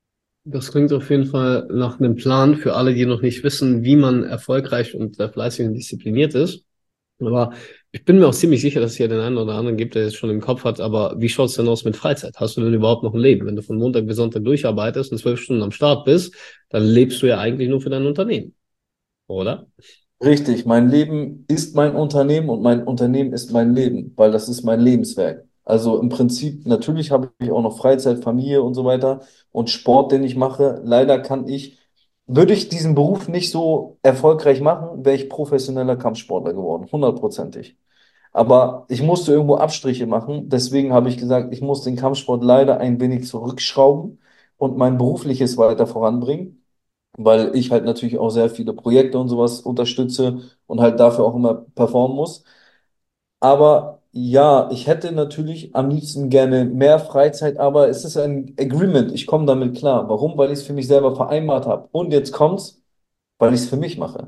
S1: Das klingt auf jeden Fall nach einem Plan für alle, die noch nicht wissen, wie man erfolgreich und fleißig und diszipliniert ist. Aber ich bin mir auch ziemlich sicher, dass es hier den einen oder anderen gibt, der es schon im Kopf hat. Aber wie schaut es denn aus mit Freizeit? Hast du denn überhaupt noch ein Leben? Wenn du von Montag bis Sonntag durcharbeitest und 12 Stunden am Start bist, dann lebst du ja eigentlich nur für dein Unternehmen, oder?
S3: Richtig, mein Leben ist mein Unternehmen und mein Unternehmen ist mein Leben, weil das ist mein Lebenswerk. Also im Prinzip, natürlich habe ich auch noch Freizeit, Familie und so weiter und Sport, den ich mache. Leider würde ich diesen Beruf nicht so erfolgreich machen, wäre ich professioneller Kampfsportler geworden, hundertprozentig. Aber ich musste irgendwo Abstriche machen, deswegen habe ich gesagt, ich muss den Kampfsport leider ein wenig zurückschrauben und mein berufliches weiter voranbringen, weil ich halt natürlich auch sehr viele Projekte und sowas unterstütze und halt dafür auch immer performen muss. Aber ja, ich hätte natürlich am liebsten gerne mehr Freizeit, aber es ist ein Agreement. Ich komme damit klar. Warum? Weil ich es für mich selber vereinbart habe. Und jetzt kommt's, weil ich es für mich mache.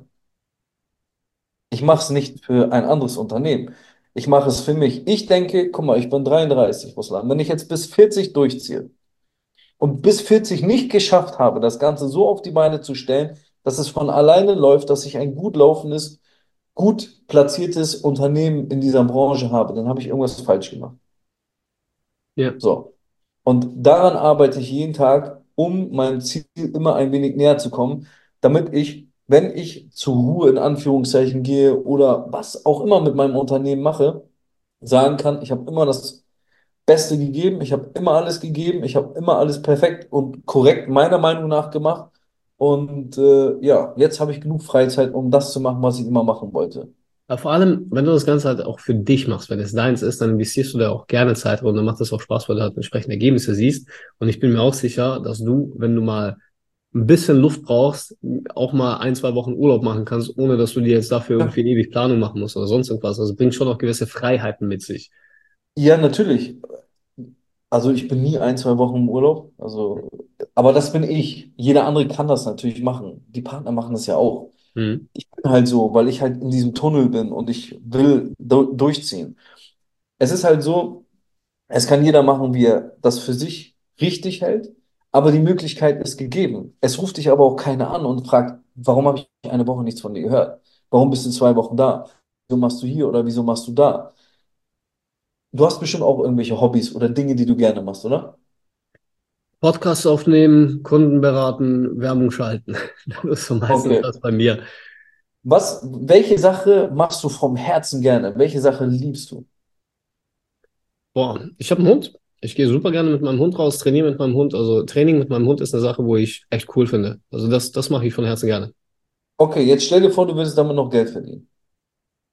S3: Ich mache es nicht für ein anderes Unternehmen. Ich mache es für mich. Ich denke, guck mal, ich bin 33, Russland. Wenn ich jetzt bis 40 durchziehe, und bis 40 nicht geschafft habe, das Ganze so auf die Beine zu stellen, dass es von alleine läuft, dass ich ein gut laufendes, gut platziertes Unternehmen in dieser Branche habe, dann habe ich irgendwas falsch gemacht.
S1: Ja.
S3: So. Und daran arbeite ich jeden Tag, um meinem Ziel immer ein wenig näher zu kommen, damit ich, wenn ich zur Ruhe in Anführungszeichen gehe oder was auch immer mit meinem Unternehmen mache, sagen kann, ich habe immer das Beste gegeben, ich habe immer alles gegeben, ich habe immer alles perfekt und korrekt meiner Meinung nach gemacht. Und ja, jetzt habe ich genug Freizeit, um das zu machen, was ich immer machen wollte.
S1: Aber vor allem, wenn du das Ganze halt auch für dich machst, wenn es deins ist, dann investierst du da auch gerne Zeit rein und dann macht es auch Spaß, weil du halt entsprechende Ergebnisse siehst. Und ich bin mir auch sicher, dass du, wenn du mal ein bisschen Luft brauchst, auch mal 1, 2 Wochen Urlaub machen kannst, ohne dass du dir jetzt dafür
S3: Ja,
S1: irgendwie ewig Planung machen musst oder sonst irgendwas. Also bringt schon auch gewisse Freiheiten mit sich.
S3: ja, natürlich. Also ich bin nie 1, 2 Wochen im Urlaub. Aber das bin ich. Jeder andere kann das natürlich machen. Die Partner machen das ja auch.
S1: Mhm.
S3: Ich bin halt so, weil ich halt in diesem Tunnel bin und ich will durchziehen. Es ist halt so, es kann jeder machen, wie er das für sich richtig hält, aber die Möglichkeit ist gegeben. Es ruft dich aber auch keiner an und fragt, warum habe ich eine Woche nichts von dir gehört? Warum bist du 2 Wochen da? Wieso machst du hier oder wieso machst du da? Du hast bestimmt auch irgendwelche Hobbys oder Dinge, die du gerne machst, oder?
S1: Podcasts aufnehmen, Kunden beraten, Werbung schalten. Das ist so meistens
S3: Okay.
S1: das bei mir.
S3: Welche Sache machst du vom Herzen gerne? Welche Sache liebst du?
S1: Boah, ich habe einen Hund. Ich gehe super gerne mit meinem Hund raus, trainiere mit meinem Hund. Also Training mit meinem Hund ist eine Sache, wo ich echt cool finde. Also das mache ich von Herzen gerne.
S3: Okay, jetzt stell dir vor, du würdest damit noch Geld verdienen.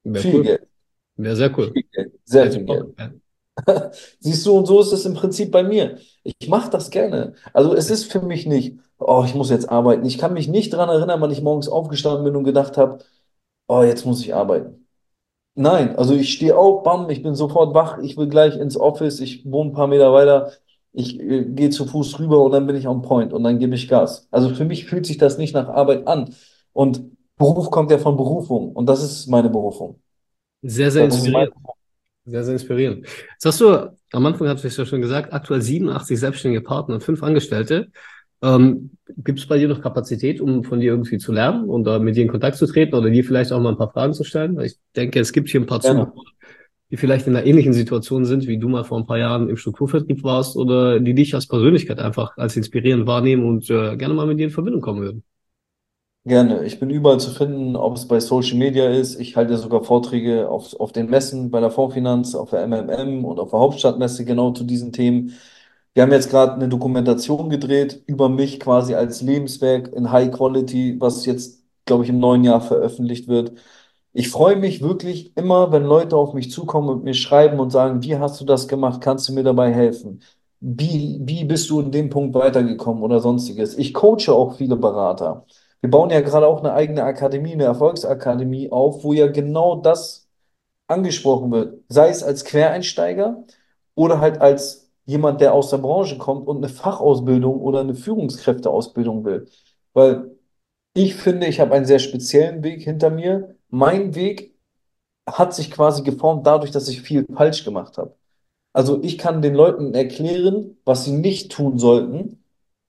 S1: Wäre
S3: Viel
S1: cool.
S3: Geld,
S1: Wäre sehr cool.
S3: viel Geld, sehr
S1: Hätte
S3: viel
S1: ich Bock.
S3: Geld.
S1: Ja.
S3: Siehst du, und so ist es im Prinzip bei mir. Ich mache das gerne. Also es ist für mich nicht, oh, ich muss jetzt arbeiten. Ich kann mich nicht daran erinnern, wann ich morgens aufgestanden bin und gedacht habe, oh, jetzt muss ich arbeiten. Nein, also ich stehe auf, bam, ich bin sofort wach, ich will gleich ins Office, ich wohne ein paar Meter weiter, ich gehe zu Fuß rüber und dann bin ich on point und dann gebe ich Gas. Also für mich fühlt sich das nicht nach Arbeit an. Und Beruf kommt ja von Berufung und das ist meine Berufung.
S1: Sehr, sehr
S3: Das ist mein,
S1: inspirierend. Sehr, sehr inspirierend. Jetzt hast du, am Anfang hast du es ja schon gesagt, aktuell 87 selbstständige Partner und 5 Angestellte. Gibt es bei dir noch Kapazität, um von dir irgendwie zu lernen und mit dir in Kontakt zu treten oder dir vielleicht auch mal ein paar Fragen zu stellen? Weil ich denke, es gibt hier ein paar Zuhörer,
S3: gerne.
S1: die vielleicht in einer ähnlichen Situation sind, wie du mal vor ein paar Jahren im Strukturvertrieb warst oder die dich als Persönlichkeit einfach als inspirierend wahrnehmen und gerne mal mit dir in Verbindung kommen würden.
S3: Gerne. Ich bin überall zu finden, ob es bei Social Media ist. Ich halte sogar Vorträge auf den Messen, bei der Fondsfinanz, auf der MMM und auf der Hauptstadtmesse genau zu diesen Themen. Wir haben jetzt gerade eine Dokumentation gedreht über mich quasi als Lebenswerk in High Quality, was jetzt, glaube ich, im neuen Jahr veröffentlicht wird. Ich freue mich wirklich immer, wenn Leute auf mich zukommen und mir schreiben und sagen, wie hast du das gemacht? Kannst du mir dabei helfen? Wie bist du in dem Punkt weitergekommen oder sonstiges? Ich coache auch viele Berater. Wir bauen ja gerade auch eine eigene Akademie, eine Erfolgsakademie auf, wo ja genau das angesprochen wird. Sei es als Quereinsteiger oder halt als jemand, der aus der Branche kommt und eine Fachausbildung oder eine Führungskräfteausbildung will. Weil ich finde, ich habe einen sehr speziellen Weg hinter mir. Mein Weg hat sich quasi geformt dadurch, dass ich viel falsch gemacht habe. Also ich kann den Leuten erklären, was sie nicht tun sollten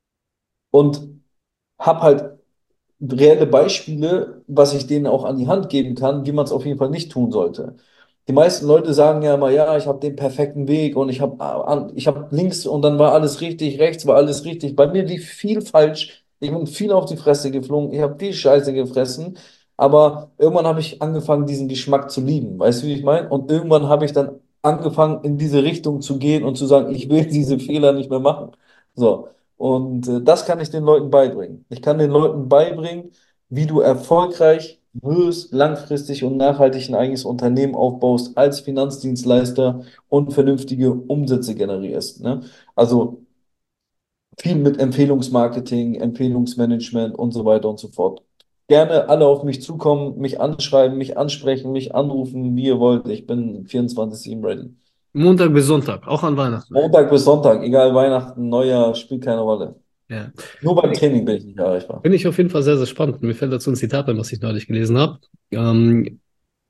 S3: und habe halt reelle Beispiele, was ich denen auch an die Hand geben kann, wie man es auf jeden Fall nicht tun sollte. Die meisten Leute sagen ja immer, ja, ich habe den perfekten Weg und ich hab links und dann war alles richtig, rechts war alles richtig. Bei mir lief viel falsch. Ich bin viel auf die Fresse geflogen. Ich habe viel Scheiße gefressen. Aber irgendwann habe ich angefangen, diesen Geschmack zu lieben. Weißt du, wie ich meine? Und irgendwann habe ich dann angefangen, in diese Richtung zu gehen und zu sagen, ich will diese Fehler nicht mehr machen. So. Und das kann ich den Leuten beibringen. Ich kann den Leuten beibringen, wie du erfolgreich wirst, langfristig und nachhaltig ein eigenes Unternehmen aufbaust als Finanzdienstleister und vernünftige Umsätze generierst. Ne? Also viel mit Empfehlungsmarketing, Empfehlungsmanagement und so weiter und so fort. Gerne alle auf mich zukommen, mich anschreiben, mich ansprechen, mich anrufen, wie ihr wollt. Ich bin 24/7 ready.
S1: Montag bis Sonntag, auch an Weihnachten.
S3: Montag bis Sonntag, egal Weihnachten, Neujahr, spielt keine Rolle.
S1: Ja.
S3: Nur beim Training bin ich nicht erreichbar.
S1: Finde ich auf jeden Fall sehr, sehr spannend. Mir fällt dazu ein Zitat ein, was ich neulich gelesen habe. Ähm,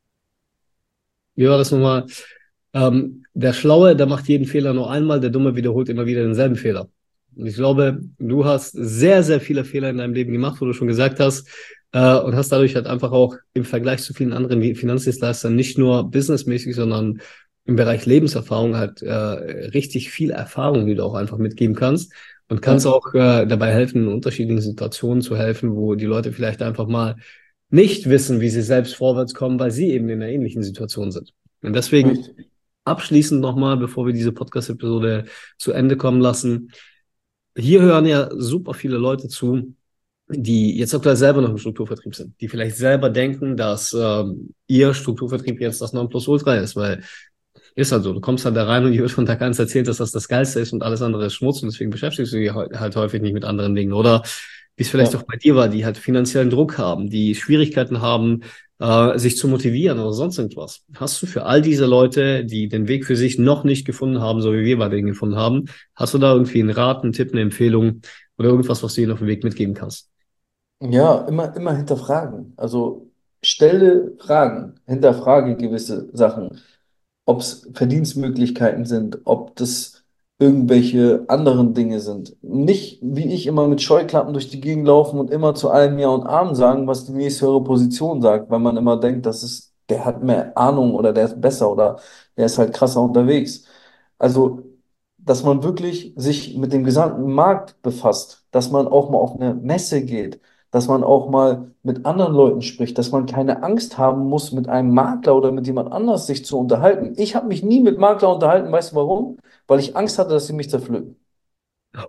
S1: Wie war das nochmal? Der Schlaue, der macht jeden Fehler nur einmal, der Dumme wiederholt immer wieder denselben Fehler. Und ich glaube, du hast sehr, sehr viele Fehler in deinem Leben gemacht, wo du schon gesagt hast, und hast dadurch halt einfach auch im Vergleich zu vielen anderen Finanzdienstleistern nicht nur businessmäßig, sondern im Bereich Lebenserfahrung halt richtig viel Erfahrung, die du auch einfach mitgeben kannst und kannst
S3: Ja,
S1: auch dabei helfen, in unterschiedlichen Situationen zu helfen, wo die Leute vielleicht einfach mal nicht wissen, wie sie selbst vorwärts kommen, weil sie eben in einer ähnlichen Situation sind. Und deswegen
S3: richtig.
S1: abschließend nochmal, bevor wir diese Podcast-Episode zu Ende kommen lassen, hier hören ja super viele Leute zu, die jetzt aktuell selber noch im Strukturvertrieb sind, die vielleicht selber denken, dass ihr Strukturvertrieb jetzt das Nonplusultra ist, weil ist halt so, du kommst halt da rein und dir wird von Tag 1 erzählt, dass das das Geilste ist und alles andere ist Schmutz und deswegen beschäftigst du dich halt häufig nicht mit anderen Dingen. Oder wie es vielleicht auch
S3: Ja.
S1: bei dir war, die halt finanziellen Druck haben, die Schwierigkeiten haben, sich zu motivieren oder sonst irgendwas. Hast du für all diese Leute, die den Weg für sich noch nicht gefunden haben, so wie wir beide ihn gefunden haben, hast du da irgendwie einen Rat, einen Tipp, eine Empfehlung oder irgendwas, was du ihnen auf den Weg mitgeben kannst?
S3: Ja, immer hinterfragen. Also stelle Fragen, hinterfrage gewisse Sachen. Ob es Verdienstmöglichkeiten sind, ob das irgendwelche anderen Dinge sind. Nicht wie ich immer mit Scheuklappen durch die Gegend laufen und immer zu allem Ja und Amen sagen, was die nächsthöhere Position sagt, weil man immer denkt, der hat mehr Ahnung oder der ist besser oder der ist halt krasser unterwegs. Also, dass man wirklich sich mit dem gesamten Markt befasst, dass man auch mal auf eine Messe geht, dass man auch mal mit anderen Leuten spricht, dass man keine Angst haben muss, mit einem Makler oder mit jemand anders sich zu unterhalten. Ich habe mich nie mit Makler unterhalten, weißt du warum? Weil ich Angst hatte, dass sie mich zerpflücken.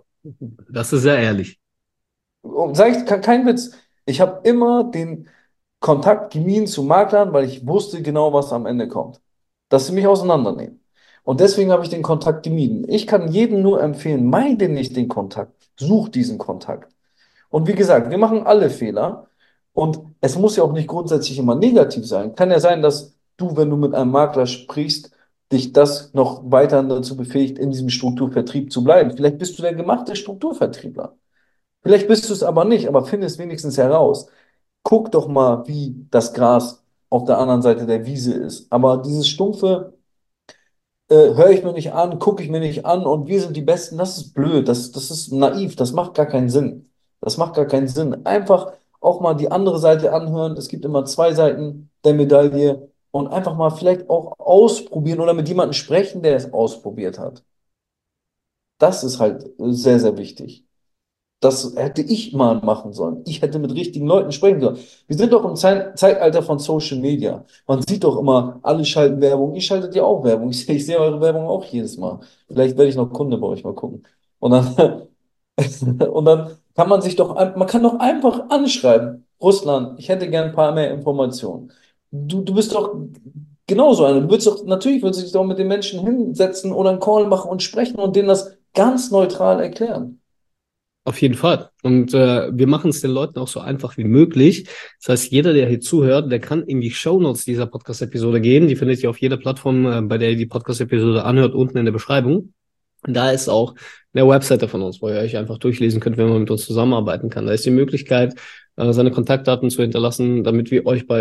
S1: Das ist sehr ehrlich.
S3: Und sag ich, kein Witz. Ich habe immer Kontakt gemieden zu Maklern, weil ich wusste genau, was am Ende kommt. Dass sie mich auseinandernehmen. Und deswegen habe ich den Kontakt gemieden. Ich kann jedem nur empfehlen, meide nicht den Kontakt. Such diesen Kontakt. Und wie gesagt, wir machen alle Fehler. Und es muss ja auch nicht grundsätzlich immer negativ sein. Kann ja sein, dass du, wenn du mit einem Makler sprichst, dich das noch weiter dazu befähigt, in diesem Strukturvertrieb zu bleiben. Vielleicht bist du der gemachte Strukturvertriebler. Vielleicht bist du es aber nicht, aber finde es wenigstens heraus. Guck doch mal, wie das Gras auf der anderen Seite der Wiese ist. Aber dieses stumpfe, höre ich mir nicht an, gucke ich mir nicht an und wir sind die Besten, das ist blöd, das ist naiv, das macht gar keinen Sinn. Das macht gar keinen Sinn. Einfach auch mal die andere Seite anhören. Es gibt immer zwei Seiten der Medaille und einfach mal vielleicht auch ausprobieren oder mit jemandem sprechen, der es ausprobiert hat. Das ist halt sehr, sehr wichtig. Das hätte ich mal machen sollen. Ich hätte mit richtigen Leuten sprechen sollen. Wir sind doch im Zeitalter von Social Media. Man sieht doch immer, alle schalten Werbung. Ihr schaltet ja auch Werbung. Ich sehe eure Werbung auch jedes Mal. Vielleicht werde ich noch Kunde bei euch mal gucken. Und dann, und dann kann man sich doch, man kann doch einfach anschreiben. Russland, ich hätte gern ein paar mehr Informationen. Du bist doch genauso einer. Du würdest doch, natürlich würdest du dich doch mit den Menschen hinsetzen oder einen Call machen und sprechen und denen das ganz neutral erklären.
S1: Auf jeden Fall. Und wir machen es den Leuten auch so einfach wie möglich. Das heißt, jeder, der hier zuhört, der kann in die Shownotes dieser Podcast-Episode gehen. Die findet ihr auf jeder Plattform, bei der ihr die Podcast-Episode anhört, unten in der Beschreibung. Da ist auch eine Webseite von uns, wo ihr euch einfach durchlesen könnt, wenn man mit uns zusammenarbeiten kann. Da ist die Möglichkeit, seine Kontaktdaten zu hinterlassen, damit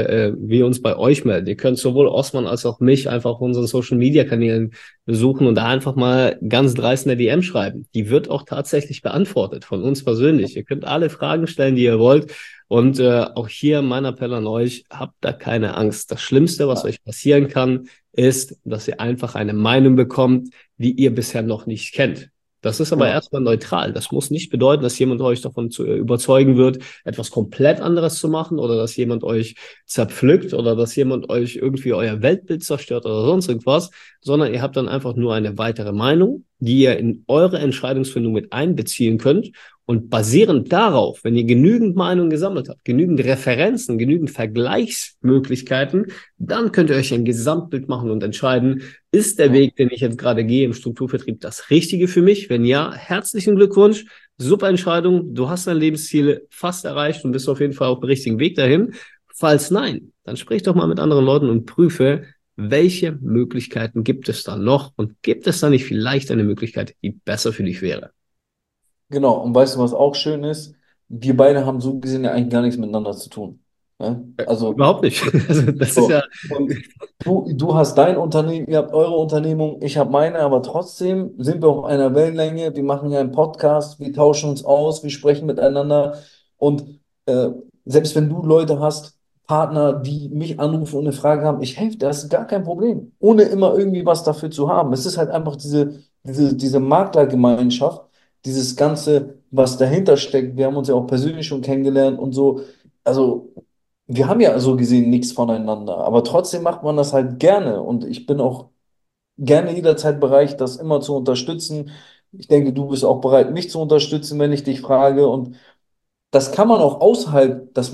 S1: wir uns bei euch melden. Ihr könnt sowohl Osman als auch mich einfach auf unseren Social-Media-Kanälen besuchen und da einfach mal ganz dreist eine DM schreiben. Die wird auch tatsächlich beantwortet von uns persönlich. Ihr könnt alle Fragen stellen, die ihr wollt. Und auch hier mein Appell an euch, habt da keine Angst. Das Schlimmste, was euch passieren kann, ist, dass ihr einfach eine Meinung bekommt, die ihr bisher noch nicht kennt. Das ist aber
S3: Genau.
S1: erstmal neutral. Das muss nicht bedeuten, dass jemand euch davon überzeugen wird, etwas komplett anderes zu machen oder dass jemand euch zerpflückt oder dass jemand euch irgendwie euer Weltbild zerstört oder sonst irgendwas, sondern ihr habt dann einfach nur eine weitere Meinung, die ihr in eure Entscheidungsfindung mit einbeziehen könnt. Und basierend darauf, wenn ihr genügend Meinungen gesammelt habt, genügend Referenzen, genügend Vergleichsmöglichkeiten, dann könnt ihr euch ein Gesamtbild machen und entscheiden, ist der Weg, den ich jetzt gerade gehe im Strukturvertrieb, das Richtige für mich? Wenn ja, herzlichen Glückwunsch, super Entscheidung, du hast dein Lebensziel fast erreicht und bist auf jeden Fall auf dem richtigen Weg dahin. Falls nein, dann sprich doch mal mit anderen Leuten und prüfe, welche Möglichkeiten gibt es da noch und gibt es da nicht vielleicht eine Möglichkeit, die besser für dich wäre?
S3: Genau, und weißt du, was auch schön ist? Wir beide haben so gesehen ja eigentlich gar nichts miteinander zu tun. Ne? Also,
S1: Überhaupt nicht. Also das ist ja,
S3: so. Und du hast dein Unternehmen, ihr habt eure Unternehmung, ich habe meine, aber trotzdem sind wir auf einer Wellenlänge. Wir machen ja einen Podcast, wir tauschen uns aus, wir sprechen miteinander. Und äh, selbst wenn du Leute hast, Partner, die mich anrufen und eine Frage haben, ich helfe, das ist gar kein Problem, ohne immer irgendwie was dafür zu haben. Es ist halt einfach diese Maklergemeinschaft, dieses Ganze, was dahinter steckt. Wir haben uns ja auch persönlich schon kennengelernt und so. Also, wir haben ja so gesehen nichts voneinander, aber trotzdem macht man das halt gerne und ich bin auch gerne jederzeit bereit, das immer zu unterstützen. Ich denke, du bist auch bereit, mich zu unterstützen, wenn ich dich frage und das kann man auch außerhalb, dass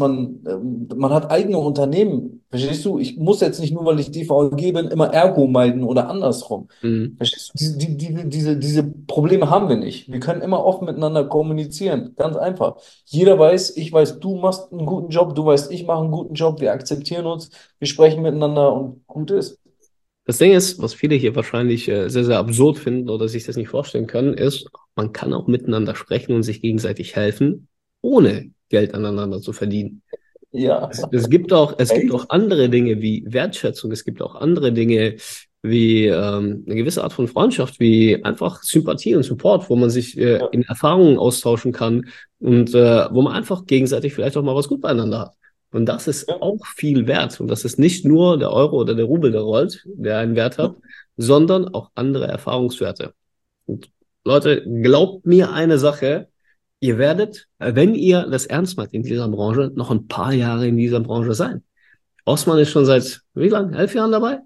S3: man hat eigene Unternehmen. Verstehst du? Ich muss jetzt nicht nur, weil ich DVG bin, immer Ergo meiden oder andersrum.
S1: mhm.
S3: Verstehst du? Diese Probleme haben wir nicht. Wir können immer offen miteinander kommunizieren. Ganz einfach. Jeder weiß, ich weiß, du machst einen guten Job, du weißt, ich mache einen guten Job. Wir akzeptieren uns, wir sprechen miteinander und gut ist.
S1: Das Ding ist, was viele hier wahrscheinlich sehr, sehr absurd finden oder sich das nicht vorstellen können, ist, man kann auch miteinander sprechen und sich gegenseitig helfen, ohne Geld aneinander zu verdienen.
S3: Ja.
S1: Es gibt auch andere Dinge wie Wertschätzung, es gibt auch andere Dinge wie eine gewisse Art von Freundschaft, wie einfach Sympathie und Support, wo man sich in Erfahrungen austauschen kann und wo man einfach gegenseitig vielleicht auch mal was gut beieinander hat. Und das ist
S3: Ja.
S1: auch viel wert. Und das ist nicht nur der Euro oder der Rubel, der rollt, der einen Wert hat, sondern auch andere Erfahrungswerte. Und Leute, glaubt mir eine Sache, ihr werdet, wenn ihr das ernst meint in dieser Branche, noch ein paar Jahre in dieser Branche sein. Osman ist schon seit, wie lang? 11 Jahren dabei?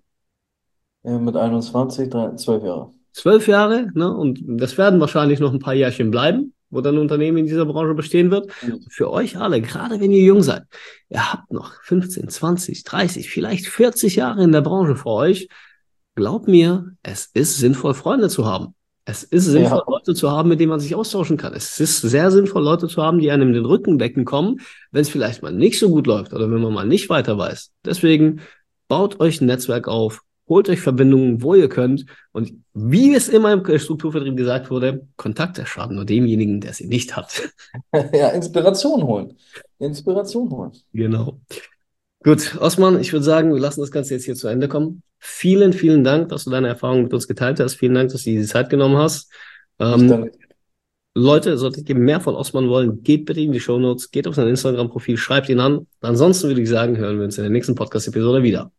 S3: Mit 21, 12 Jahre.
S1: 12 Jahre, ne? Und das werden wahrscheinlich noch ein paar Jährchen bleiben. wo dein Unternehmen in dieser Branche bestehen wird. Für euch alle, gerade wenn ihr jung seid, ihr habt noch 15, 20, 30, vielleicht 40 Jahre in der Branche vor euch. Glaubt mir, es ist sinnvoll, Freunde zu haben. Es ist sinnvoll, Leute zu haben, mit denen man sich austauschen kann. Es ist sehr sinnvoll, Leute zu haben, die einem den Rücken decken kommen, wenn es vielleicht mal nicht so gut läuft oder wenn man mal nicht weiter weiß. Deswegen baut euch ein Netzwerk auf, holt euch Verbindungen, wo ihr könnt. Und wie es immer im Strukturvertrieb gesagt wurde, Kontakte schaden nur demjenigen, der sie nicht hat.
S3: Ja, Inspiration holen. Inspiration holen.
S1: Genau. Gut, Osman, ich würde sagen, wir lassen das Ganze jetzt hier zu Ende kommen. Vielen, vielen Dank, dass du deine Erfahrungen mit uns geteilt hast. Vielen Dank, dass du dir die Zeit genommen hast. Leute, solltet ihr mehr von Osman wollen, geht bitte in die Shownotes, geht auf sein Instagram-Profil, schreibt ihn an. Ansonsten würde ich sagen, hören wir uns in der nächsten Podcast-Episode wieder.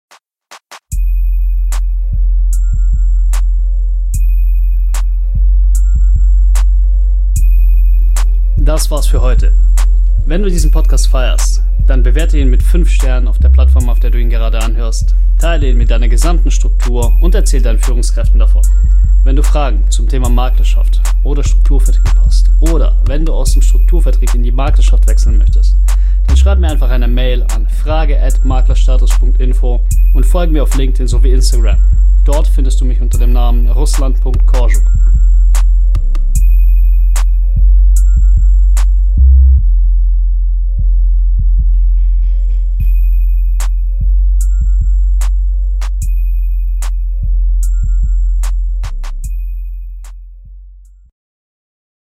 S1: Das war's für heute. Wenn du diesen Podcast feierst, dann bewerte ihn mit 5 Sternen auf der Plattform, auf der du ihn gerade anhörst, teile ihn mit deiner gesamten Struktur und erzähl deinen Führungskräften davon. Wenn du Fragen zum Thema Maklerschaft oder Strukturvertrieb hast oder wenn du aus dem Strukturvertrieb in die Maklerschaft wechseln möchtest, dann schreib mir einfach eine Mail an frage@maklerstatus.info und folge mir auf LinkedIn sowie Instagram. Dort findest du mich unter dem Namen Ruslan.Korjuk.